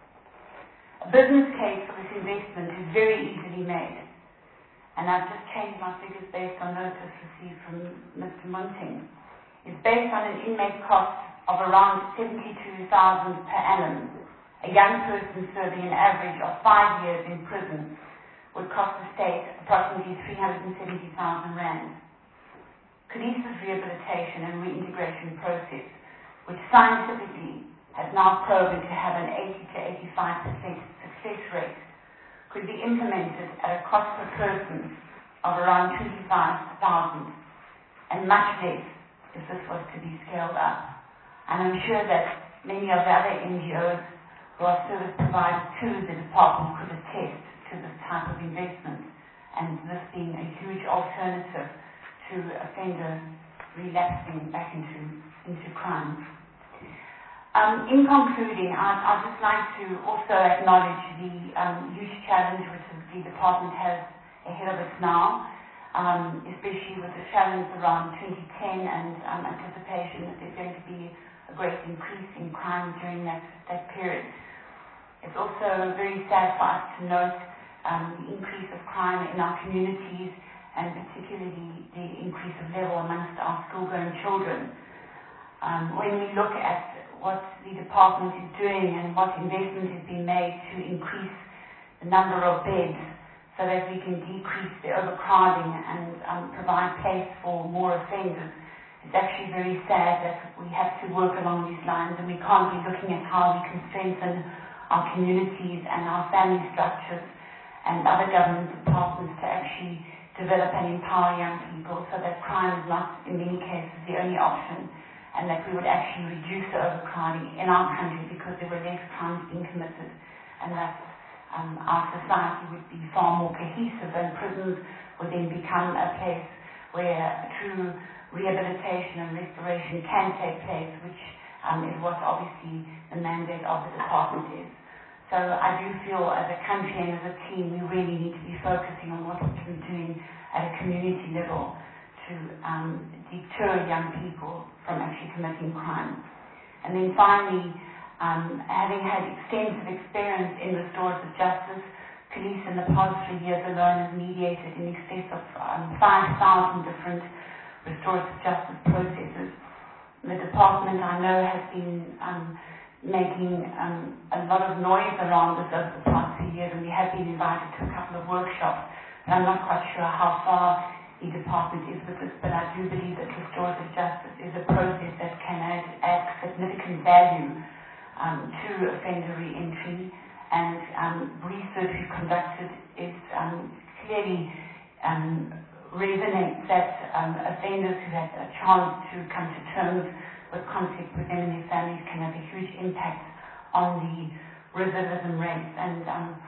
A business case for this investment is very easily made, and I've just changed my figures based on notice received from Mr. Munting. It's based on an inmate cost of around 72,000 per annum. A young person serving an average of 5 years in prison would cost the state approximately 370,000 rand. Kalisa's rehabilitation and reintegration process, which scientifically has now proven to have an 80 to 85% success rate, could be implemented at a cost per person of around 25,000, and much less if this was to be scaled up. And I'm sure that many of the other NGOs who are service providers to the department could attest to this type of investment, and this being a huge alternative to offender relapsing back into crime. In concluding, I'd just like to also acknowledge the huge challenge which the department has ahead of us now, especially with the challenge around 2010 and anticipation that there's going to be a great increase in crime during that period. It's also very sad for us to note the increase of crime in our communities, and particularly the increase of level amongst our school-going children. When we look at what the department is doing and what investment is being made to increase the number of beds so that we can decrease the overcrowding and provide place for more offenders, it's actually very sad that we have to work along these lines, and we can't be looking at how we can strengthen our communities and our family structures and other government departments to actually develop and empower young people so that crime is not, in many cases, the only option, and that we would actually reduce the overcrowding in our country because there were less crimes being committed, and that our society would be far more cohesive, and prisons would then become a place where true rehabilitation and restoration can take place, which is what obviously the mandate of the department is. So I do feel as a country and as a team we really need to be focusing on what we can be doing at a community level to deter young people from actually committing crime. And then finally, having had extensive experience in restorative justice, police in the past 3 years alone has mediated in excess of 5,000 different restorative justice processes. The department, I know, has been making a lot of noise around this over the past 2 years, and we have been invited to a couple of workshops, but I'm not quite sure how far the department is with this, but I do believe that restorative justice is a process that can add significant value to offender re-entry, and research we've conducted is clearly resonates that offenders who have a chance to come to terms with conflict with them and their families can have a huge impact on the recidivism rates. And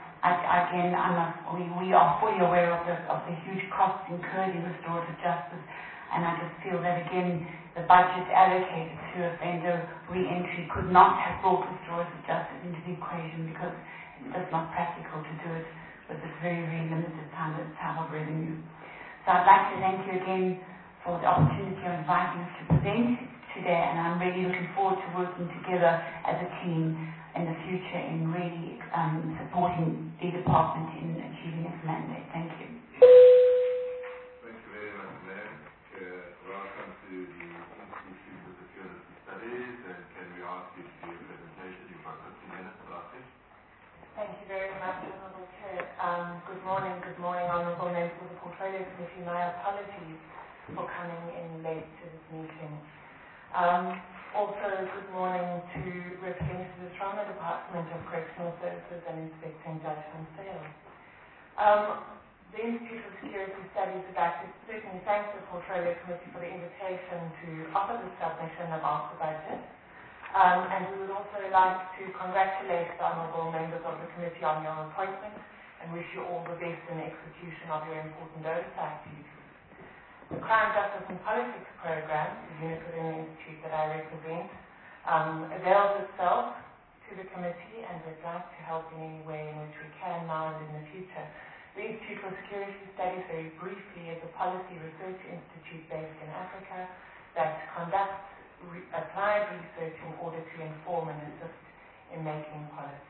we are fully aware of the huge costs incurred in restorative justice, and I just feel that again the budget allocated to offender re-entry could not have brought restorative justice into the equation because it's just not practical to do it with this very, very limited type of revenue. So I'd like to thank you again for the opportunity of inviting us to present today, and I'm really looking forward to working together as a team in the future in really supporting the department in achieving its mandate. Thank you. Thank you very much, ma'am. Welcome to the Institute of Security Studies, and can we ask you to do a presentation? You've got 15 minutes to ask it. Thank you very much, Honourable Chair. Good morning, Honourable Members of the Portfolio Committee. My apologies for coming in late to this meeting. Also, good morning to representatives from the Department of Correctional Services and Inspecting Judgment Sales. The Institute of Security Studies would like to certainly thank the Portfolio Committee for the invitation to offer the submission of our budget. And we would also like to congratulate the honourable members of the committee on your appointment and wish you all the best in the execution of your important oversight duties. The Crime, Justice and Politics Program, the unit within the institute that I represent, avails itself to the committee, and we'd like to help in any way in which we can now and in the future. The Institute for Security Studies, very briefly, is a policy research institute based in Africa that conducts applied research in order to inform and assist in making policy.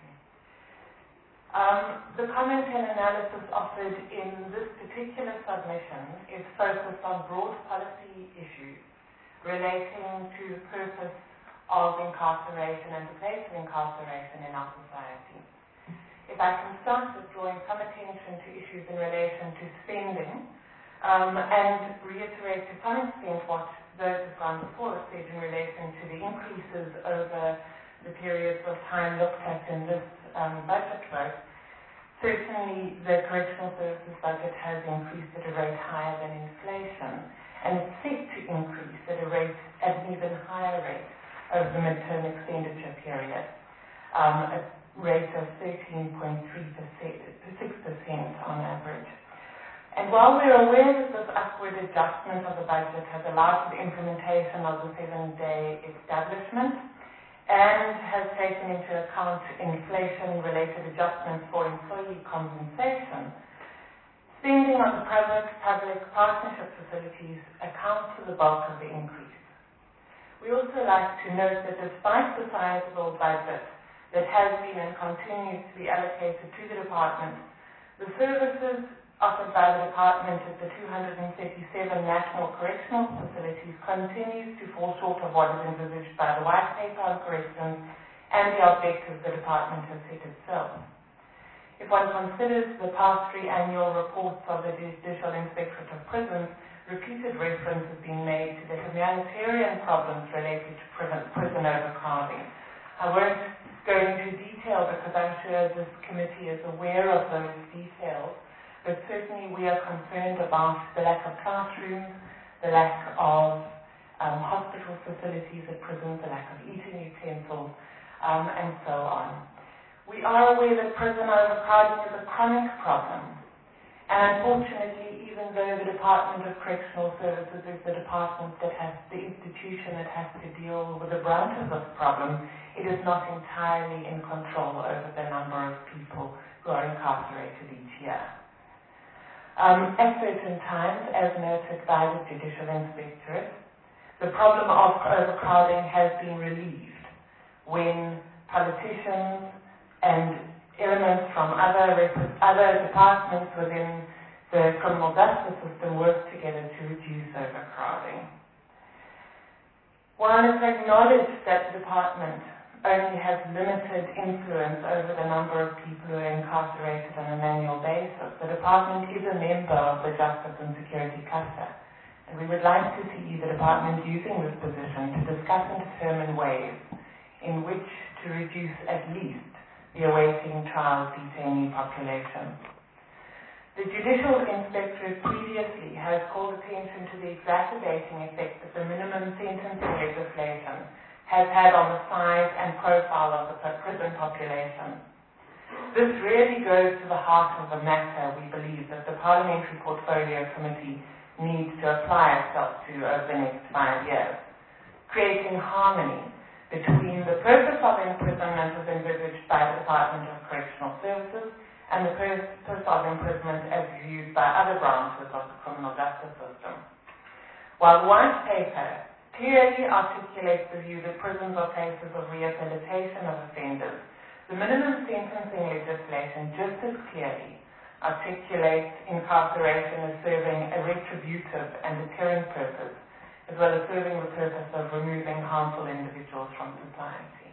The comment and analysis offered in this particular submission is focused on broad policy issues relating to the purpose of incarceration and the place of incarceration in our society. If I can start with drawing some attention to issues in relation to spending, and reiterate to some extent what those who've gone before us said in relation to the increases over the periods of time looked at in this budget vote. Certainly the Correctional Services budget has increased at a rate higher than inflation, and it's set to increase at an even higher rate over the midterm expenditure period, a rate of 13.6% on average. And while we're aware that this upward adjustment of the budget has allowed for the implementation of the 7-day establishment and has taken into account inflation-related adjustments for employee compensation, spending on the public partnership facilities accounts for the bulk of the increase. We also like to note that despite the sizable budget that has been and continues to be allocated to the department, the services offered by the department at the 237 national correctional facilities continues to fall short of what is envisaged by the White Paper on Corrections and the objectives the department has set itself. If one considers the past 3 annual reports of the Judicial Inspectorate of Prisons, repeated reference has been made to the humanitarian problems related to prison overcrowding. I won't go into detail because I'm sure this committee is aware of those details, but certainly we are concerned about the lack of classrooms, the lack of hospital facilities at prisons, the lack of eating utensils, and so on. We are aware that prison overcrowding is a chronic problem, and unfortunately, even though the Department of Correctional Services is the institution that has to deal with the brunt of this problem, it is not entirely in control over the number of people who are incarcerated each year. At certain times, as noted by the Judicial Inspectorate, the problem of overcrowding has been relieved when politicians and elements from other departments within the criminal justice system work together to reduce overcrowding. While it's acknowledged that the department only has limited influence over the number of people who are incarcerated on an annual basis, the department is a member of the Justice and Security Cluster, and we would like to see the department using this position to discuss and determine ways in which to reduce at least the awaiting trial detainee population. The Judicial Inspectorate previously has called attention to the exacerbating effect that the minimum sentencing legislation has had on the size and profile of the prison population. This really goes to the heart of the matter we believe that the Parliamentary Portfolio Committee needs to apply itself to over the next 5 years, creating harmony between the purpose of imprisonment as envisaged by the Department of Correctional Services and the purpose of imprisonment as viewed by other branches of the criminal justice system. While the White Paper clearly articulates the view that prisons are places of rehabilitation of offenders, the minimum sentencing legislation just as clearly articulates incarceration as serving a retributive and deterrent purpose, as well as serving the purpose of removing harmful individuals from society.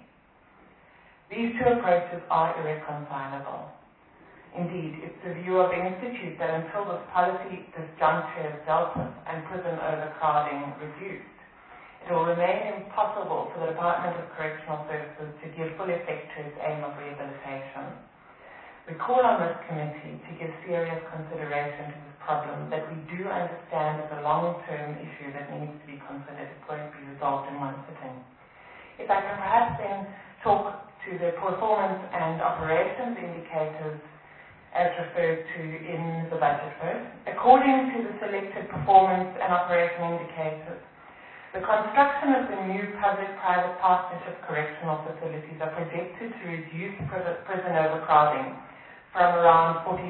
These two approaches are irreconcilable. Indeed, it's the view of the Institute that until this policy disjuncture is dealt with and prison overcrowding reduced, it will remain impossible for the Department of Correctional Services to give full effect to its aim of rehabilitation. We call on this committee to give serious consideration to this problem that we do understand is a long-term issue that needs to be considered. It won't be resolved in one sitting. If I can perhaps then talk to the performance and operations indicators as referred to in the budget first. According to the selected performance and operation indicators, the construction of the new public-private partnership correctional facilities are projected to reduce prison overcrowding from around 41%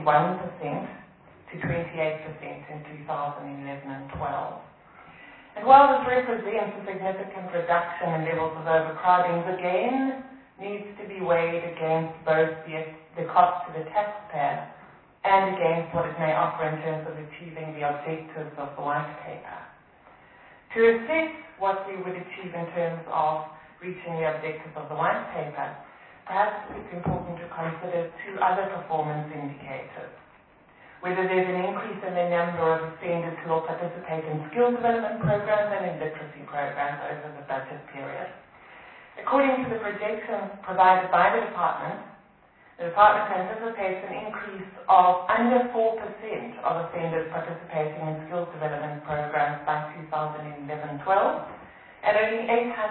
to 28% in 2011 and 12. And while this represents a significant reduction in levels of overcrowding, the gain needs to be weighed against both the cost to the taxpayer and against what it may offer in terms of achieving the objectives of the White Paper. To assess what we would achieve in terms of reaching the objectives of the White Paper, perhaps it's important to consider two other performance indicators. Whether there's an increase in the number of offenders who will participate in skill development programs and in literacy programs over the budget period. According to the projections provided by the department anticipates an increase of under 4% of offenders participating in skills development programs by 2011-12, and only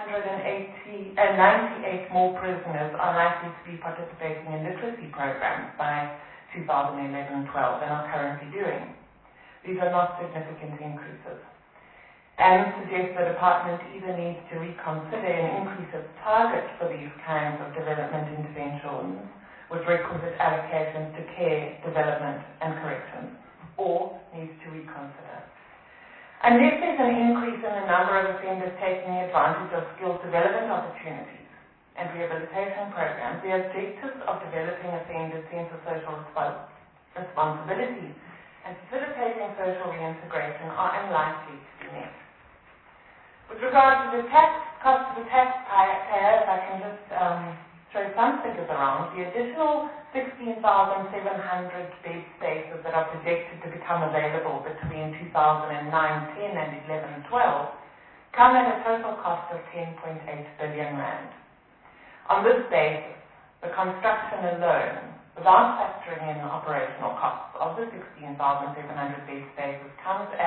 898 more prisoners are likely to be participating in literacy programs by 2011-12 than are currently doing. These are not significant increases, and suggest the department either needs to reconsider and increase its target for these kinds of development interventions with requisite allocations to care, development, and corrections, or needs to reconsider. Unless there's an increase in the number of offenders taking advantage of skills development opportunities and rehabilitation programs, the objectives of developing offenders' sense of social responsibility and facilitating social reintegration are unlikely to be met. With regard to the cost to the taxpayer, if I can just throw some figures around, the additional 16,700 bed spaces that are projected to become available between 2009-10 and 11-12 come at a total cost of 10.8 billion rand. On this basis, the construction alone, without factoring in operational costs of the 16,700 bed spaces, comes at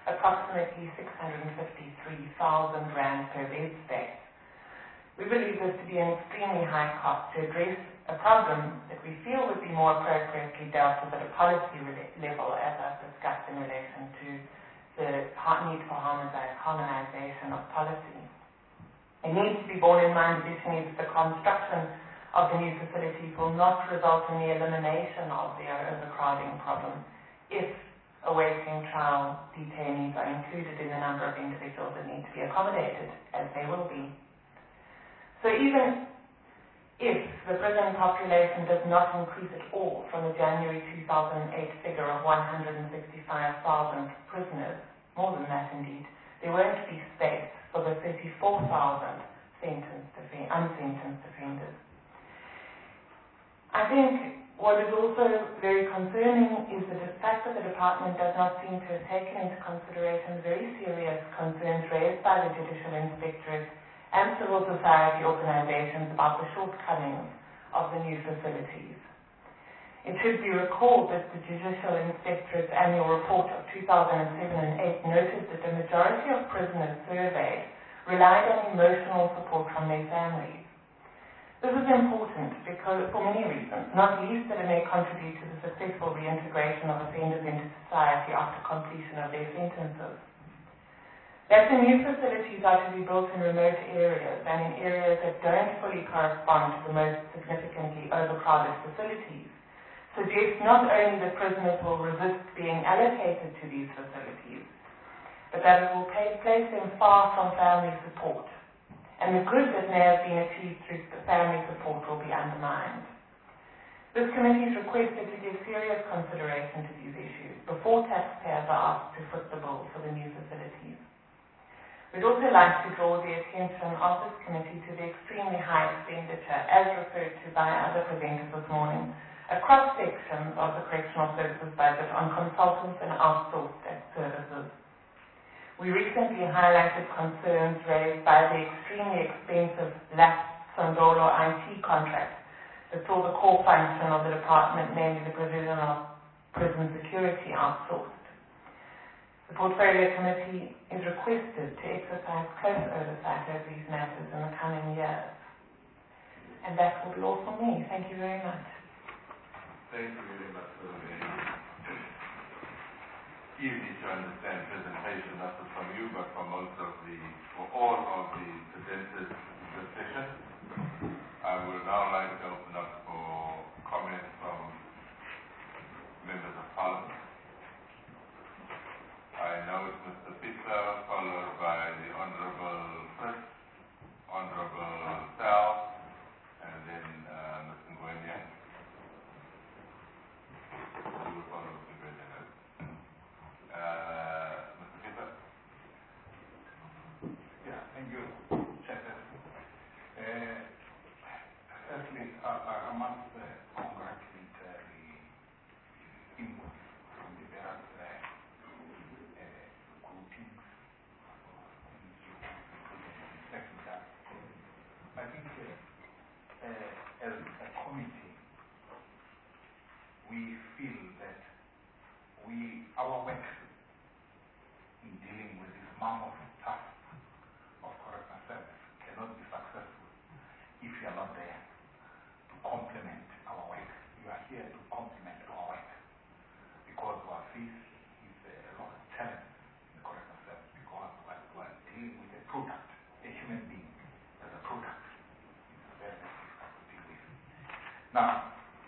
approximately 653,000 rand per bed space. We believe this to be an extremely high cost to address a problem that we feel would be more appropriately dealt with at a policy level, as I've discussed in relation to the need for harmonization of policy. It needs to be borne in mind additionally that the construction of the new facilities will not result in the elimination of the overcrowding problem if awaiting trial detainees are included in the number of individuals that need to be accommodated, as they will be. So even if the prison population does not increase at all from the January 2008 figure of 165,000 prisoners, more than that indeed, there won't be space for the 34,000 unsentenced offenders. I think what is also very concerning is the fact that the department does not seem to have taken into consideration very serious concerns raised by the Judicial Inspectorate and civil society organizations about the shortcomings of the new facilities. It should be recalled that the Judicial Inspectorate's annual report of 2007 and 8 noted that the majority of prisoners surveyed relied on emotional support from their families. This is important because, for many reasons, not least that it may contribute to the successful reintegration of offenders into society after completion of their sentences. That the new facilities are to be built in remote areas and in areas that don't fully correspond to the most significantly overcrowded facilities suggests not only that prisoners will resist being allocated to these facilities, but that it will place them far from family support, and the good that may have been achieved through family support will be undermined. This committee is requested to give serious consideration to these issues before taxpayers are asked to foot the bill for the new facilities. We'd also like to draw the attention of this committee to the extremely high expenditure, as referred to by other presenters this morning, across sections of the Correctional Services budget on consultants and outsourced services. We recently highlighted concerns raised by the extremely expensive lapsed Sondolo IT contract that saw the core function of the department, namely the provision of prison security, outsourced. The Portfolio Committee is requested to exercise close oversight over these matters in the coming years. And that will be all from me. Thank you very much. Thank you very much for the very easy to understand presentation, not just from you, but from all of the presenters in this session. I would now like to open up for comments from members of Parliament. I know it's Mr. Pitler, followed by the Honorable Chris, Honorable Sal, and then Mr. Ngwenya. Who will follow Mr. Ngwenya? Mr. Pitler? Yeah, thank you, Chairman. Firstly, I must congratulate the input from the various I think as a committee, we feel that our work in dealing with this mammoth task of correctional service cannot be successful if you are not there to complement our work. You are here to complement our work because we are faced with a lot of talent in the correctional service because we are dealing with a product, a human being as a product. It's very difficult to deal with. Now,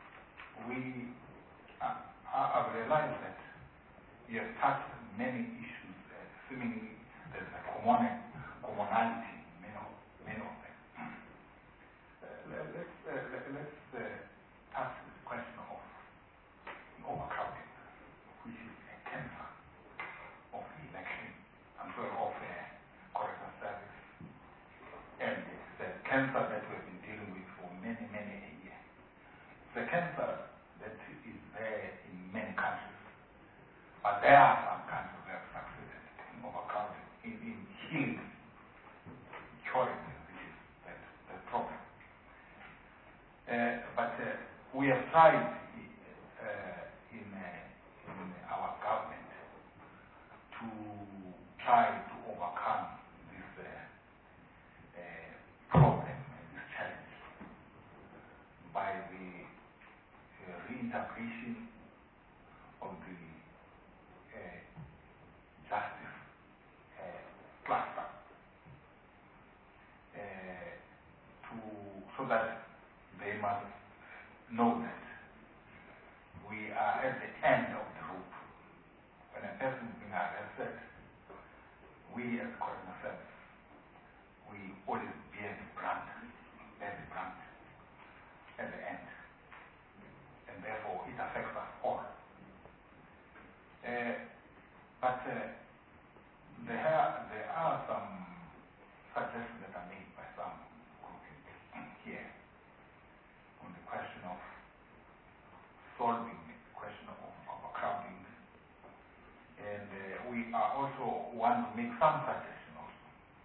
I've realized that you have touched many issues, seemingly there's a commonality in many of them. Let's touch the question of overcrowding, which is a cancer of the election, of correctional service. And it's a cancer that we have been dealing with for many a years. It's a cancer that is there in many countries, but there are some countries that have succeeded in overcrowding, in healing, curing the problem. But we have tried in our government to so that they must know that we are at the end of the rope. When a person is being arrested, we as correctional service, we always bear the brunt at the end. And therefore it affects us all. But there are some suggestions that are made by some groups here on the question of solving the question of overcrowding. And we are also want to make some suggestions also.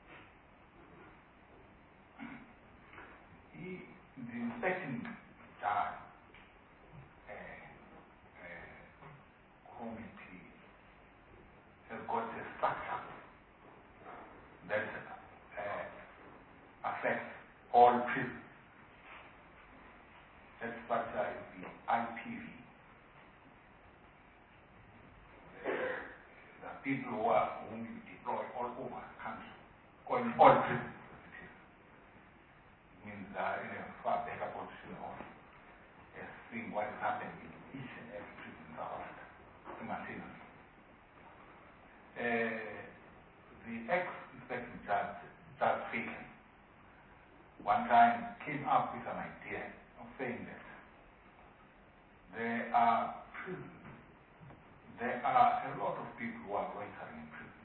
The inspecting charge committee has got a structure that affects all prisons. That structure is the IPV. The people whom you deploy all over the country, or in all prisons. It means in a far better position of seeing what is happening in each and every prison in South Africa simultaneously. The ex-inspecting judge Fagan, one time came up with an idea of saying that there are a lot of people who are loitering in prison,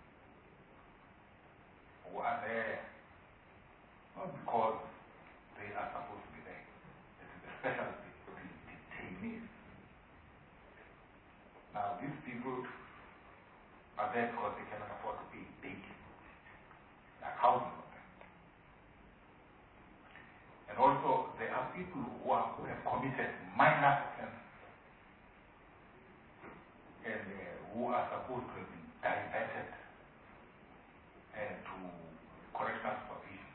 who are there not because they are supposed to be there. It is a specialty of the detainees. Now these people are there because they cannot afford to pay bail, like housing of them. And also there are people who have committed minor offenses and who are supposed to have been diverted to correctional supervision.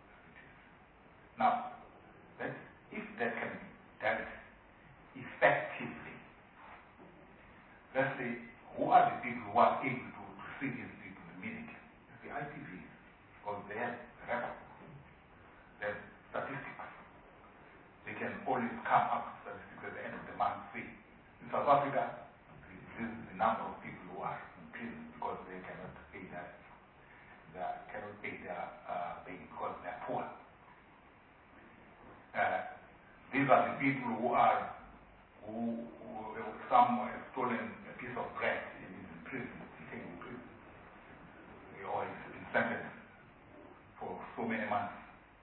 Now, if that can be dealt effectively, let's say, who are the people who are able to see these people immediately? It's the IPVs, because they have records, they have statistics. They can always come up with statistics at the end of the month. See, in South Africa, this is the number of people who are in prison because they cannot pay their bail because they are poor. These are the people who some have stolen a piece of bread and is in prison, detained in prison, or is in sentence for so many months.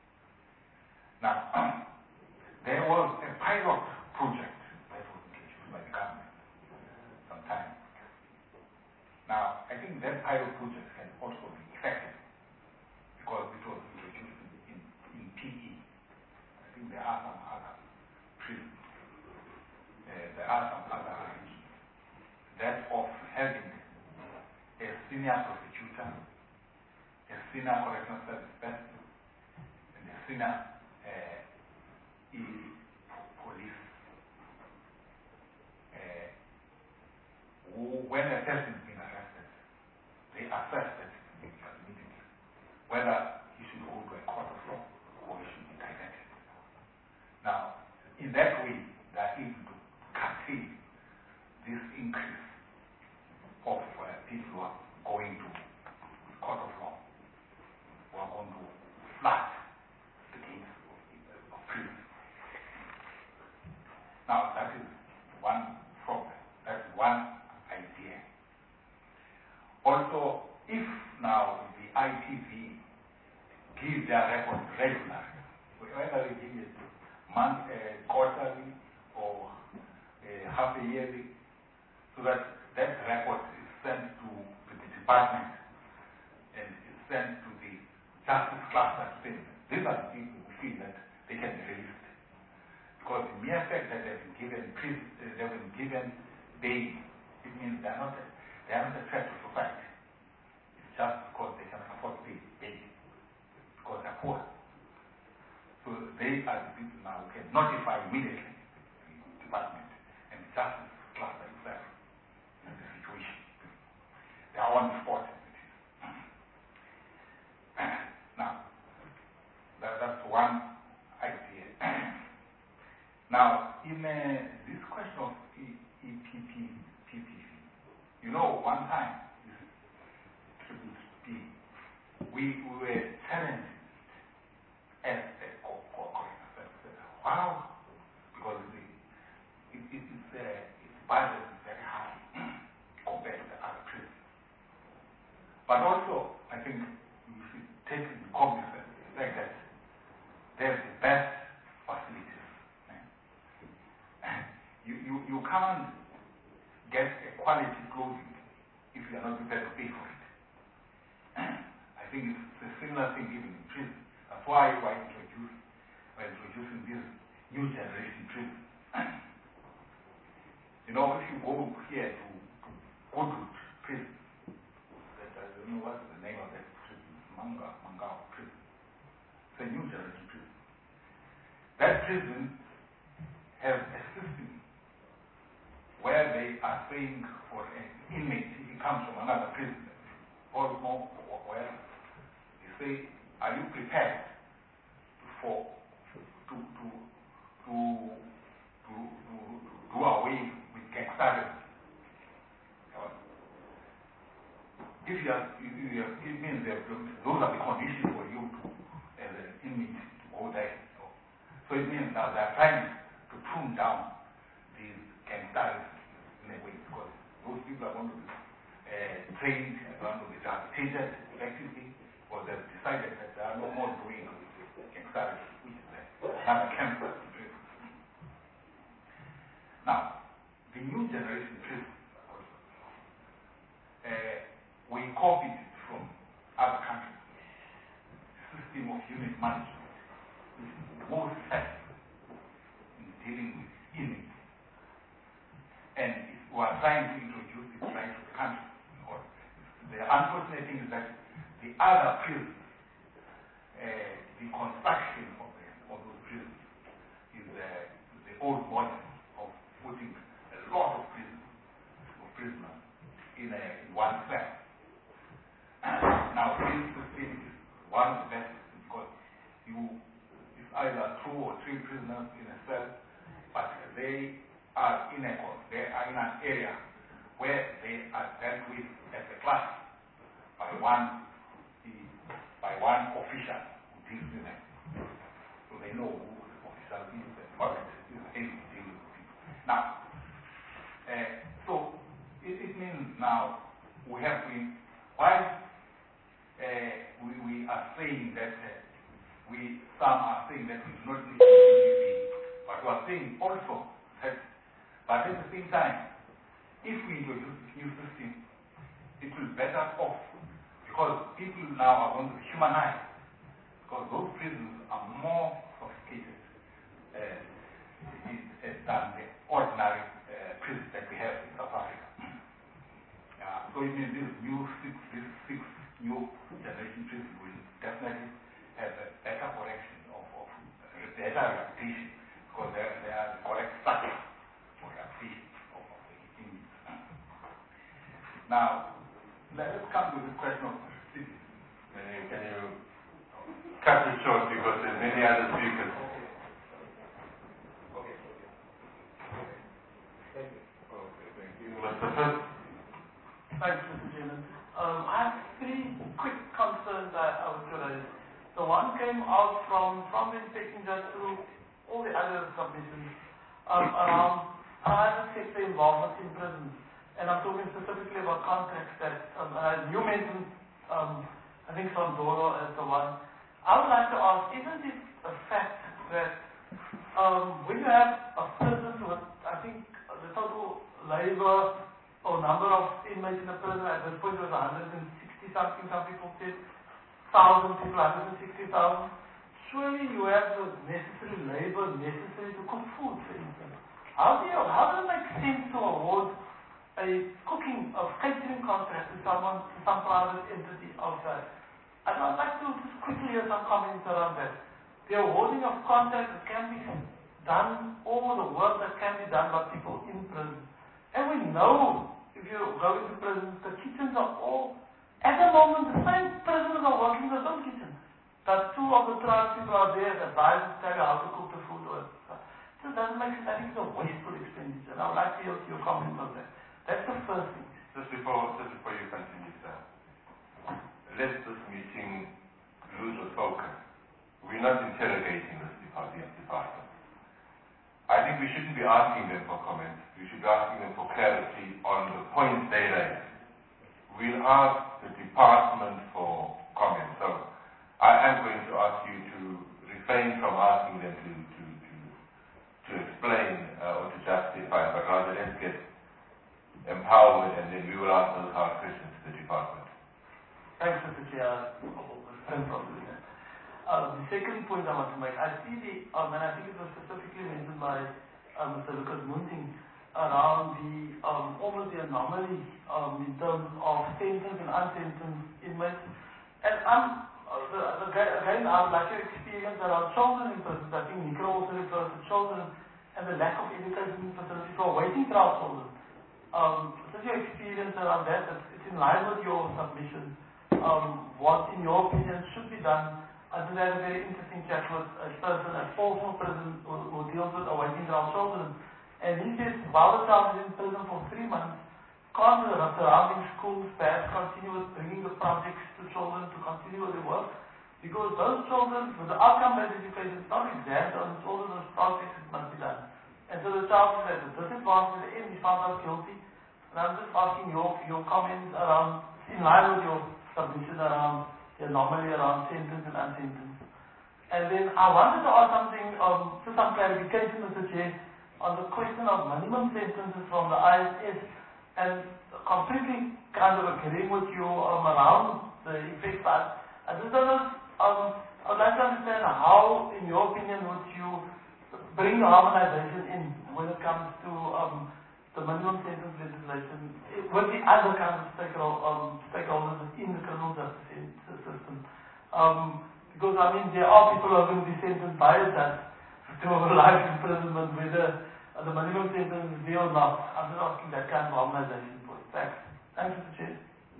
Now, there was a pilot project that was introduced by the government some time ago. Now, I think that pilot project can also be effective because it was introduced in PE. I think there are some other prisons. There are some other arrangements. That of having a senior prosecutor, a senior correctional service person, and a senior police, who, when a person is being arrested, they assess that immediately whether he should go to a court of law or he should be diverted. Now, in that way, they are able to curtail this increase of people who are going to court of law, who are going to flood the gates of prison. Now, that is one problem. That's one idea. Also, if now the IPV give their records regularly, whether they give it quarterly or half a yearly, so that that record is sent to the department and is sent to the justice cluster to say, these are the people who feel that they can be released. Because the mere fact that they've been given bail, it means they are not a threat to society. It's just because they cannot afford to pay bail, because they're poor. So they are the people now who can notify immediately the department and the justice cluster itself in the situation. They are on the spot. Now, that's one idea. one time, we were challenged as a wow, because its budget is very high compared to the other prisons. But also, I think we should take into cognizance the fact that there's the best facilities. You can't get a quality clothing if you are not prepared to pay for it. I think it's a similar thing even in prison. That's why we're introducing this new generation prison. You know, if you go here to Goodwood prison, I don't know what's the name of that prison, Mangao prison. It's a new generation prison. That prison has a system where they are saying for an inmate, if he comes from another prison, Baltimore or wherever, they say, are you prepared to do away with gangsterism? If you are, it means that those are the conditions for you to, as an inmate, to go there. So it means now they are trying to tune down these gangsterism in a way, because those people are going to be trained, are going to be rehabilitated effectively, because they've decided that they are no more doing gangsterism, which is another cancer. Now, the new generation prison, we copied it from other countries. The system of unit management, which is the most effective in dealing with inmates. And we are trying to introduce it right to the country. The unfortunate thing is that the other prisons, the construction of those prisons is the old model of putting a lot of prisoners in one cell. Now, this system is one of the best because it's either 2 or 3 prisoners in a cell, but they are in an area where they are dealt with as a class by one official who deals with them. So they know who the official is and what is able to deal with people. Now, so it means now we have to, while we are saying that some are saying that we do not need to be, but we are saying also that, but at the same time, if we introduce this new system, it will be better off because people now are going to be humanized because those prisons are more sophisticated than the ordinary prisons that we have in South Africa. So it means this six new generation prisons will definitely have a better correction of better reputation because they are the correct structure for reputation of the inmates. Now, let's come to the question of cities. Can you cut it short because there are many other speakers? Okay. Thank you. Okay, thank you. Mr. First. Thanks, Mr. Chairman. I have 3 quick concerns I would raise. The one came out from inspecting just through all the other submissions around private sector involvement in prisons. And I'm talking specifically about contracts that you mentioned, I think Sondoro as the one. I would like to ask, isn't it a fact that when you have a prison with, I think the total labor or number of inmates in a prison at this point was 160-something, some people said 1,000 people, 160,000. Surely you have the necessary labor necessary to cook food, for instance. How does it make sense to award a catering contract to some private entity outside? And I'd like to just quickly hear some comments around that. The awarding of contracts that can be done, all the work that can be done by people in prison. And we know, if you go into prisons, the kitchens are all, at the moment, the same prisoners are working in the same kitchen. But 2 of the trial people are there that advise to tell you how to cook the food. So it doesn't make sense. I think it's a wasteful expenditure. And I would like to hear your comments on that. That's the first thing. Just before you continue, sir, let this meeting lose the focus. We're not interrogating these departments. I think we shouldn't be asking them for comments. We should be asking them for clarity on the points they raise. We'll ask the department for comments. So I am going to ask you to refrain from asking them to explain or to justify, but rather let's get empowerment, and then we will answer those hard questions to the department. Thanks, Mr. Chair. The second point I want to make, I see and I think it was specifically mentioned by Mr. Lucas Munting, around the almost the anomaly in terms of sentenced and unsentenced inmates. And again, I would like your experience around children in prison. I think Nicola also refers to children and the lack of education facilities for waiting trial children. What's your experience around that? It's in line with your submission. What, in your opinion, should be done? I just had a very interesting chat with a person at Portsmouth Prison who deals with awaiting trial children. And he says, while the child is in prison for 3 months, can't the surrounding schools perhaps continue with bringing the projects to children to continue with the work? Because those children, with the outcome-based education, it's not exams on all of those projects that must be done. And so the child is at a disadvantage at the end, he's found out guilty. And I'm just asking your comments around, in line with your submission around the anomaly around sentenced and unsentenced. And then I wanted to ask something, just some clarification, Mr. Chair, on the question of minimum sentences from the ISS, and completely kind of agreeing with you around the effect part. I just don't know, I would like to understand how, in your opinion, would you bring the harmonization in when it comes to the minimum sentence legislation with the other kinds of stakeholders in the criminal justice system. Because, I mean, there are people who are going to be sentenced by a judge to life imprisonment, whether the minimum sentence is there or not. I'm just asking that kind of harmonization point. Thanks. Thanks, Mr. Chair.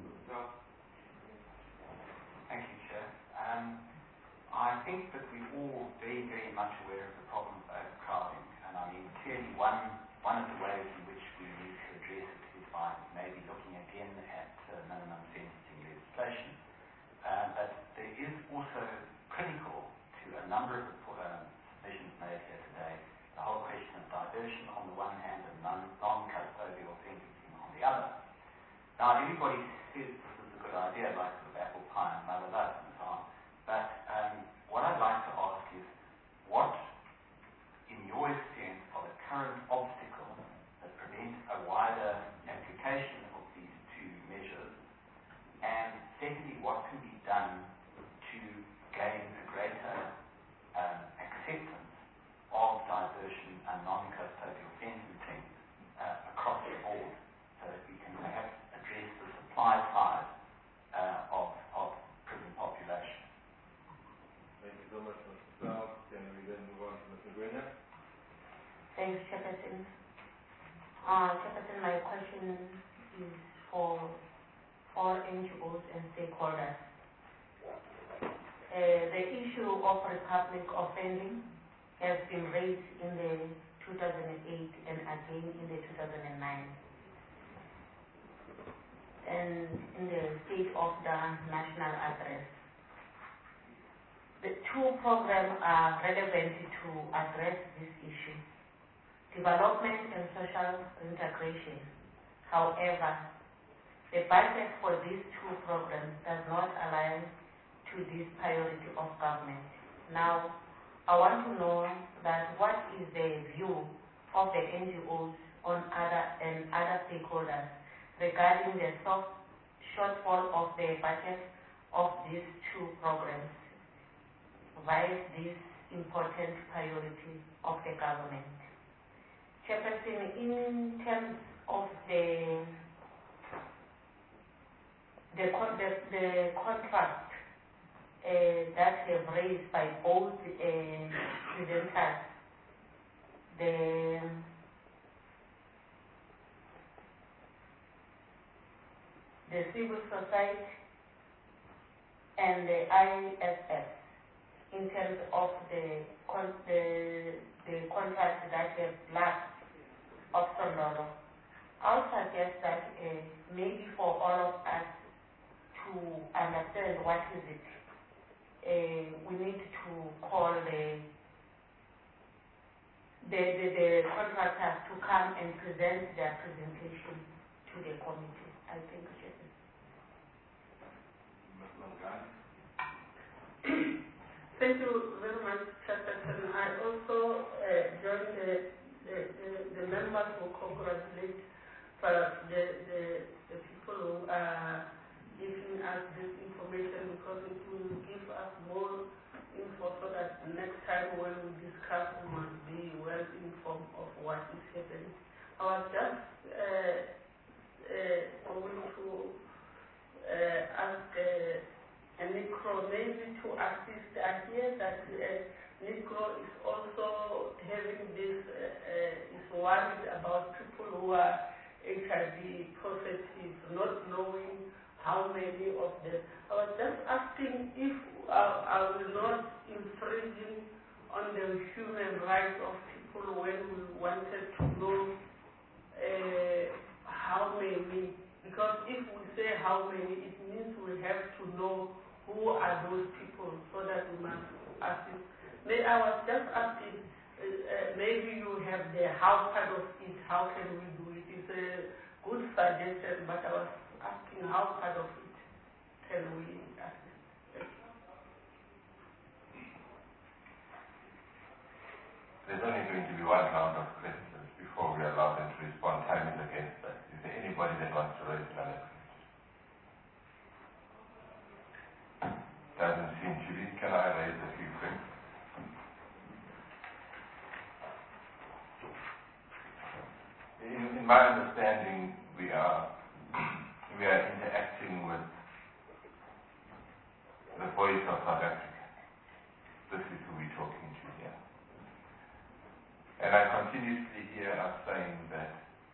Thank you, Chair. I think that we're all very, very much aware of the problem of overcrowding. And I mean, clearly one of the ways in which we need to address it is by maybe looking again at minimum sentencing legislation. But there is also critical to a number of submissions made here today, the whole question of diversion on the one hand and non-custodial sentencing on the other. Now, everybody says this is a good idea, like sort of apple pie and mother love and so on. But what I'd like to ask is, what, in your experience, are the current obstacles that prevent a wider application of these two measures? And secondly, what can be done to gain a greater acceptance of diversion and non-custodial sentencing across the board, so that we can perhaps address the supply side of prison population? Thank you so much, Mr. South. Can we then move on to Mr. Gwenya? Thanks, Chairperson. Chairperson, my question is for all NGOs and stakeholders. The issue of republic offending has been raised in the 2008 and again in the 2009. And in the State of the National Address. The two programs are relevant to address this issue: development and social integration. However, the budget for these two programs does not align to this priority of government. Now, I want to know that what is the view of the NGOs on other stakeholders regarding the shortfall of the budget of these two programs via this important priority of the government. Chairperson, in terms of the contract that have raised by both presenters, the civil society and the ISS, in terms of the contract that have lapsed of Sondolo. I'll suggest that maybe for all of us to understand what is it, we need to call the contractors to come and present their presentation to the committee. I think Thank you very much, Chairperson. I also join the members who congratulate the people who are giving us this information, because it will give us more info so that next time when we discuss, we must be well informed of what is happening. I was just going to ask NICRO maybe to assist. I hear that NICRO is also having this, is worried about people who are HIV positive, not knowing how many of them. I was just asking if I will not infringing on the human rights of people when we wanted to know how many, because if we say how many, it means we have to know who are those people so that we must assist. I was just asking, maybe you have the how part of it, how can we do it? It's a good suggestion, but I was asking how part of it can we assist. There's only going to be one round of questions before we allow them to respond. Time is against us. Is there anybody that wants to raise another question? Doesn't seem to be. Can I raise a few questions? In my understanding, we are interacting with the voice of South Africa. This is who we're talking to here. And I continuously hear us saying that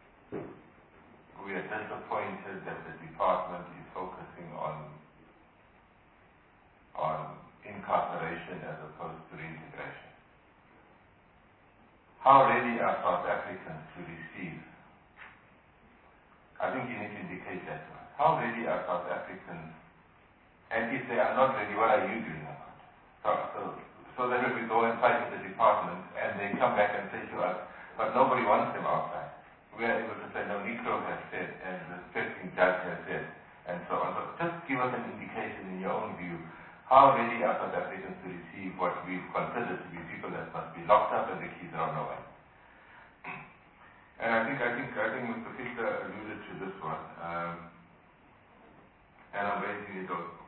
we are disappointed that the department is focusing on incarceration as opposed to reintegration. How ready are South Africans to receive? I think you need to indicate that to us. How ready are South Africans? And if they are not ready, what are you doing about it? So that if we go and fight with the department and they come back and say to us, but nobody wants them outside, we are able to say, no, NICRO has said, and the respecting judge has said, and so on. So just give us an indication in your own view. How ready are South Africans to receive what we consider to be people that must be locked up and the keys are on the way? And I think Mr. Fisher alluded to this one, and I'm raising it also.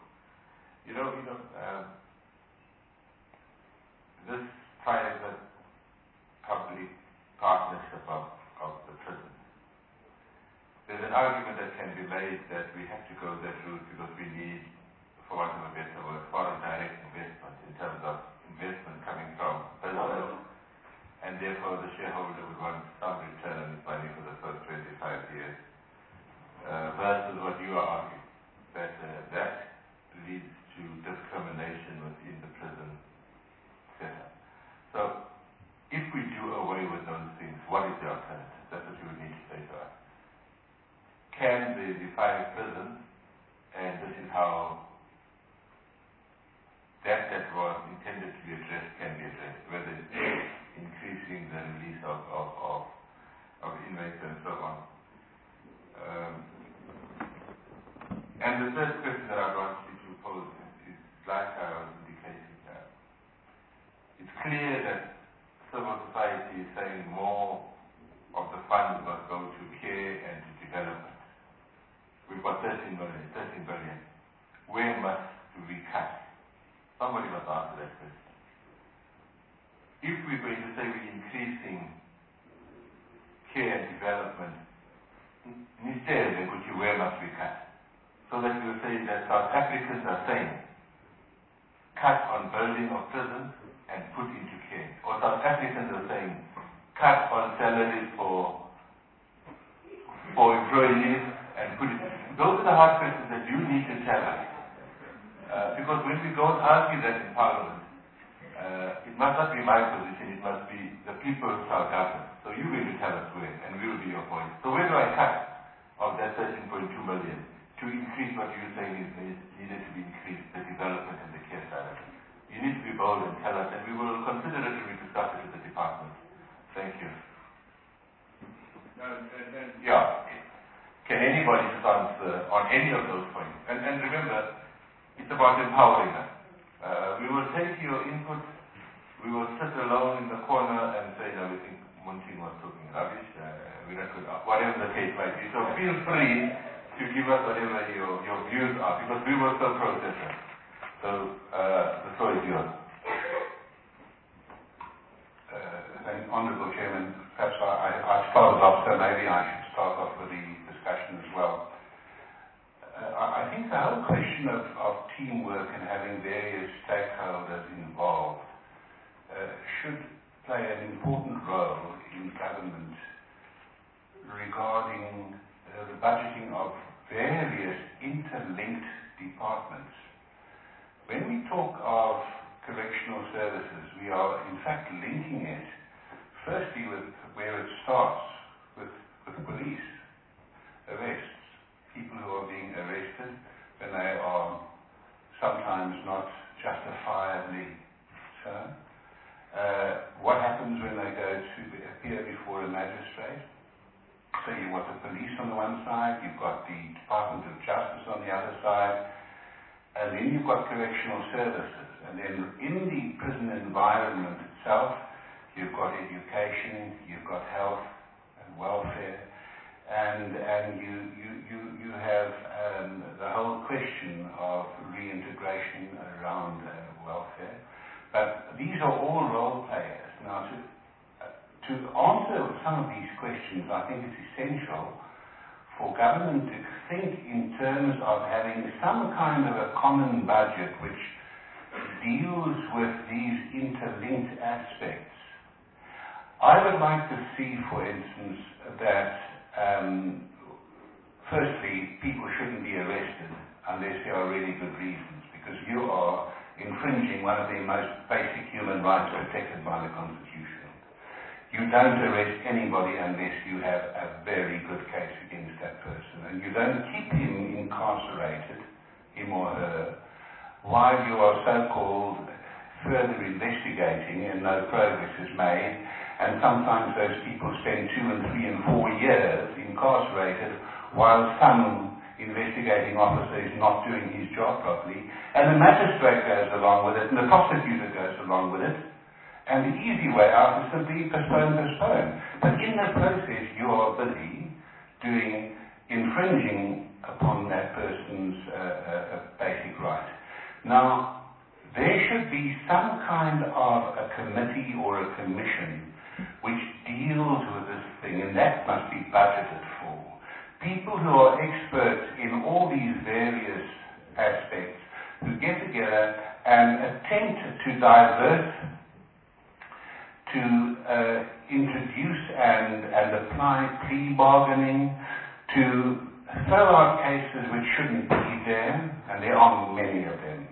This private-public partnership of the prison. There's an argument that can be made that we have to go that route because we need, for want of a better word, foreign direct investment in terms of investment coming from business, and therefore the shareholder would want some return on his money for the first 25 years, versus what you are arguing, that that leads to discrimination within the prison setup. So, if we do away with those things, what is the alternative? That's what you would need to say to us. Can the five prisons, and this is how that was intended to be addressed can be addressed, whether it's increasing the release of inmates and so on. And the third question that I want you to pose is like I was indicating that it's clear that civil society is saying more of the funds must go to care and to development. We've got 13 billion. Where must we cut? Somebody must answer that question. If we're going to say we're increasing care and development, instead, where must we cut? So that we will say that South Africans are saying, cut on building of prisons and put into care. Or South Africans are saying, cut on salaries for employees and put it. Those are the hard questions that you need to tell us. Because when we go and argue that in Parliament, it must not be my position, it must be the people's government. So So you're going to tell us where, and we will be your point. So where do I cut of that 13.2 million to increase what you're saying is needed to be increased, the development and the care side of it? You need to be bold and tell us, and we will consider it when we discuss it with the department. Thank you. Yeah. Can anybody just answer on any of those points? And remember, it's about empowering us. We will take your input. We will sit alone in the corner and say, no, we think Munting was talking rubbish. We're not good. Whatever the case might be. So feel free to give us whatever your views are, because we will still process it. So the floor is yours. Honourable Chairman, perhaps I started off, so maybe I should start off with the discussion as well. I think the whole question of teamwork and having various stakeholders involved should play an important role in government regarding the budgeting of various interlinked departments. When we talk of correctional services, we are in fact linking it firstly with where it starts, with police arrests, people who are being arrested when they are sometimes not justifiably so. What happens when they go to appear before a magistrate? So you've got the police on the one side, you've got the Department of Justice on the other side, and then you've got correctional services. And then in the prison environment itself, you've got education, you've got health and welfare, and you have the whole question of reintegration around welfare. But these are all role players. Now, to answer some of these questions, I think it's essential for government to think in terms of having some kind of a common budget which deals with these interlinked aspects. I would like to see, for instance, that firstly, people shouldn't be arrested unless there are really good reasons, because you are infringing one of the most basic human rights protected by the Constitution. You don't arrest anybody unless you have a very good case against that person, and you don't keep him incarcerated, him or her, while you are so-called further investigating and no progress is made. And sometimes those people spend 2 and 3 and 4 years incarcerated while some investigating officer is not doing his job properly, and the magistrate goes along with it, and the prosecutor goes along with it, and the easy way out is simply postpone. But in the process, you are busy infringing upon that person's basic right. Now, there should be some kind of a committee or a commission which deals with this thing, and that must be budgeted for. People who are experts in all these various aspects who get together and attempt to divert, to introduce and apply plea bargaining, to throw out cases which shouldn't be there, and there are many of them.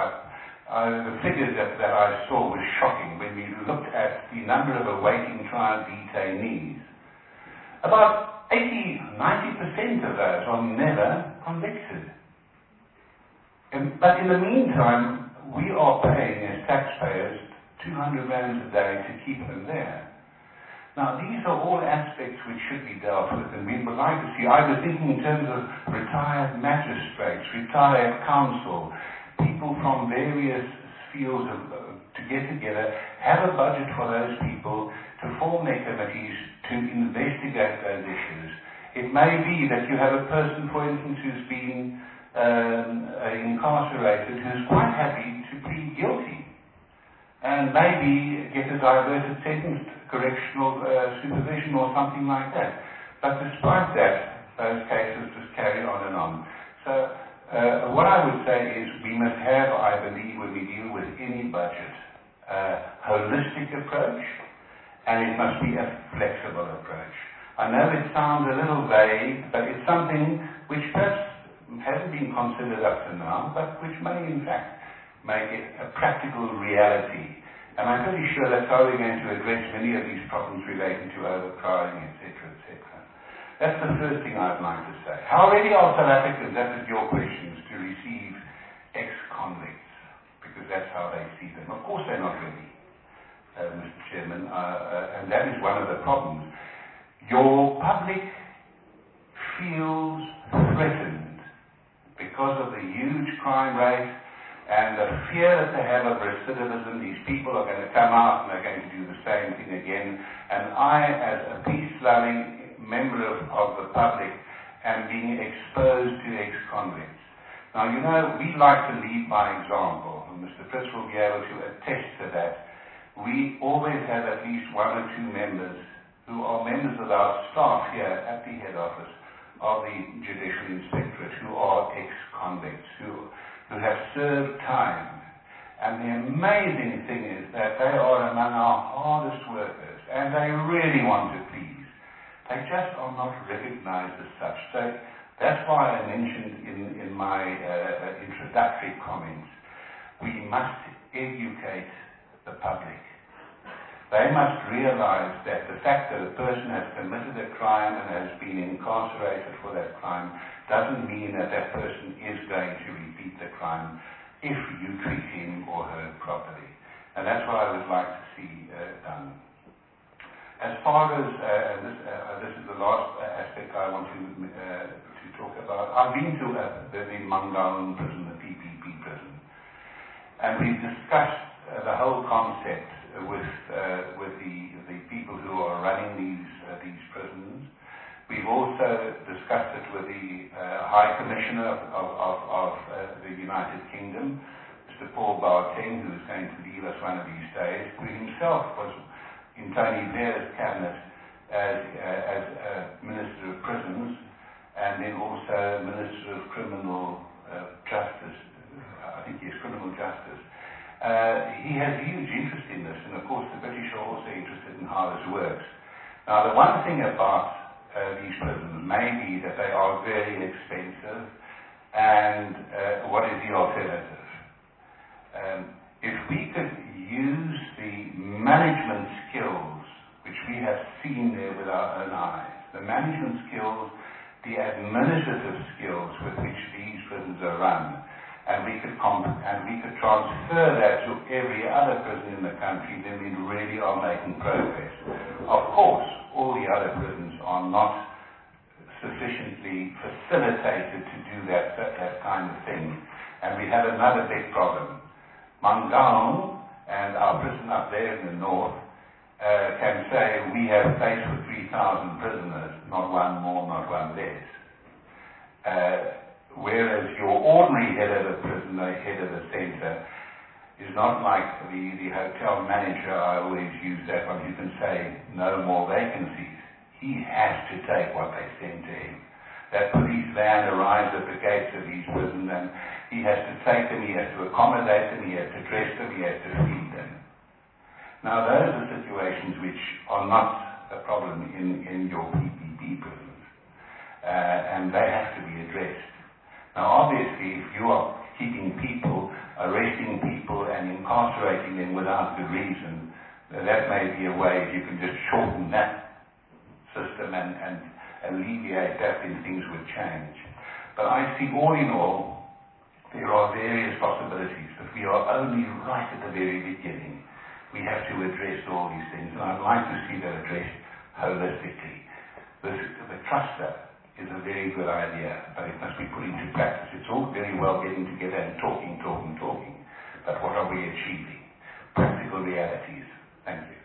The figures that I saw was shocking when we looked at the number of awaiting trial detainees. About 80-90% of those are never convicted. But in the meantime, we are paying as taxpayers 200 rand a day to keep them there. Now, these are all aspects which should be dealt with, and we would like to see. I was thinking in terms of retired magistrates, retired counsel, people from various fields to get together, have a budget for those people to form their committees to investigate those issues. It may be that you have a person, for instance, who's been incarcerated, who's quite happy to plead guilty and maybe get a diverted sentence, correctional supervision or something like that. But despite that, those cases just carry on and on. So what I would say is we must have, I believe, when we deal with any budget, a holistic approach, and it must be a flexible approach. I know it sounds a little vague, but it's something which perhaps hasn't been considered up to now, but which may in fact make it a practical reality. And I'm pretty sure that's how we're going to address many of these problems relating to overcrowding, etc., etc. That's the first thing I'd like to say. How ready are South Africans, that is your questions, to receive ex-convicts? Because that's how they see them. Of course they're not ready, Mr. Chairman, and that is one of the problems. Your public feels threatened because of the huge crime rate and the fear that they have of recidivism. These people are going to come out and they're going to do the same thing again. And I, as a peace-loving member of the public, am being exposed to ex-convicts. Now, you know, we like to lead by example, and Mr. Fritz will be able to attest to that. We always have at least one or two members who are members of our staff here at the head office of the Judicial Inspectorate who are ex-convicts, who have served time. And the amazing thing is that they are among our hardest workers, and they really want to please. They just are not recognized as such. So that's why I mentioned in my introductory comments, we must educate the public. They must realize that the fact that a person has committed a crime and has been incarcerated for that crime doesn't mean that that person is going to repeat the crime if you treat him or her properly. And that's what I would like to see done. As far as, this is the last aspect I want to talk about, I've been to the Mangaung prison, the PPP prison, and we've discussed the whole concept with the people who are running these prisons. We've also discussed it with the High Commissioner of the United Kingdom, Mr. Paul Boateng, who is going to leave us one of these days, who himself was in Tony Blair's cabinet as Minister of Prisons, and then also Minister of Criminal Justice. I think he is Criminal Justice. He has huge interest in this, and of course the British are also interested in how this works. Now, the one thing about these prisons may be that they are very expensive, and what is the alternative? If we could use the management skills, which we have seen there with our own eyes, the management skills, the administrative skills with which these prisons are run, and we could transfer that to every other prison in the country, then we really are making progress. Of course, all the other prisons are not sufficiently facilitated to do that kind of thing. And we have another big problem. Mangaung and our prison up there in the north can say we have space for 3,000 prisoners, not one more, not one less. Whereas your ordinary head of a prison, the head of a centre, is not like the hotel manager. I always use that one. You can say no more vacancies. He has to take what they send to him. That police van arrives at the gates of these prisons, and he has to take them, he has to accommodate them, he has to dress them, he has to feed them. Now, those are situations which are not a problem in your PPP prisons, and they have to be addressed. Now, obviously, if you are keeping people, arresting people, and incarcerating them without good reason, that may be a way if you can just shorten that system and alleviate that, then things would change. But I see, all in all, there are various possibilities, but we are only right at the very beginning. We have to address all these things, and I'd like to see that addressed holistically. The cluster is a very good idea, but it must be put into practice. It's all very well getting together and talking, but what are we achieving? Practical realities. Thank you.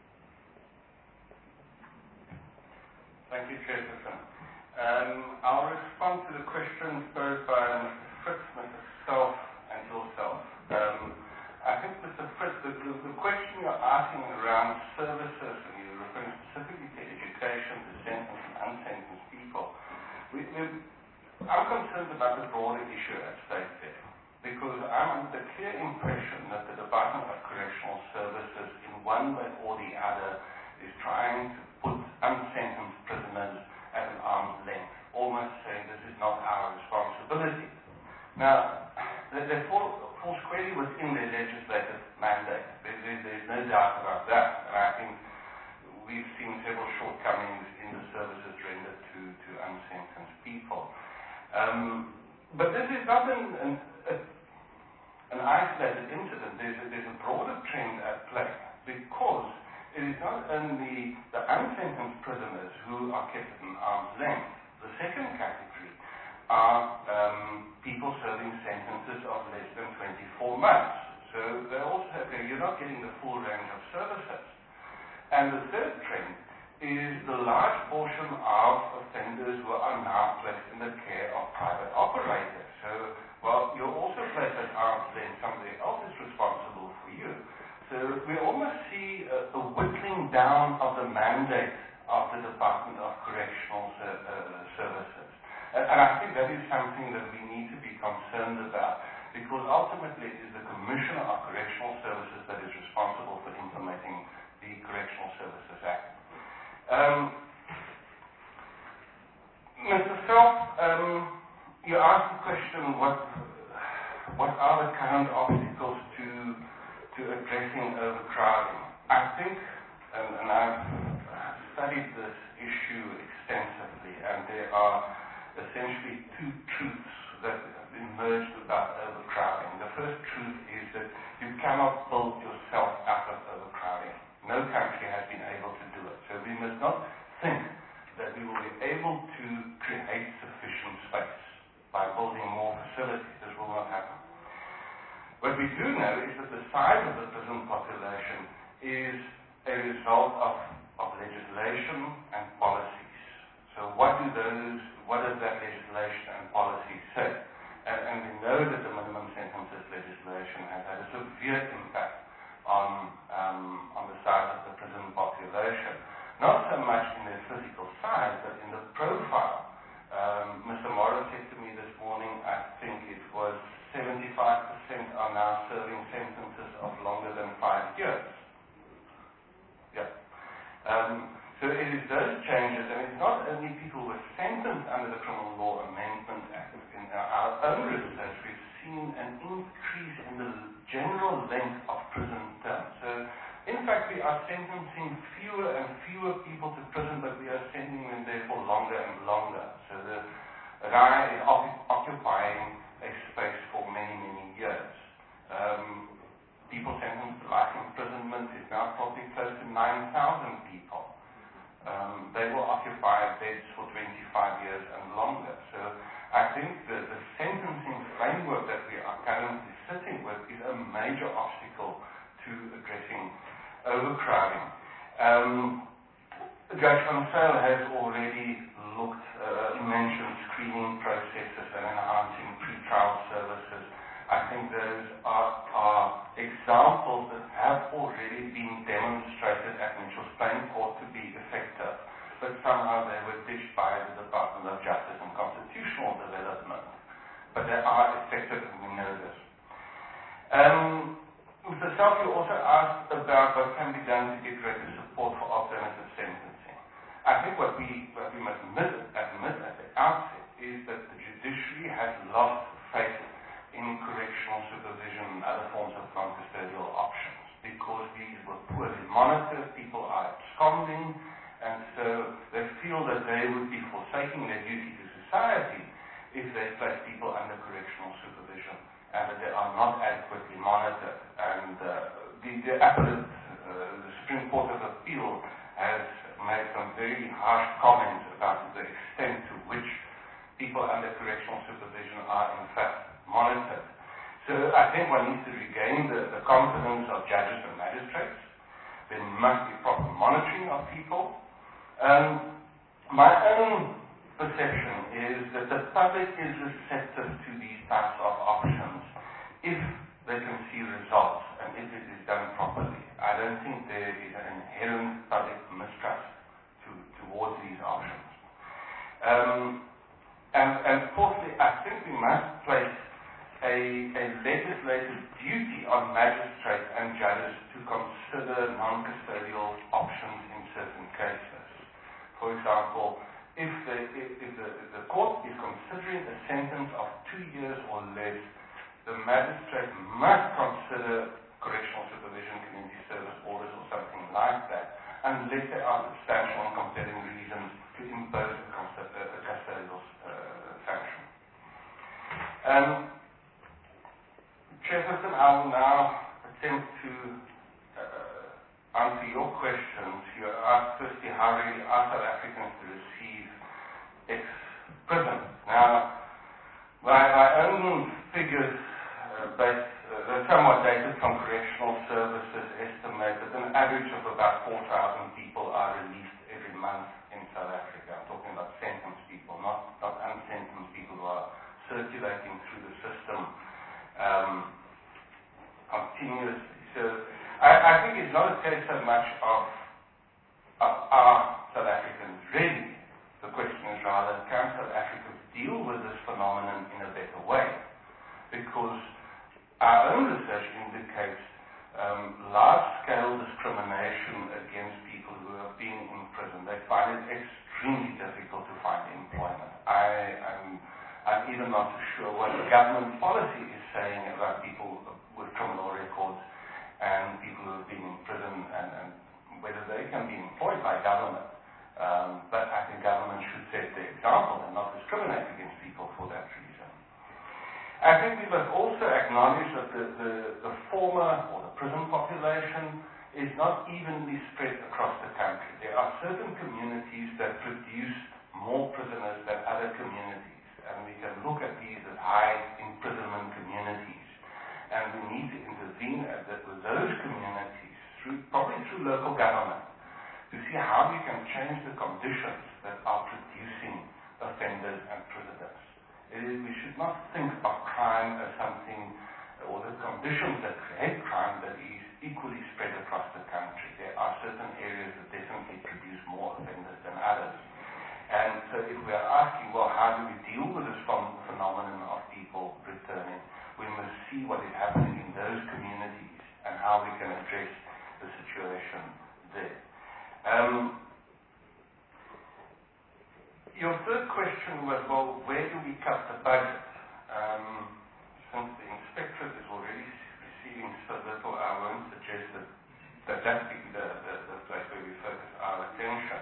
Thank you, Chairperson. I'll respond to the questions posed by Mr. Fritz, Mr. Self, and yourself. I think, Mr. Fritz, the question you're asking around services, and you're referring specifically to education, to sentenced and unsentenced people, I'm concerned about the broader issue at stake there, because I'm under the clear impression that the Department of Correctional Services, in one way or the other, is trying to put unsentenced prisoners at an arm's length, almost saying this is not our responsibility. Now, they fall squarely within their legislative mandate. There's There's no doubt about that. And I think we've seen several shortcomings in the services rendered to unsentenced people. But this is not an isolated incident. There's a broader trend at play, because it is not only the unsentenced prisoners who are kept at an arm's length. The second category are people serving sentences of less than 24 months. So they also have, you're not getting the full range of services. And the third trend is the large portion of offenders who are now placed in the care of private operators. So, well, you're also placed at arm's length, somebody else is responsible for you. So we almost see a whittling down of the mandate of the Department of Correctional Services. And I think that is something that we need to be concerned about, because ultimately it is the Commissioner of Correctional Services that is responsible for implementing the Correctional Services Act. Mr. Self, you asked the question, what are the current obstacles to addressing overcrowding? I think, and I've studied this issue extensively, and there are essentially two truths that emerged about overcrowding. The first truth is that you cannot build yourself out of overcrowding. No country has been able to do it. So we must not think that we will be able to create sufficient space by building more facilities. This will not happen. What we do know is that the size of the prison population is a result of legislation and policies. So what does that legislation and policy say? And we know that the minimum sentences legislation has had a severe impact on the size of the prison population. Not so much in their physical size, but in the profile. Mr. Morris said to me this morning, I think it was 75% are now serving sentences of longer than 5 years. Yeah. So it is those changes, and it's not only people who were sentenced under the Criminal Law Amendment Act. In our own research, we've seen an increase in the general length of prison terms. So, in fact, we are sentencing fewer and fewer people to prison, but we are sending them there for longer and longer. So the guy is occupying a space for many, many years. People sentenced to life imprisonment is now probably close to 9,000 people. They will occupy beds for 25 years and longer. So I think the sentencing framework that we are currently sitting with is a major obstacle to addressing overcrowding. Judge Van Zyl has already mentioned screening processes and enhancing pre-trial services. I think those are examples that have already been demonstrated at Mitchell's Plain Court to be effective, but somehow they were ditched by the Department of Justice and Constitutional Development. But they are effective, and we know this. Mr. Self, you also asked about what can be done to get greater support for alternative sentencing. I think what we must admit at the outset is that the judiciary has lost faith in correctional supervision and other forms of non-custodial options, because these were poorly monitored, people are absconding, and so they feel that they would be forsaking their duty to society if they place people under correctional supervision, and that they are not adequately monitored. And the Supreme Court of Appeal has made some very harsh comments about the extent to which people under correctional supervision are in fact monitored. So I think one needs to regain the confidence of judges and magistrates. There must be proper monitoring of people. My own perception is that the public is receptive to these types of options if they can see results and if it is done properly. I don't think there is an inherent public mistrust towards these options. And fourthly, I think we must place a legislative duty on magistrates and judges to consider non-custodial options in certain cases. For example, if the court is considering a sentence of 2 years or less, the magistrate must consider correctional supervision supervision, community service orders, or something like that, unless there are substantial and compelling reasons to impose a custodial sanction. Chairperson, I will now attempt to answer your questions. You asked firstly how really are South Africans to receive ex-prisoners. Now, my own figures, they're somewhat dated from correctional services, estimate that an average of about 4,000 people are released every month in South Africa. I'm talking about sentenced people, not unsentenced people who are circulating through the system continuously. So I think it's not a case so much of our South Africans really. The question is rather, can South Africans deal with this phenomenon in a better way? Because our own research indicates large-scale discrimination against people who have been in prison. They find it extremely difficult to find employment. I'm even not too sure what the government policy is saying about people with criminal records and people who have been in prison and whether they can be employed by government. But I think government should set the example and not discriminate against people for that reason. I think we must also acknowledge that the former or the prison population is not evenly spread across the country. There are certain communities that produce more prisoners than other communities. And we can look at these as high imprisonment communities. And we need to intervene with those communities, probably through local government, to see how we can change the conditions that are producing offenders and prisoners. We should not think of crime as something, or the conditions that create crime, that is equally spread across the country. There are certain areas that definitely produce more offenders than others. And so if we are asking, well, how do we deal with this phenomenon of people returning, we must see what is happening in those communities and how we can address the situation there. Your third question was, well, where do we cut the budget? Since the inspectorate is already receiving so little, I won't suggest that be the place where we focus our attention.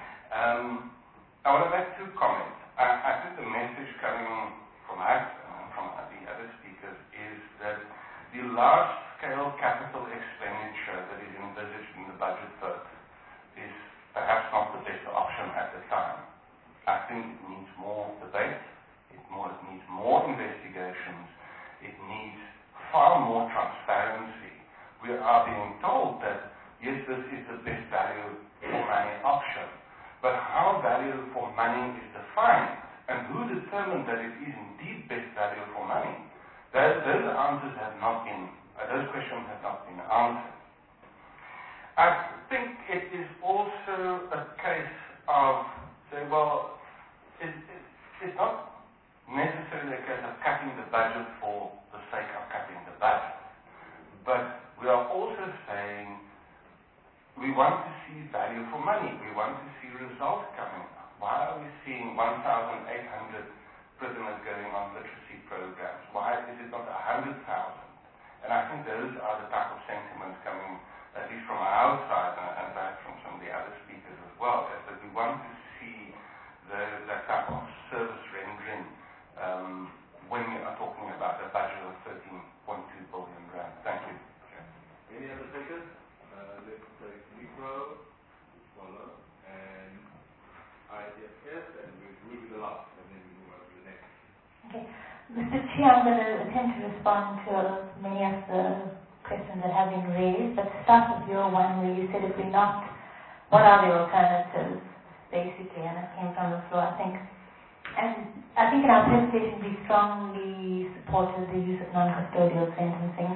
I want to make two comments. I think the message coming from us and from the other speakers is that the large-scale capital expenditure that is envisaged in the budget vote is perhaps not the best option at the time. I think it needs more debate, it needs more investigations, it needs far more transparency. We are being told that, yes, this is the best value for money option. But how value for money is defined and who determines that it is indeed best value for money? Those answers have not been, those questions have not been answered. I think it is also a case of saying, well, it's not necessarily a case of cutting the budget for the sake of cutting the budget. But we are also saying we want to see value for money. We want to see results coming up. Why are we seeing 1,800 prisoners going on literacy programs? Why is it not 100,000? And I think those are the type of sentiments coming, at least from our side, and perhaps from some of the other speakers as well, that we want to see that type of service rendering when we are talking about a budget of 13.2 billion rand. Thank you. Any other speakers? Let's take Nico, Swallow, and IDFS, and we'll do the last, and then we move on to the next. Okay. Mr. Chair, I'm going to attempt to respond to many of the questions that have been raised, but start with your one where you said if we're not, what are the alternatives, basically, and it came from the floor, I think. And I think in our presentation we strongly supported the use of non-custodial sentencing.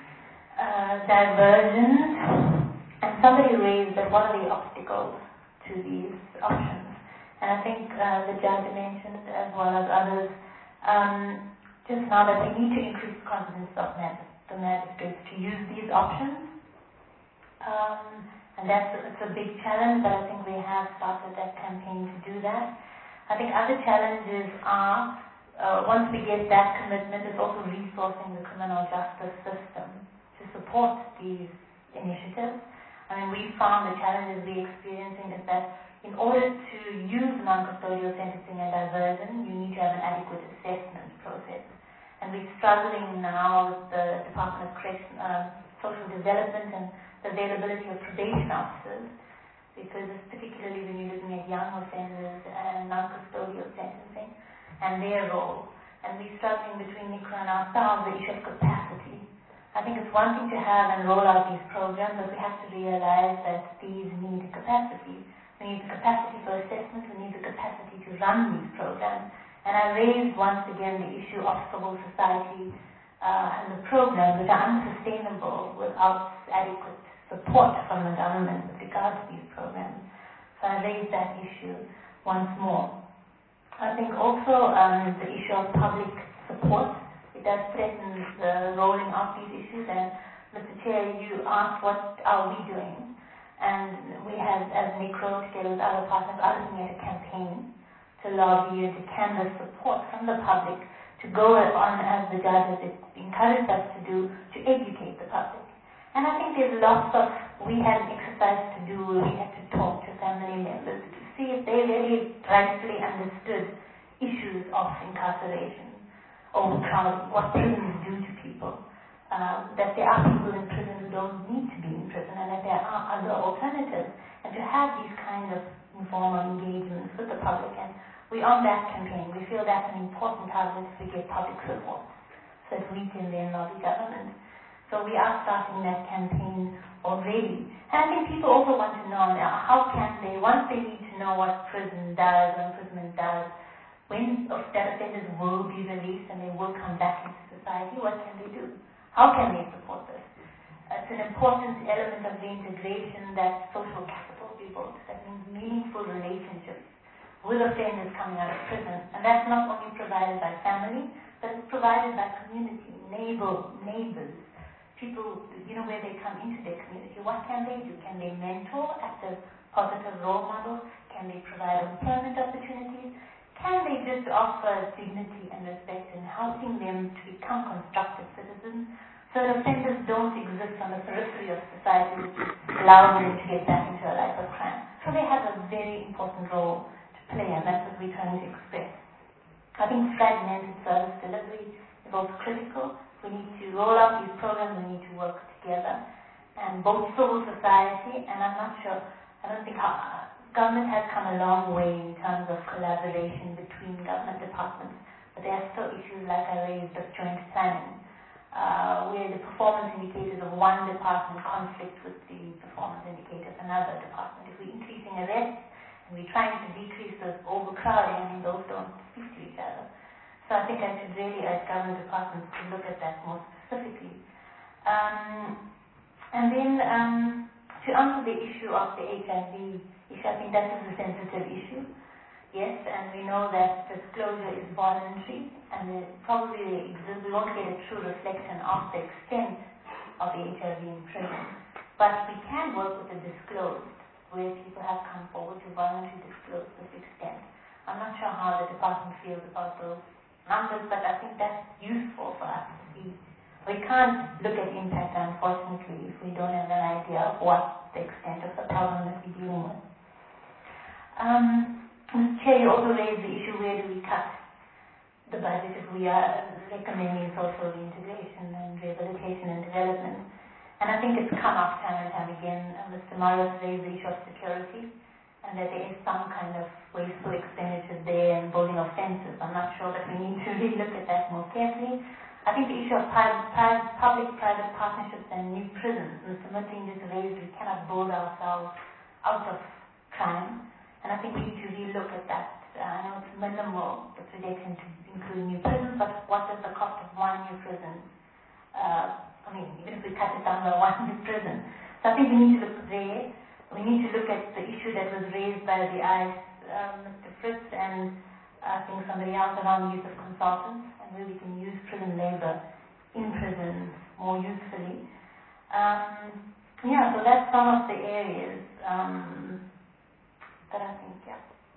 Diversions, and somebody raised that what are the obstacles to these options? And I think the judge mentioned, as well as others, just now that we need to increase confidence of the magistrates to use these options. And it's a big challenge, but I think we have started that campaign to do that. I think other challenges are, once we get that commitment, it's also resourcing the criminal justice system to support support these initiatives. I mean, we found the challenges we're experiencing is that in order to use non-custodial sentencing and diversion, you need to have an adequate assessment process. And we're struggling now with the Department of Social Development and the availability of probation officers, because particularly when you're looking at young offenders and non-custodial sentencing and their role. And we're struggling between NICRO and ourselves the issue of capacity. I think it's one thing to have and roll out these programs, but we have to realize that these need capacity. We need the capacity for assessment, we need the capacity to run these programs. And I raised once again the issue of civil society and the programs which are unsustainable without adequate support from the government with regard to these programs. So I raised that issue once more. I think also the issue of public support, it does threaten the rolling of these issues. And Mr. Chair, you asked what are we doing? And we have, as NICRO, together with other partners, are looking at a campaign to lobby and to canvass support from the public to go on, as the judge has encouraged us to do, to educate the public. And I think there's lots of, we had an exercise to do where we had to talk to family members to see if they really rightfully understood issues of incarceration, overcrowding, what prisons do to people, that there are people in prison who don't need to be in prison, and that there are other alternatives, and to have these kind of informal engagements with the public. And we're on that campaign. We feel that's an important target if we get public support, so that we can then lobby government. So we are starting that campaign already. And I think people also want to know now, how can they, once they need to know what prison does, what imprisonment does, when that offenders will be released and they will come back into society, what can they do? How can they support this? It's an important element of the integration that social capital be built. That means meaningful relationships with offenders coming out of prison. And that's not only provided by family, but it's provided by community, neighbors, people, where they come into their community. What can they do? Can they mentor, act as positive role models? Can they provide employment opportunities? Can they just offer dignity and respect in helping them to become constructive citizens, so that offenders don't exist on the periphery of society, which allows them to get back into a life of crime? So they have a very important role to play, and that's what we're trying to express. I think fragmented service delivery is also critical. We need to roll out these programs, we need to work together. And both civil society, and I'm not sure, I don't think government has come a long way in terms of collaboration between government departments, but there are still issues like I raised of joint planning, where the performance indicators of one department conflict with the performance indicators of another department. If we're increasing arrests and we're trying to decrease the overcrowding, those don't speak to each other. So I think I should really urge government departments to look at that more specifically. And then to answer the issue of the HIV issue, I think that is a sensitive issue. Yes, and we know that disclosure is voluntary, and we won't get a true reflection of the extent of the HIV in prison. But we can work with the disclosed, where people have come forward to voluntarily disclose this extent. I'm not sure how the department feels about those numbers, but I think that's useful for us to see. We can't look at impact, unfortunately, if we don't have an idea of what the extent of the problem that we're dealing with. Mr. Chair, you also raised the issue, where do we cut the budget if we are recommending social reintegration and rehabilitation and development? And I think it's come up time and time again. Mr. Morris raised the issue of security, and that there is some kind of wasteful expenditure there and building of fences. I'm not sure, but we need to really look at that more carefully. I think the issue of public-private partnerships and new prisons, Mr. Mutting just raised, we cannot build ourselves out of crime, and I think we need to relook at that. I know it's minimal, the projection to include new prisons, but what is the cost of one new prison? Even if we cut it down by one new prison. So I think we need to look there. We need to look at the issue that was raised by the ICE, Mr. Fritz, and I think somebody else around the use of consultants, and where we can use prison labor in prisons more usefully. So that's some of the areas that I think, can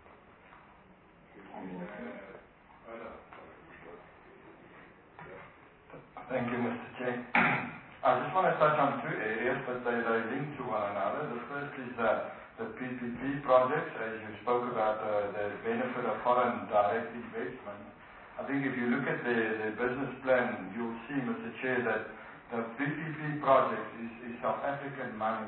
be included. Thank you, Mr. Chair. I just want to touch on two areas, but they link to one another. The first is the PPP projects, as you spoke about the benefit of foreign direct investment. I think if you look at the business plan, you'll see, Mr. Chair, that the PPP project is South African money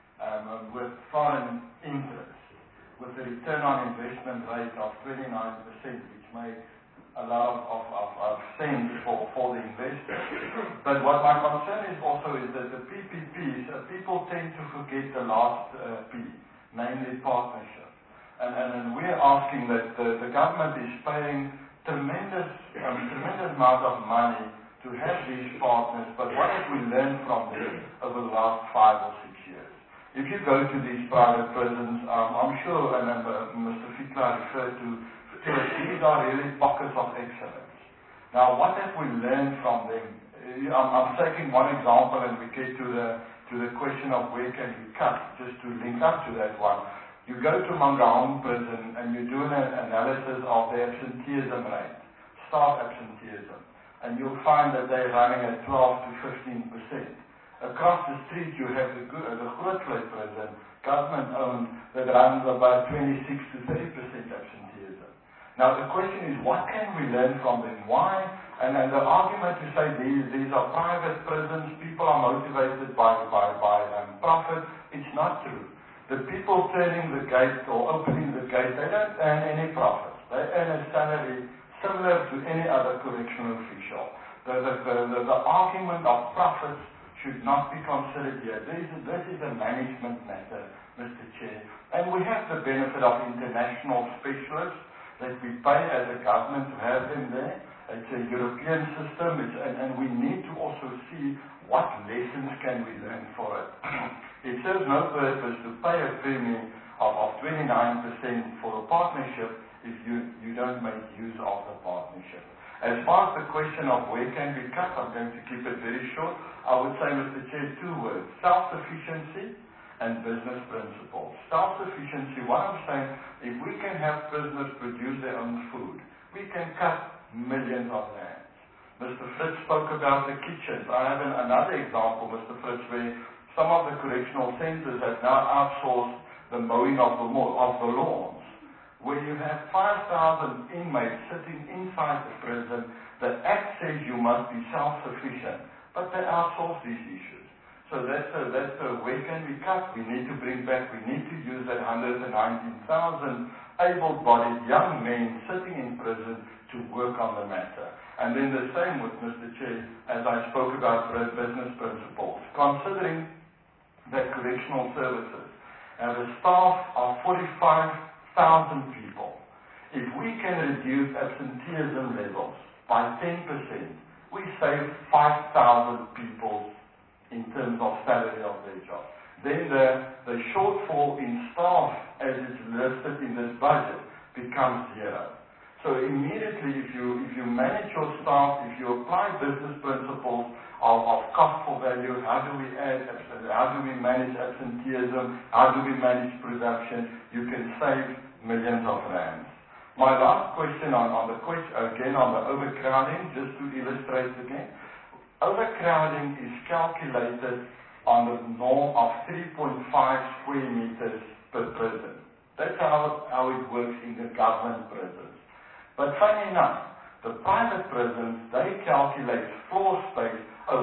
with foreign interest, with a return on investment rate of 29%, which makes a lot of sense for the investor. But what my concern is also is that the PPPs, people tend to forget the last P, namely partnership. And we're asking that the government is paying tremendous amount of money to have these partners, but what have we learned from them over the last 5 or 6 years? If you go to these private prisons, I'm sure, and Mr. Fikla referred to, these are really pockets of excellence. Now, what have we learned from them? I'm taking one example, and we get to the question of where can we cut, just to link up to that one. You go to Mangaung prison, and you do an analysis of the absenteeism rate, staff absenteeism, and you'll find that they're running at 12 to 15%. Across the street, you have the Grootvlei prison, government-owned, that runs about 26 to 30% absenteeism. Now the question is, what can we learn from them? Why? And the argument to say these are private prisons, people are motivated by profit, it's not true. The people turning the gate or opening the gate, they don't earn any profits. They earn a salary similar to any other correctional official. The argument of profits should not be considered here. This is a management matter, Mr. Chair. And we have the benefit of international specialists that we pay as a government to have them there. It's a European system, and we need to also see what lessons can we learn for it. It serves no purpose to pay a premium of 29% for a partnership if you don't make use of the partnership. As far as the question of where can we cut, I'm going to keep it very short. I would say, Mr. Chair, 2 words: self-sufficiency and business principles. Self-sufficiency, what I'm saying, if we can have prisoners produce their own food, we can cut millions of rands. Mr. Fritz spoke about the kitchens. I have another example, Mr. Fritz, where some of the correctional centers have now outsourced the mowing of the lawns, where you have 5,000 inmates sitting inside the prison. The Act says you must be self-sufficient, but they outsource these issues. So that's where can we cut? We need to bring back, we need to use that 119,000 able-bodied young men sitting in prison to work on the matter. And then the same with Mr. Chair, as I spoke about business principles. Considering that correctional services have a staff of 45,000 people, if we can reduce absenteeism levels by 10%, we save 5,000 people in terms of salary of their job. Then the shortfall in staff, as it's listed in this budget, becomes 0. So immediately, if you manage your staff, if you apply business principles of cost for value, how do we manage absenteeism, how do we manage production, you can save millions of rands. My last question on the overcrowding, just to illustrate again. Overcrowding is calculated on the norm of 3.5 square meters per prison. That's how it works in the government prisons. But funny enough, the private prisons, they calculate floor space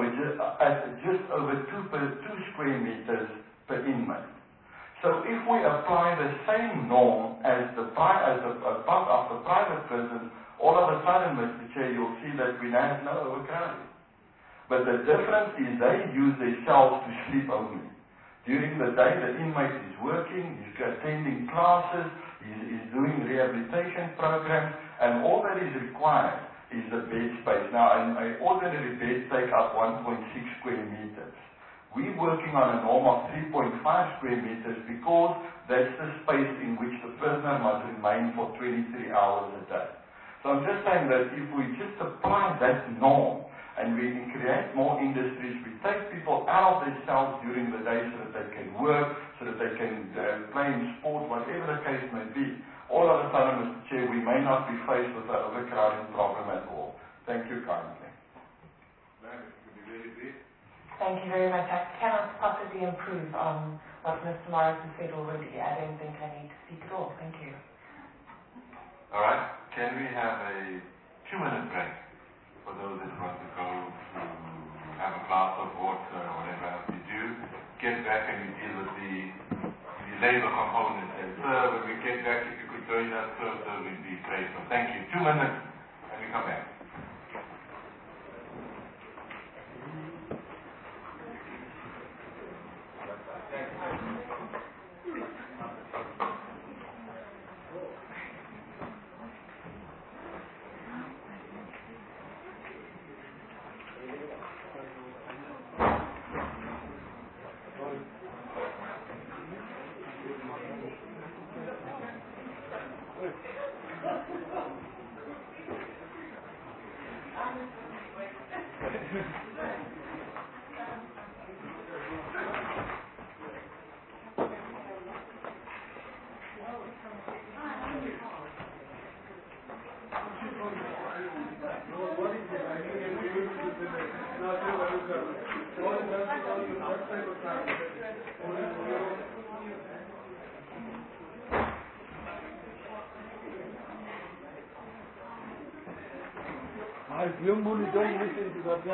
at just over 2 square meters per inmate. So if we apply the same norm as the part of the private prison, all of a sudden, Mr. Chair, you'll see that we have no overcrowding. But the difference is they use their cells to sleep only. During the day, the inmate is working, he's attending classes, he's doing rehabilitation programs, and all that is required is the bed space. Now, an ordinary bed takes up 1.6 square meters. We're working on a norm of 3.5 square meters because that's the space in which the prisoner must remain for 23 hours a day. So I'm just saying that if we just apply that norm, and we create more industries, we take people out of their cells during the day so that they can work, so that they can play in sport, whatever the case may be. All of a sudden, Mr. Chair, we may not be faced with an overcrowding problem at all. Thank you kindly. Thank Thank you very much. I cannot possibly improve on what Mr. Morris has said already. I don't think I need to speak at all. Thank you. All right. Can we have a 2-minute break for those that want to go to have a glass of water or whatever else you do? Get back and we deal with the labor component. And sir, when we get back, if you could join us closer, we'd be grateful. Thank you. 2 minutes and we come back. Young Muni don't listen to that.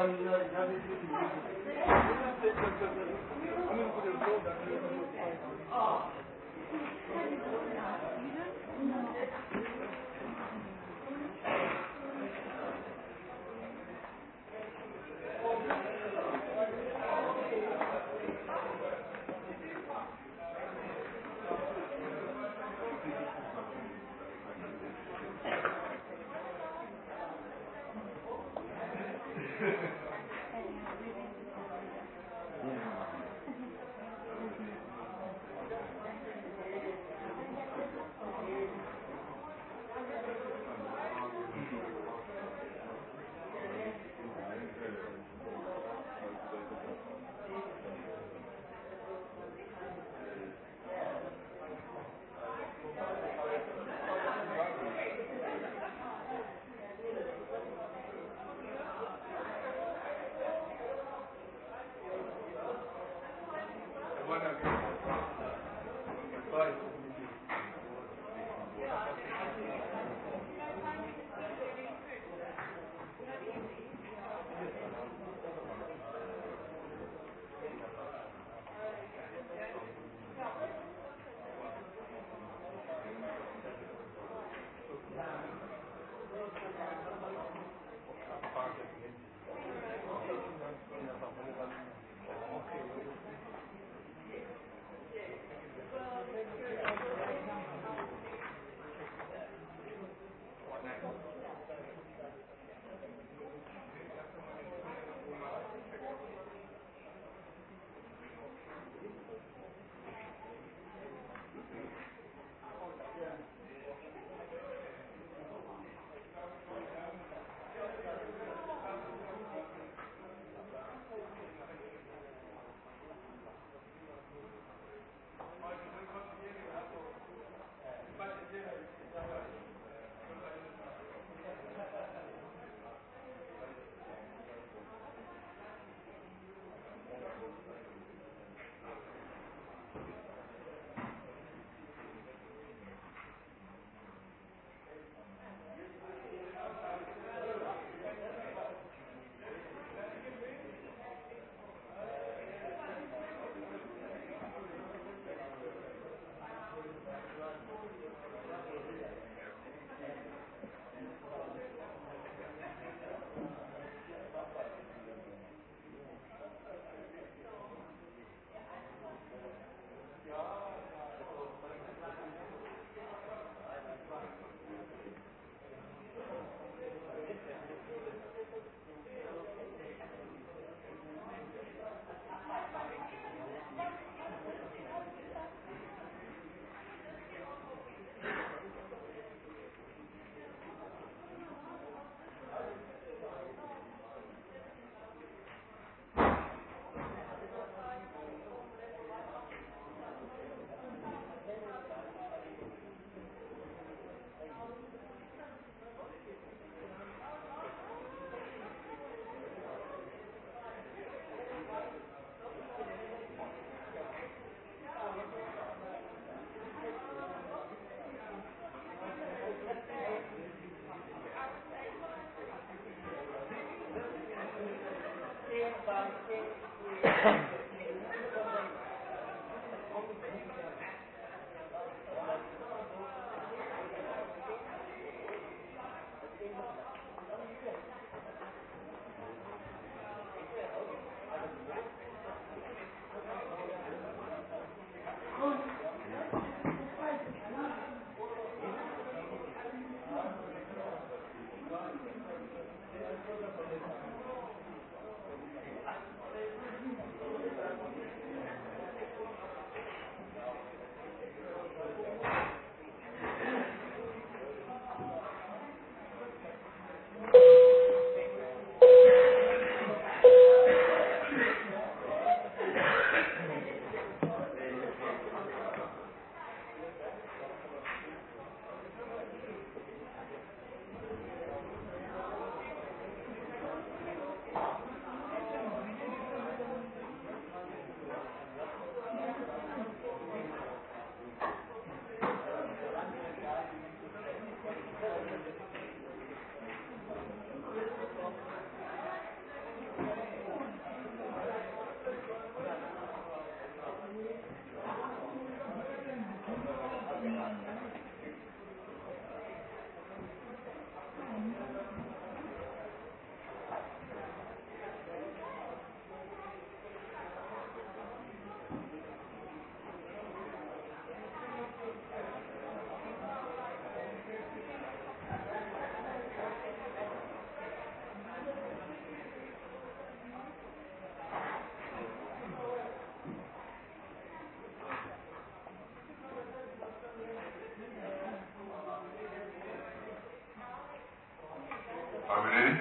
Are we ready?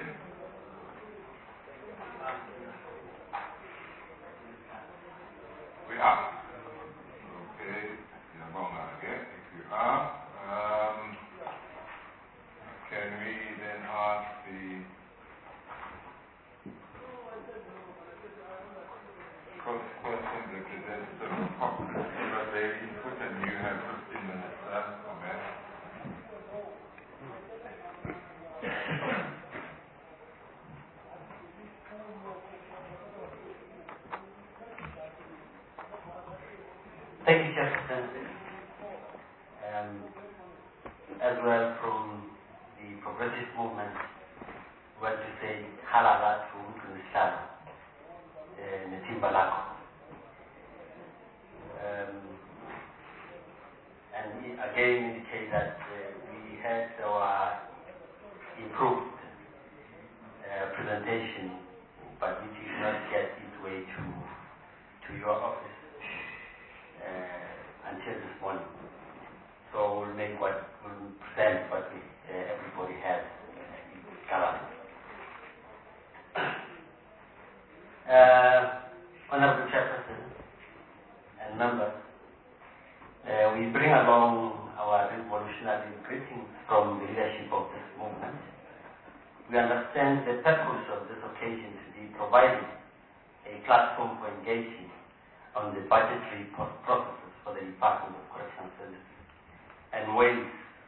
We are. Okay, Yabonga again, if you are. Can we then ask the cross-person representative of Populous to give us their input, and you have 15 minutes for that. Thank you, Chairperson. As well from the progressive movement, we want to say halala to Utunishan, Netimbalako. And again indicate that we had our improved presentation, but which did not get its way to your office until this morning. So we'll make we'll present what everybody has in color. Honorable Chairperson and members, we bring along our revolutionary greetings from the leadership of this movement. We understand the purpose of this occasion to be providing a platform for engaging on the budgetary processes for the Department of Correctional Services and ways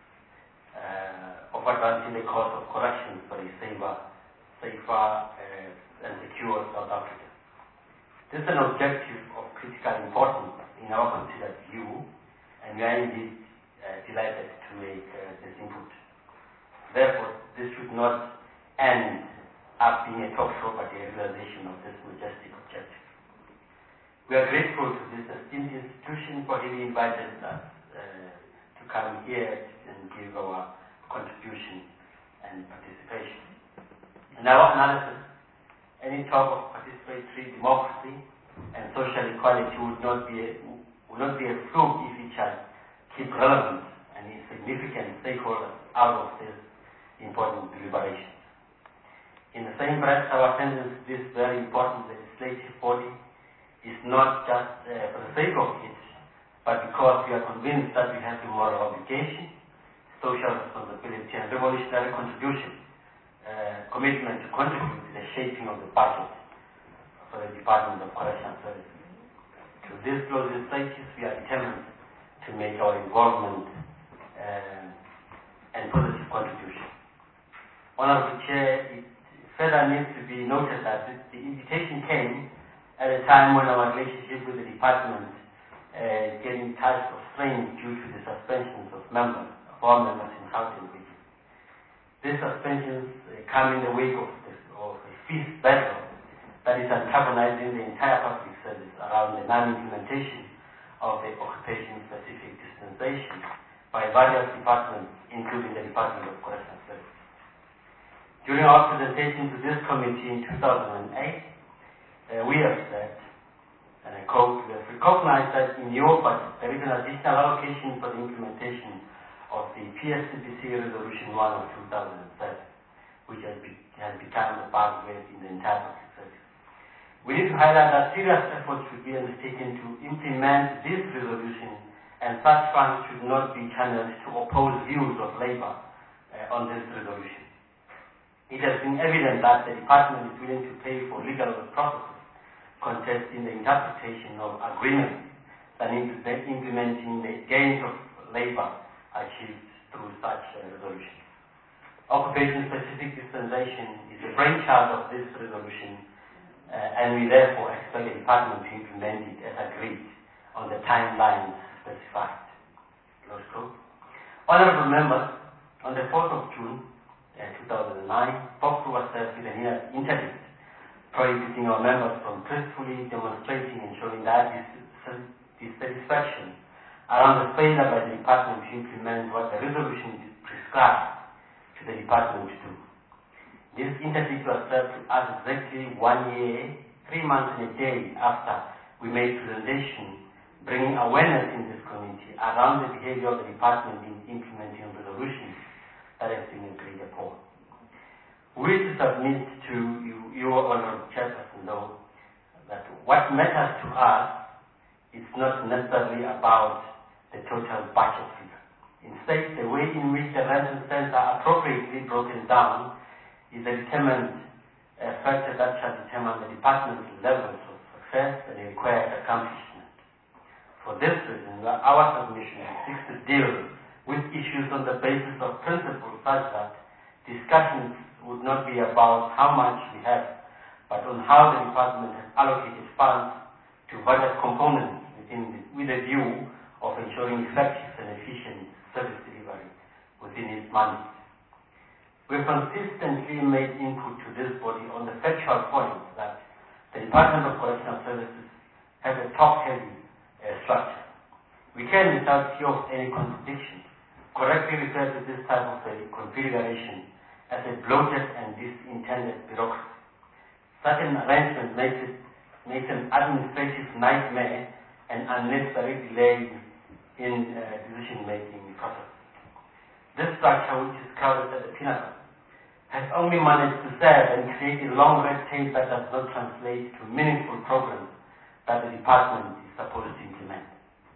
of advancing the cause of corrections for a safer and secure South Africa. This is an objective of critical importance in our considered view, and we are indeed delighted to make this input. Therefore, this should not end up being a talk show, but a realization of this majestic objective. We are grateful to this esteemed institution for having invited us to come here and give our contribution and participation. In our analysis, any talk of participatory democracy and social equality would not be a fluke if it shall keep relevant and significant stakeholders out of this important deliberation. In the same breath, our attendance to this very important legislative body is not just for the sake of it, but because we are convinced that we have the moral obligation, social responsibility, and revolutionary contribution, commitment to contribute to the shaping of the budget for the Department of Correctional Services. Through these close legislatures, we are determined to make our involvement and positive contribution. Honorable Chair, it further needs to be noted that the invitation came at a time when our relationship with the department is getting touched or strained due to the suspensions of our members in Gauteng region. These suspensions come in the wake of a fierce battle that is antagonizing the entire public service around the non-implementation of the occupation-specific dispensation by various departments, including the Department of Correctional Services. During our presentation to this committee in 2008, we have said, and I quote, "We have recognized that in your budget there is an additional allocation for the implementation of the PSCPC Resolution 1 of 2007, which has become a buzzword in the entire public service. We need to highlight that serious efforts should be undertaken to implement this resolution, and such funds should not be channeled to oppose views of Labour on this resolution. It has been evident that the department is willing to pay for legal processes contesting the interpretation of agreements than implementing the gains of Labour achieved through such resolution. Occupation-specific dispensation is a brainchild of this resolution, and we therefore expect the department to implement it as agreed on the timeline specified." Close quote. Honourable members, on the 4th of June 2009, POCRO was served with an interdict prohibiting our members from peacefully demonstrating and showing their dissatisfaction around the failure by the department to implement what the resolution prescribed to the department to do. This interdict was served to us exactly 1 year, 3 months and a day after we made presentation, bringing awareness in this community around the behavior of the department in implementing resolutions that have been agreed upon. We wish to submit to your Honourable Chairperson, though, that what matters to us is not necessarily about the total budget figure. Instead, the way in which the rental cents are appropriately broken down is a determined factor that shall determine the department's levels of success and the required accomplishment. For this reason, our submission seeks to deal with issues on the basis of principles such that discussions would not be about how much we have, but on how the department has allocated funds to various components with a view of ensuring effective and efficient service delivery within its mandate. We have consistently made input to this body on the factual point that the Department of Correctional Services has a top-heavy structure. We can, without fear of any contradiction, correctly refer to this type of configuration as a bloated and disintended bureaucracy. Such an arrangement makes an administrative nightmare and unnecessary delay in decision-making process. This structure, which is crowded at the pinnacle, has only managed to serve and create a long red tape that does not translate to meaningful programs that the department is supposed to implement.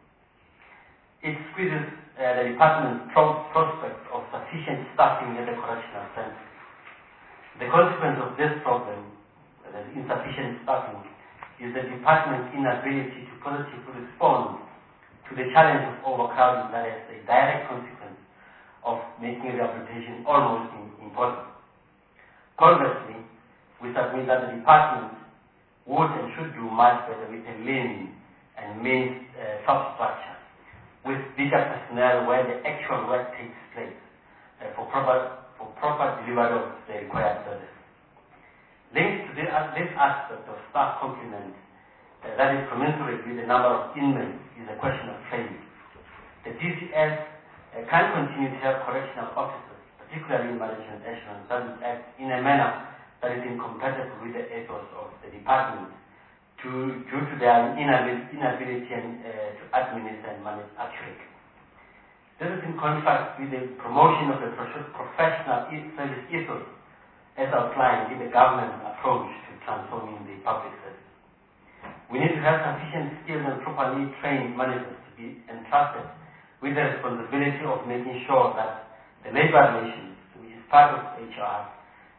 It squeezes the department's prospect of sufficient staffing at the correctional center. The consequence of this problem, the insufficient staffing, is the department's inability to positively respond to the challenge of overcrowding that has a direct consequence of making rehabilitation almost impossible. Conversely, we submit that the department would and should do much better with a lean and mean top structure, with bigger personnel where the actual work takes place for proper delivery of the required service. Linked to this aspect of staff complement that is commensurate with the number of inmates is a question of training. The DCS can continue to have correctional officers, particularly in management echelons, that will act in a manner that is incompatible with the ethos of the department due to their inability to administer and manage accurately. This is in contrast with the promotion of the professional service ethos as outlined in the government's approach to transforming the public service. We need to have sufficient skilled and properly trained managers to be entrusted with the responsibility of making sure that the labor relations, which is part of HR,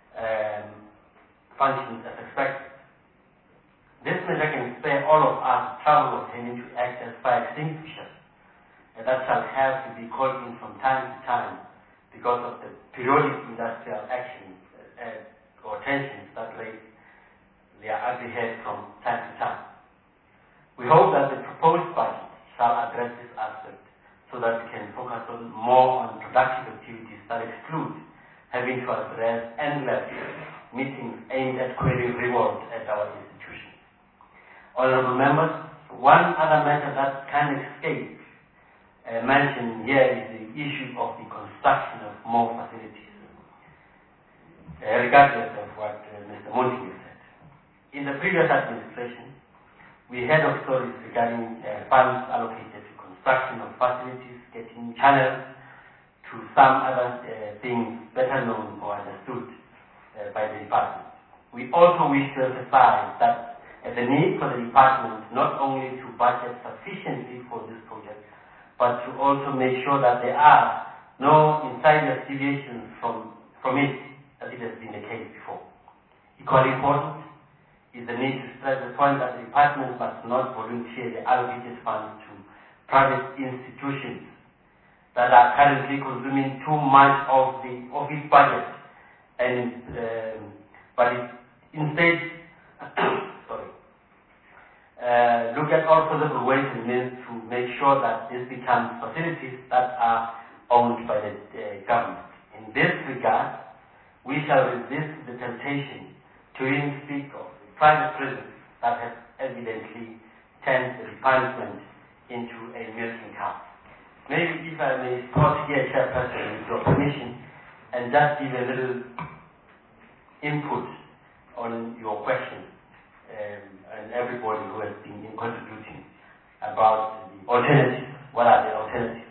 functions as expected. This measure can spare all of us trouble of having to act as fire extinguishers, and that shall have to be called in from time to time because of the periodic industrial actions or tensions that raise their ugly head from time to time. hope that the proposed budget shall address this aspect so that we can focus more on productive activities that exclude having to address endless meetings aimed at querying reward at our institutions. Honorable members, one other matter that can escape mention here is the issue of the construction of more facilities, regardless of what Mr. Montague said. In the previous administration, we heard of stories regarding funds allocated to construction of facilities, getting channels to some other things better known or understood by the department. We also wish to emphasize that the need for the department not only to budget sufficiently for this project, but to also make sure that there are no insidious deviations from it, as it has been the case before. Equally important is the need to stress the point that the department must not volunteer the allocated funds to private institutions that are currently consuming too much of its budget, and but instead look at all possible ways and means to make sure that this becomes facilities that are owned by the government. In this regard, we shall resist the temptation to even speak of private prisons that have evidently turned the department into a milking cow. Maybe if I may pause here, Chairperson, with your permission, and just give a little input on your question, and everybody who has been contributing about the alternatives. What are the alternatives?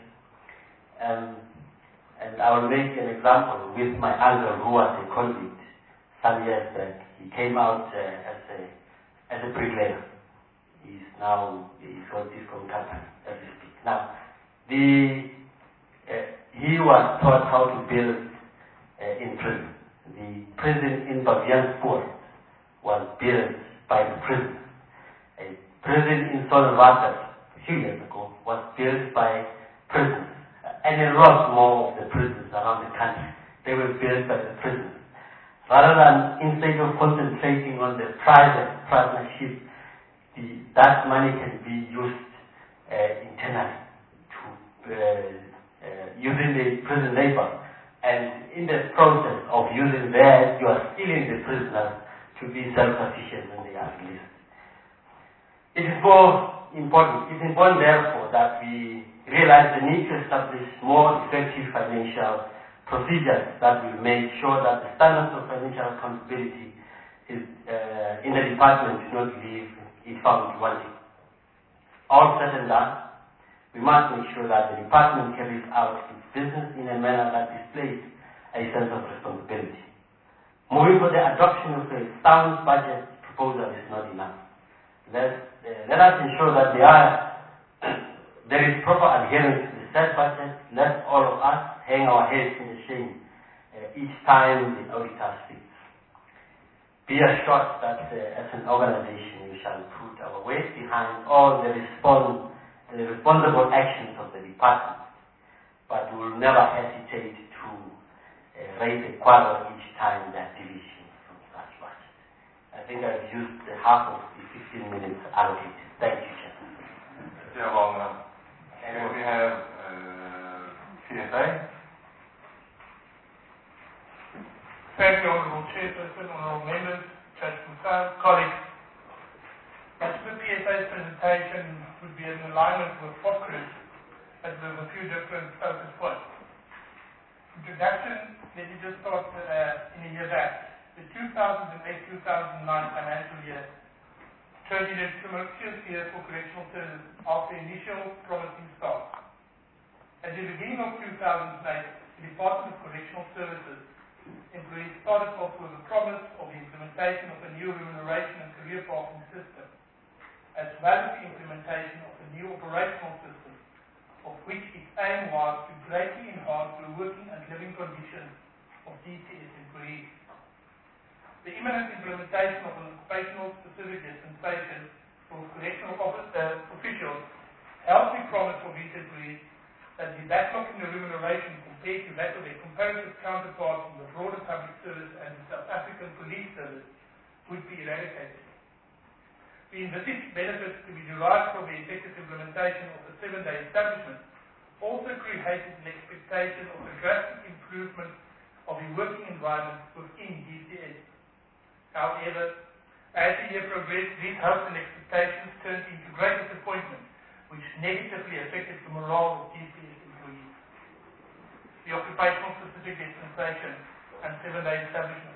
And I will make an example with my uncle who was a convict some years back. He came out as a bricklayer. He's got his own company as we speak. Now, he was taught how to build in prison. The prison in Bavianspoor was built by the prison. A prison in Solwater a few years ago was built by prisoners. And a lot more of the prisons around the country, they were built by the prisoners. Rather than, instead of concentrating on the private partnership, that money can be used internally to using the prison labor. And in the process of using that, you are stealing the prisoners to be self-sufficient when they are released. It is important, therefore, that we realize the need to establish more effective financial procedures that will make sure that the standards of financial accountability is, in the department do not leave it found wanting. All said and done, we must make sure that the department carries out its business in a manner that displays a sense of responsibility. Moving for the adoption of a sound budget proposal is not enough. Let us ensure that there is proper adherence to the said budget. Let all of us hang our heads in the shame each time the auditor speaks. Be assured that as an organization we shall put our weight behind all the responsible actions of the department, but we will never hesitate to raise a quarrel each time there are deviations from such budget. I think I've used half of the 15 minutes allocated. Thank you, Chairman. And we have CSA. Thank you, Honourable Chairperson, Honourable Members, Judge Musa, colleagues. Much of the PSA's presentation would be in alignment with FOCRIS, but with a few different focus points. Introduction, let me just start in a year back. The 2008-2009 financial year turned into a tumultuous year for correctional services after initial promising start. At the beginning of 2008, the Department of Correctional Services employees started off with a promise of the implementation of a new remuneration and career pathing system, as well as the implementation of a new operational system, of which its aim was to greatly enhance the working and living conditions of DCS employees. The imminent implementation of an occupational specific dispensation for correctional officials helped the promise of these employees that the backlog in the remuneration compared to that of their comparative counterparts in the broader public service and the South African police service would be eradicated. We envisage benefits to be derived from the effective implementation of the 7-day establishment also created an expectation of a drastic improvement of the working environment within DCS. However, as the year progressed, these hopes and expectations turned into great disappointment, which negatively affected the morale of DCS employees. The occupational specific dispensation and 7-day establishment.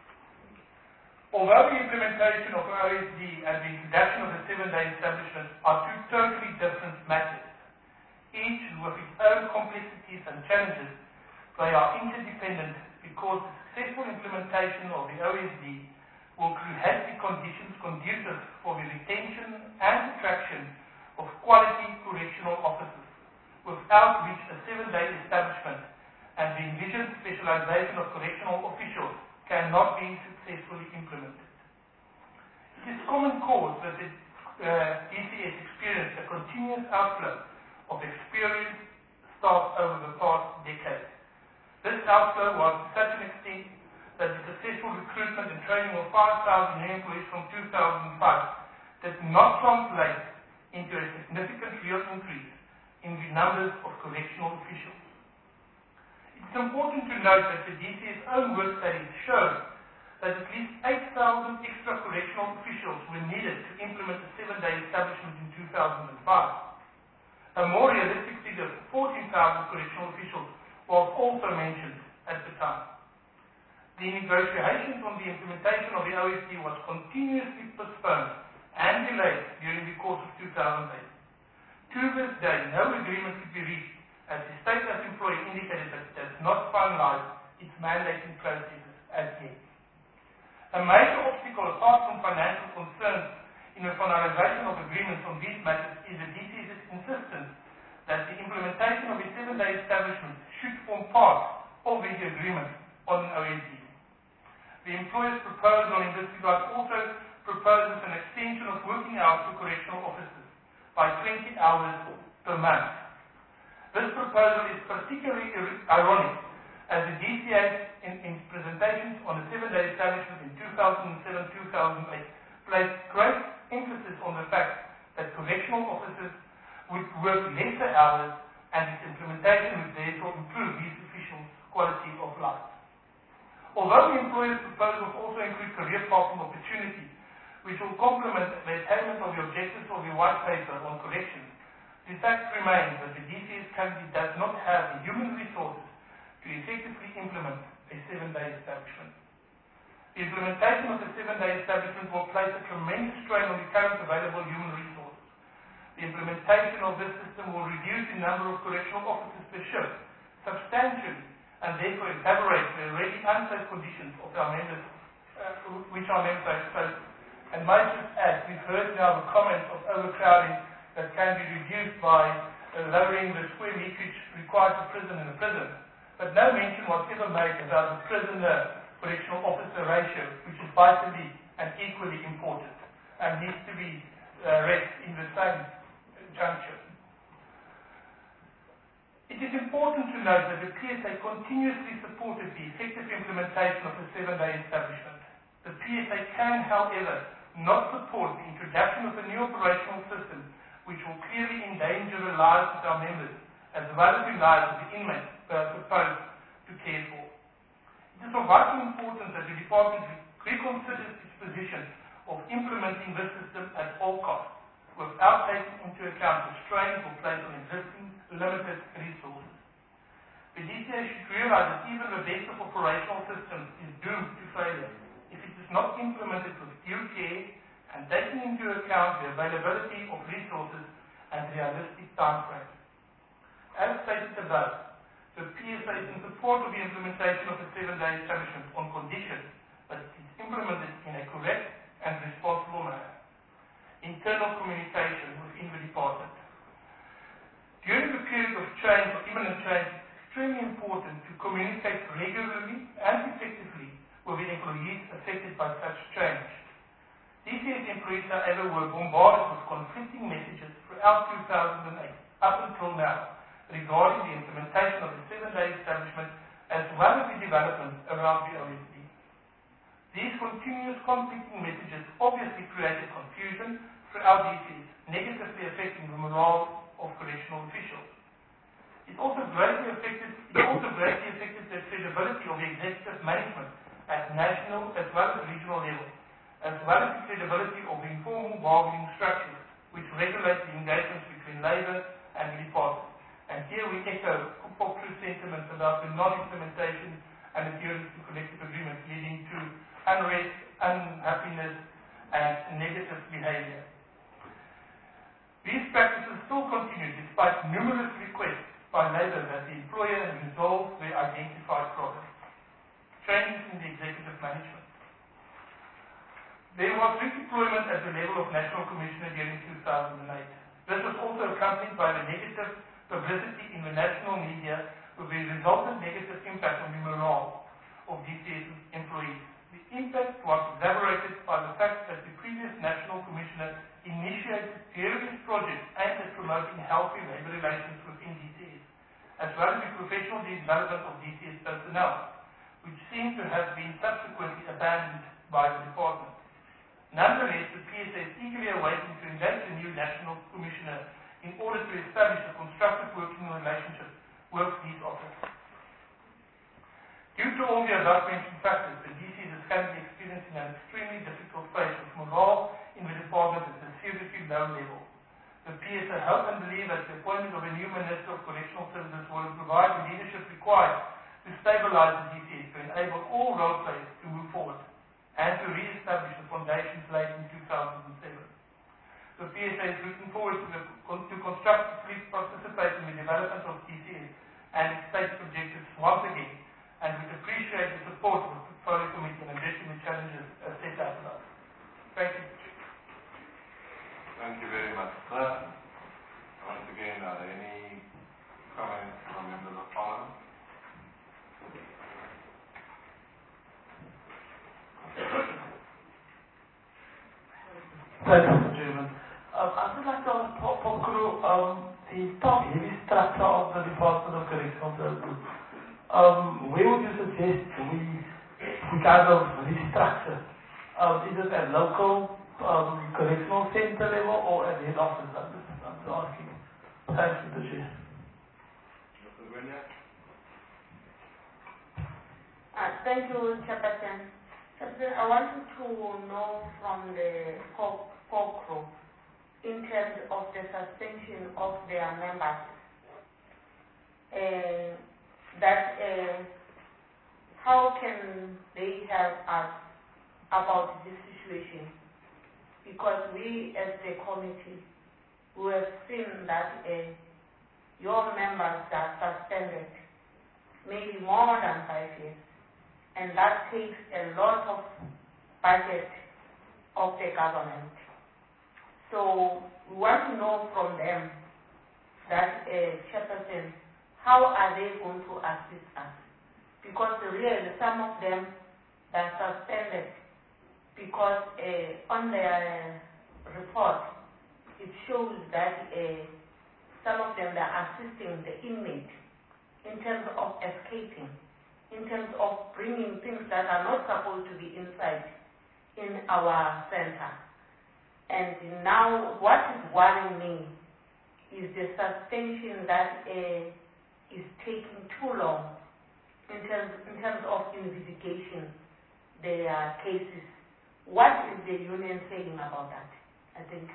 Although the implementation of OSD and the introduction of the 7-day establishment are two totally different matters, each with its own complexities and challenges, they are interdependent because the successful implementation of the OSD will create the conditions conducive for the retention and attraction of quality correctional officers, without which a 7-day establishment and the envisioned specialization of correctional officials cannot be successfully implemented. It is common cause that the DCS experienced a continuous outflow of experienced staff over the past decade. This outflow was to such an extent that the successful recruitment and training of 5,000 new employees from 2005 did not translate into a significant real increase in the numbers of correctional officials. It is important to note that the DCS own work studies show that at least 8,000 extra correctional officials were needed to implement the 7-day establishment in 2005. A more realistic figure of 14,000 correctional officials was also mentioned at the time. The negotiations on the implementation of the OSD was continuously postponed and delayed during the course of 2008. To this day, no agreement could be reached, as the state as employer indicated that it has not finalized its mandating processes as yet. A major obstacle, apart from financial concerns in the finalization of agreements on these matters, is the DCS's insistence that the implementation of the 7-day establishment should form part of the agreement on an OSD. The employer's proposal in this regard also proposes an extension of working hours for correctional officers by 20 hours per month. This proposal is particularly ironic, as the DCA in presentations on the 7-day establishment in 2007-2008 placed great emphasis on the fact that correctional officers would work lesser hours and its implementation would therefore improve these officials' quality of life. Although the employer's proposals also include career pathing opportunities, which will complement the attainment of the objectives of the white paper on corrections, the fact remains that the DCS currently does not have the human resources to effectively implement a 7-day establishment. The implementation of the 7-day establishment will place a tremendous strain on the current available human resources. The implementation of this system will reduce the number of correctional officers per shift substantially and therefore exacerbate the already unsafe conditions of our members, which our members are exposed to. And might just add, we've heard now the comments of overcrowding that can be reduced by lowering the square meterage required for prison in a prison. But no mention was ever made about the prisoner-correctional officer ratio, which is vitally and equally important and needs to be read in the same juncture. It is important to note that the PSA continuously supported the effective implementation of the 7-day establishment. The PSA can, however, not support the introduction of a new operational system which will clearly endanger the lives of our members as well as the lives of the inmates they are supposed to care for. It is of vital importance that the department reconsiders its position of implementing this system at all costs without taking into account the strains or placed on existing limited resources. The DCA should realize that even the best of operational systems is doomed to failure if it is not implemented with due care and taking into account the availability of resources and realistic time frames. As stated above, the PSA is in support of the implementation of the 7-day establishment on condition that it is implemented in a correct and responsible manner. Internal communication within the department. During the period of change or imminent change, it is extremely important to communicate regularly and effectively with the employees affected by such change. DCS employees, however, were bombarded with conflicting messages throughout 2008 up until now regarding the implementation of the 7-day establishment as well as the development around the OSD. These continuous conflicting messages obviously created confusion throughout DCS, negatively negatively affecting the morale of correctional officials. It also greatly affected the credibility of the executive management at national as well as regional level, as well as the credibility of the informal bargaining structures which regulate the engagements between Labour and the department. And here we echo Kupokru's sentiments about the non-implementation and adherence to collective agreements, leading to unrest, unhappiness, and negative behavior. These practices still continue despite numerous requests by Labour that the employer resolve their identified problems. Changes in the executive management. There was redeployment at the level of National Commissioner during 2008. This was also accompanied by the negative publicity in the national media with the resultant negative impact on the morale of DCS employees. The impact was exacerbated by the fact that the previous National Commissioner initiated various projects aimed at promoting healthy labour relations within DCS, as well as the professional development of DCS personnel, which seem to have been subsequently abandoned by the department. Nonetheless, the PSA is eagerly awaiting to engage the new National Commissioner in order to establish a constructive working relationship with these officers. Due to all the above-mentioned factors, the DCS is currently experiencing an extremely difficult phase with morale in the department at a seriously low level. The PSA hope and believe that the appointment of a new Minister of Correctional Services will provide the leadership required to stabilize the DCS to enable all role players to move forward and to re-establish the foundations laid in 2007. The PSA is looking forward to constructively participate in the development of DCS and its state objectives once again, and would appreciate the support of the Portfolio Committee in addressing the challenges set out above. Thank you. Thank you very much, sir. Once again, are there any comments from members of Parliament? Thank you, Mr. Chairman. I would like to ask Kupokru, the top heavy structure of the Department of Correctional Services. Where would you suggest we kind of restructure? Is it at local correctional center level or at head office? I'm just asking. Thanks, Mr. Chair. Mr. Gwenya? Thank you, Chairperson. I wanted to know from the Kupokru in terms of the suspension of their members, how can they help us about this situation? Because we as the committee, we have seen that your members are suspended maybe more than 5 years, and that takes a lot of budget of the government. So we want to know from them that, Chairperson, how are they going to assist us? Because really some of them are suspended because on their report it shows that some of them are assisting the inmate in terms of escaping, in terms of bringing things that are not supposed to be inside in our center. And now what is worrying me is the suspension that is taking too long in terms of investigation their cases. What is the union saying about that? I think.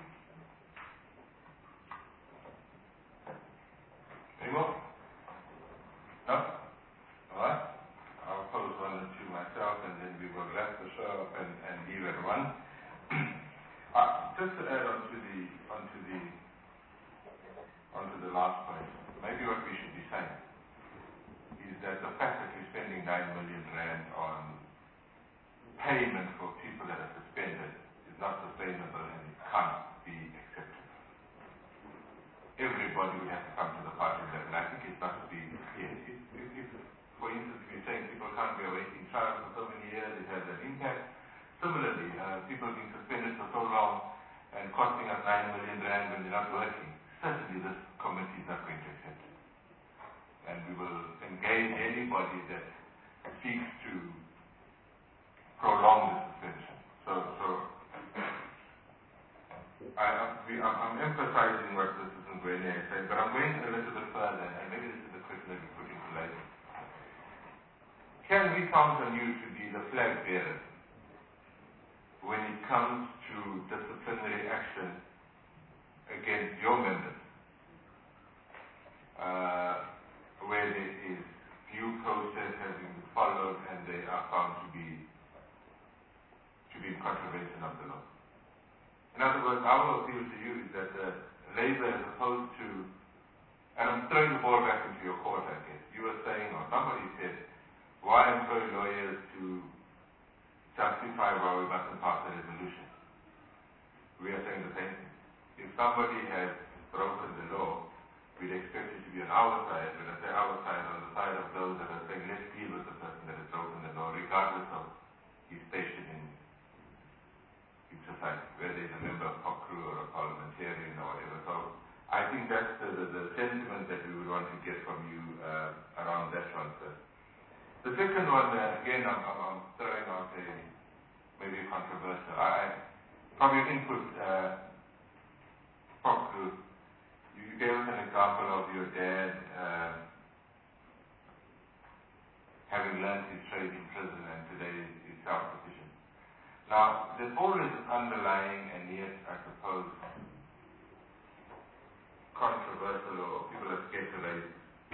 Any more? No? All right. I'll pose one or two myself, and then we will wrap the show up and leave at 1. Just to add onto the last point, maybe what we should be saying is that the fact that we're spending 9 million rand on payment for people that are suspended is not sustainable and it can't be accepted. Everybody would have to come to the party level, and I think it must be clear. If for instance, we're saying people can't be awaiting trial for so many years, it has an impact. Similarly, people being suspended for so long and costing us 9 million rand when they're not working, certainly this committee is not going to accept it. And we will engage anybody that seeks to prolong the suspension. So I I'm emphasizing what Mrs. Ngwenya is saying, but I'm going a little bit further, and maybe this is the question that we put into later. Can we count on you to be the flag bearer when it comes to disciplinary action against your members, where there is due process having been followed and they are found to be in contravention of the law? In other words, our appeal to you is that Labour, as opposed to, and I'm throwing the ball back into your court, I guess. You were saying, or somebody said, why employ lawyers to justify why we mustn't pass a resolution? We are saying the same thing. If somebody has broken the law, we'd expect it to be on our side. When I say our side, on the side of those that are saying, let's deal with the person that has broken the law, regardless of his station in society, whether he's a member of POC crew or a parliamentarian or whatever. So I think that's the sentiment that we would want to get from you around that one, sir. The second one, again, I'm throwing out maybe controversial. From your input, POC crew, you gave us an example of your dad having learned his trade in prison and today is self-sufficient. Now, there's always an underlying and yet, I suppose, controversial or people are scared to raise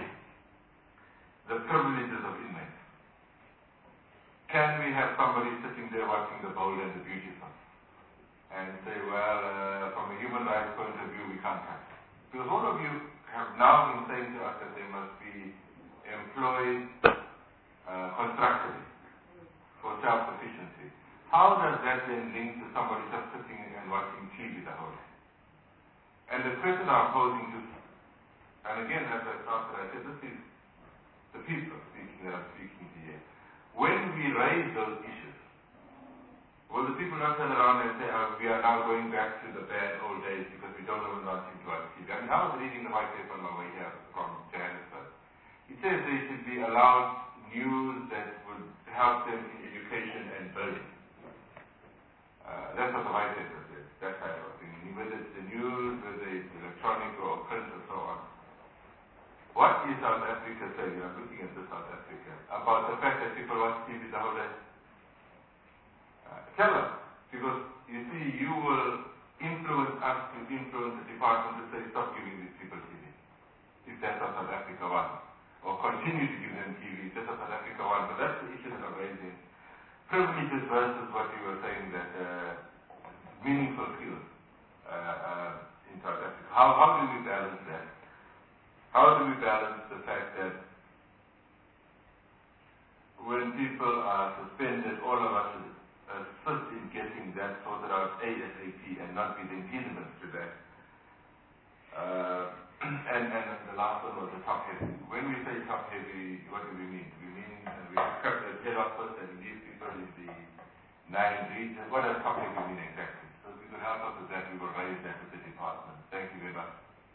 the privileges of inmates. Can we have somebody sitting there watching The Bold and the Beautiful and say, well, from a human rights point of view, we can't touch it? Because all of you have now been saying to us that they must be employed constructively for self-sufficiency. How does that then link to somebody just sitting and watching TV the whole day? And the question I'm posing to, and again, as I started, I said, this is the people speaking that I'm speaking to here. When we raise those issues, will the people not turn around and say, we are now going back to the bad old days because we don't even want to watch TV? I mean, I was reading the white paper on my way here from Johannesburg. It says they should be allowed news that would help them in education and building. That's what the white paper says, that type of thing. Whether it's the news, whether it's electronic or print or so on. What is South Africa saying? I'm looking at this South Africa about the fact that people watch TV the whole day. Tell us, because you see, you will influence us to influence the department to say, stop giving these people TV. If that's what South Africa wants. Or continue to give them TV, if that's what South Africa wants. But that's the issue that I'm raising. Privileges versus what you were saying, that meaningful skills in South Africa. How do we balance that? How do we balance the fact that when people are suspended, all of us assist in getting that sorted out ASAP and not be the impediments to that? And the last one was the top heavy. When we say top heavy, what do we mean? We mean we cut the head office and leave people in the 9 regions. What does top heavy mean exactly? So if you could help us with that, we will raise that with the department. Thank you very much.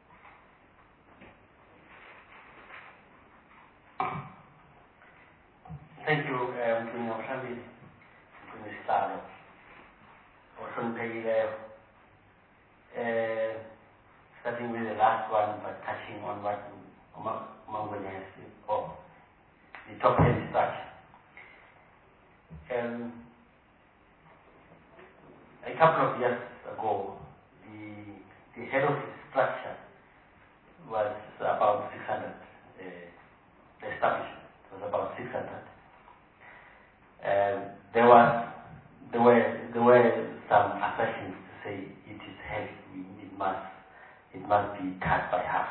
Thank you, Mr. Minister. Starting with the last one, but touching on what Mangwenya has said, or the top heavy structure. A couple of years ago, the head office structure was about 600. The establishment was about 600. There were some assertions to say it is heavy. It must be cut by half.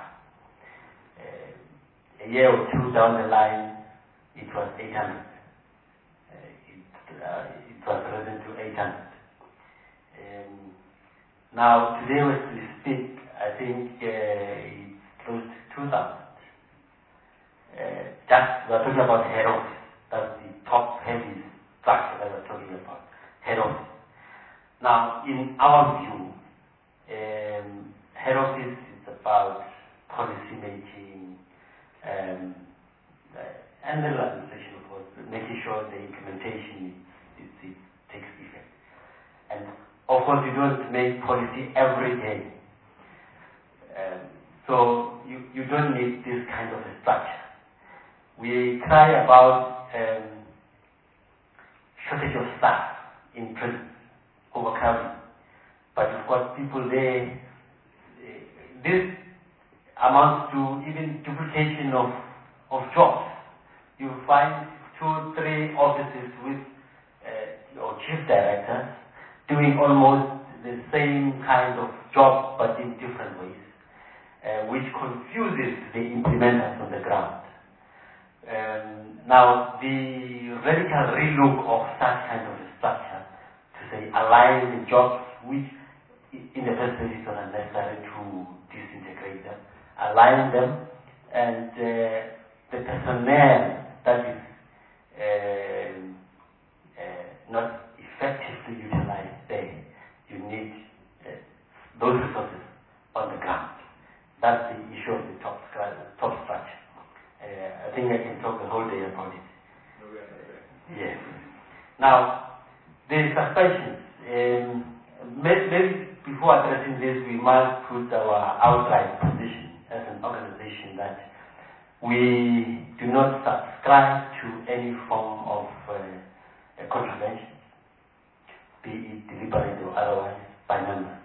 A year or two down the line, it was 800. It was risen to 800. Now, today as we speak, I think it's close to 2,000. We're talking about head office. That's the top heavy structure that we're talking about. Head office. Now, in our view, head office is about policy making and the administration, of course, making sure the implementation it takes effect. And of course, you don't make policy every day. So you don't need this kind of a structure. We cry about shortage of staff in prison, overcrowding. But you've got people there. This amounts to even duplication of jobs. You find 2 or 3 offices with or chief directors doing almost the same kind of job but in different ways, which confuses the implementers on the ground. Now, the radical relook of such kind of a structure to say align the jobs which in the first place is not necessary to disintegrate them, align them, and the personnel that is not effectively utilized there, you need those resources on the ground. That's the issue of the top structure. I think I can talk the whole day about it. Yes. Now, the suspensions. Maybe before addressing this, we must put our outright position as an organization that we do not subscribe to any form of contravention, be it deliberate or otherwise, by members.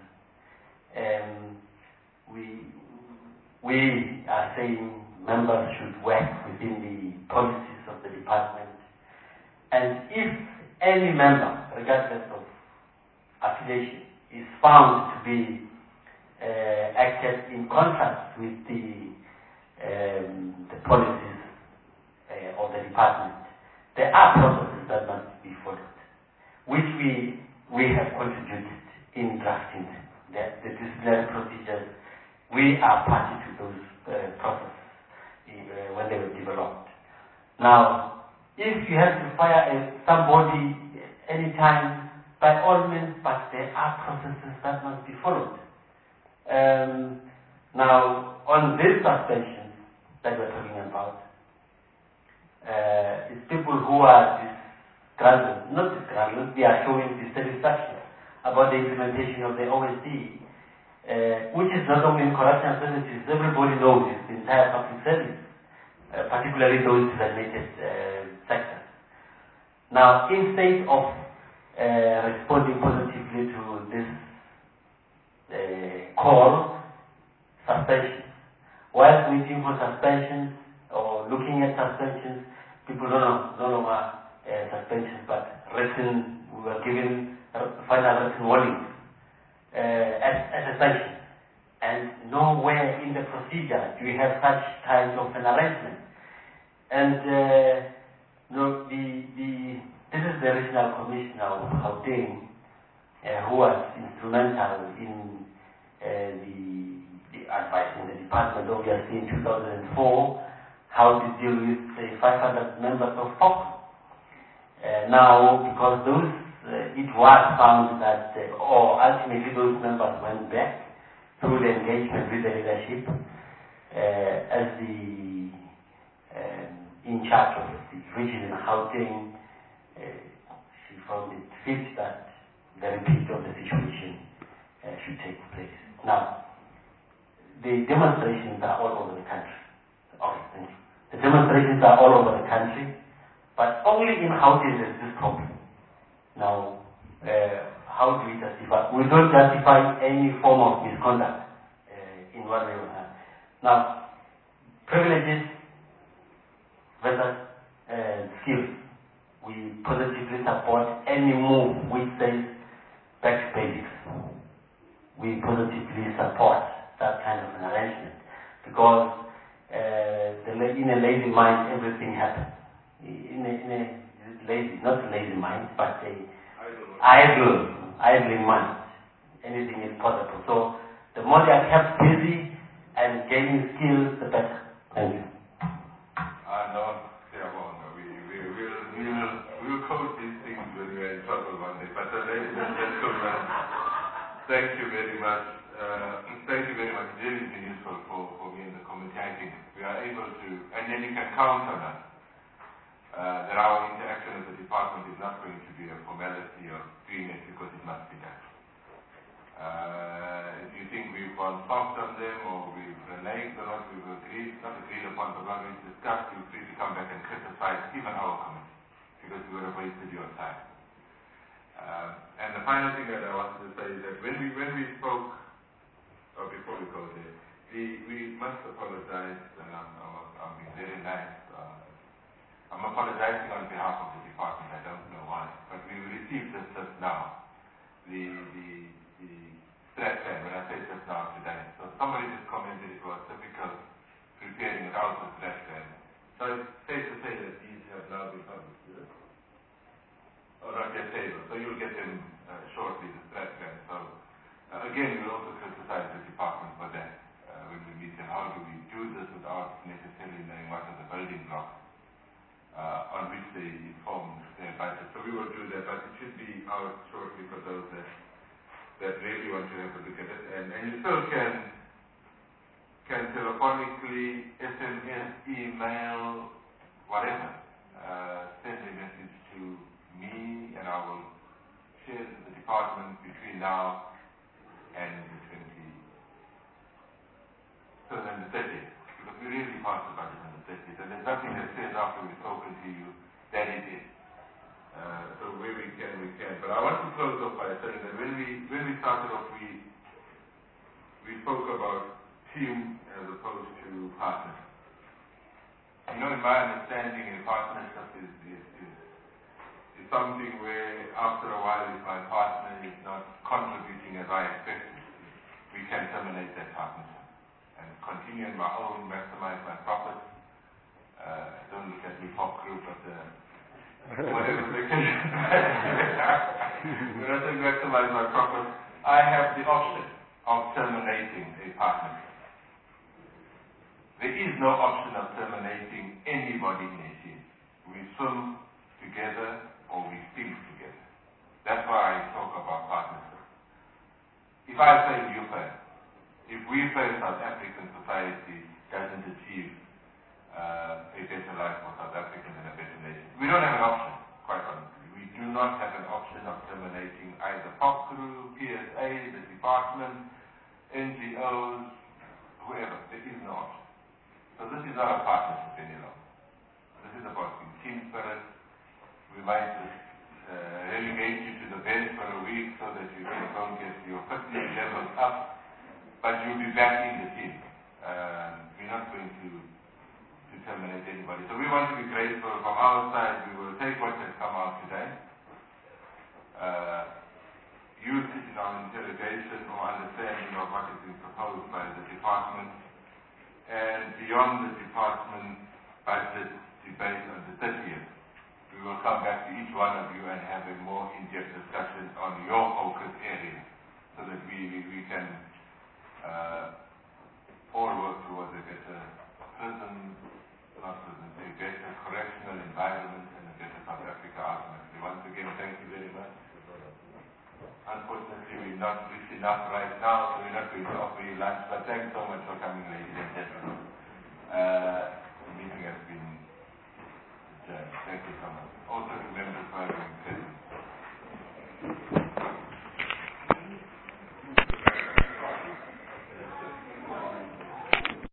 We are saying members should work within the policies of the department, and if any member, regardless of affiliation, is found to be acted in contrast with the policies of the department, there are processes that must be followed, which we have contributed in drafting the disciplinary procedures. We are party to those processes when they were developed. Now, if you have to fire somebody anytime, by all means, but there are processes that must be followed. Now, on this suspension that we're talking about, it's people who are they are showing dissatisfaction about the implementation of the OSD, which is not only in correctional services, everybody knows it's the entire public service, particularly those designated sectors. Now, instead of responding positively to this call, suspension, whilst waiting for suspensions or looking at suspensions, people no longer suspensions, but we were given final written warnings as a sanction. And nowhere in the procedure do we have such kind of an arrangement. And this is the Regional Commissioner of Gauteng, who was instrumental in the advising the department, obviously, in 2004, how to deal with the 500 members of FOC. Now, because it was found that, or ultimately those members went back through the engagement with the leadership as the in charge of the region in Gauteng, she found it fit that the repeat of the situation should take place. Now, the demonstrations are all over the country. Okay, thank you. The demonstrations are all over the country, but only in Gauteng there is this problem. Now, how do we justify? We don't justify any form of misconduct in one way or another. Now, privileges versus skills. We positively support any move which says back to basics. We positively support that kind of an arrangement because in a lazy mind everything happens. In a lazy, not a lazy mind, but a idling mind. Anything is possible. So the more they are kept busy and gaining skills, the better. Thank you. We'll quote these things when we're in trouble one day. But ladies and gentlemen, thank you very much. Thank you very much. It really has been useful for me in the committee. I think we are able to, and then you can count on us. That our interaction with the department is not going to be a formality of doing it because it must be done. If you think we've gone soft on them or we've reneged on what we've not agreed upon, but what we've discussed, you're free to come back and criticize even our committee, because we would have wasted your time. And the final thing that I wanted to say is that when we spoke, or before we go there, we must apologize, and I'm being very nice. I'm apologizing on behalf of the department. I don't know why, but we received this just now. The strat plan, when I say just now today. So somebody just commented it was difficult preparing without the strat plan. So it's safe to say that these have now been published, is it? Or not yet tabled. So you'll get them shortly, the strat plan. So again, we'll also criticize the department for that when we meet them. How do we do this without necessarily knowing what are the building blocks on which they inform their budget? So we will do that, but it should be out shortly for those that really want to have a look at it. And you still can telephonically, SMS, email, whatever, send a message to me, and I will share it with the department between now and the 30th, because we really passed the budget on the 30th, and there's nothing that says after we've spoken to you that it is. So where we can, we can. But I want to close off by saying that when we started off, we spoke about team as opposed to partnership. You know, in my understanding, a partnership is something where after a while, if my partner is not contributing as I expected, we can terminate that partnership and continue in my own, maximize my profits. Don't look at me, pop group, but whatever the case. When I say maximize my profits, I have the option of terminating a partnership. There is no option of terminating anybody in a team. We swim together or we sink together. That's why I talk about partnership. If I fail, you fail. If we fail, South African society doesn't achieve a better life for South Africans and a better nation. We don't have an option, quite honestly. We do not have an option of terminating either POP crew, PSA, the department, NGOs, whoever. There is no option. So this is not a partnership any longer. This is about team spirit. We might relegate you to the bench for a week so that you can go and get your fitness levels up, but you'll be back in the team. We're not going to terminate anybody. So we want to be grateful from our side. We will take what has come out today, use it in our interrogation or understanding of what has been proposed by the department, and beyond the department budget debate on the 30th, we will come back to each one of you and have a more in-depth discussion on your focus area so that we can all work towards a better prison, a better correctional environment and a better South Africa ultimately. Once again, thank you very much. Unfortunately, we're not rich enough right now, so we're not going to offer you lunch, but thanks so much for coming, ladies and gentlemen.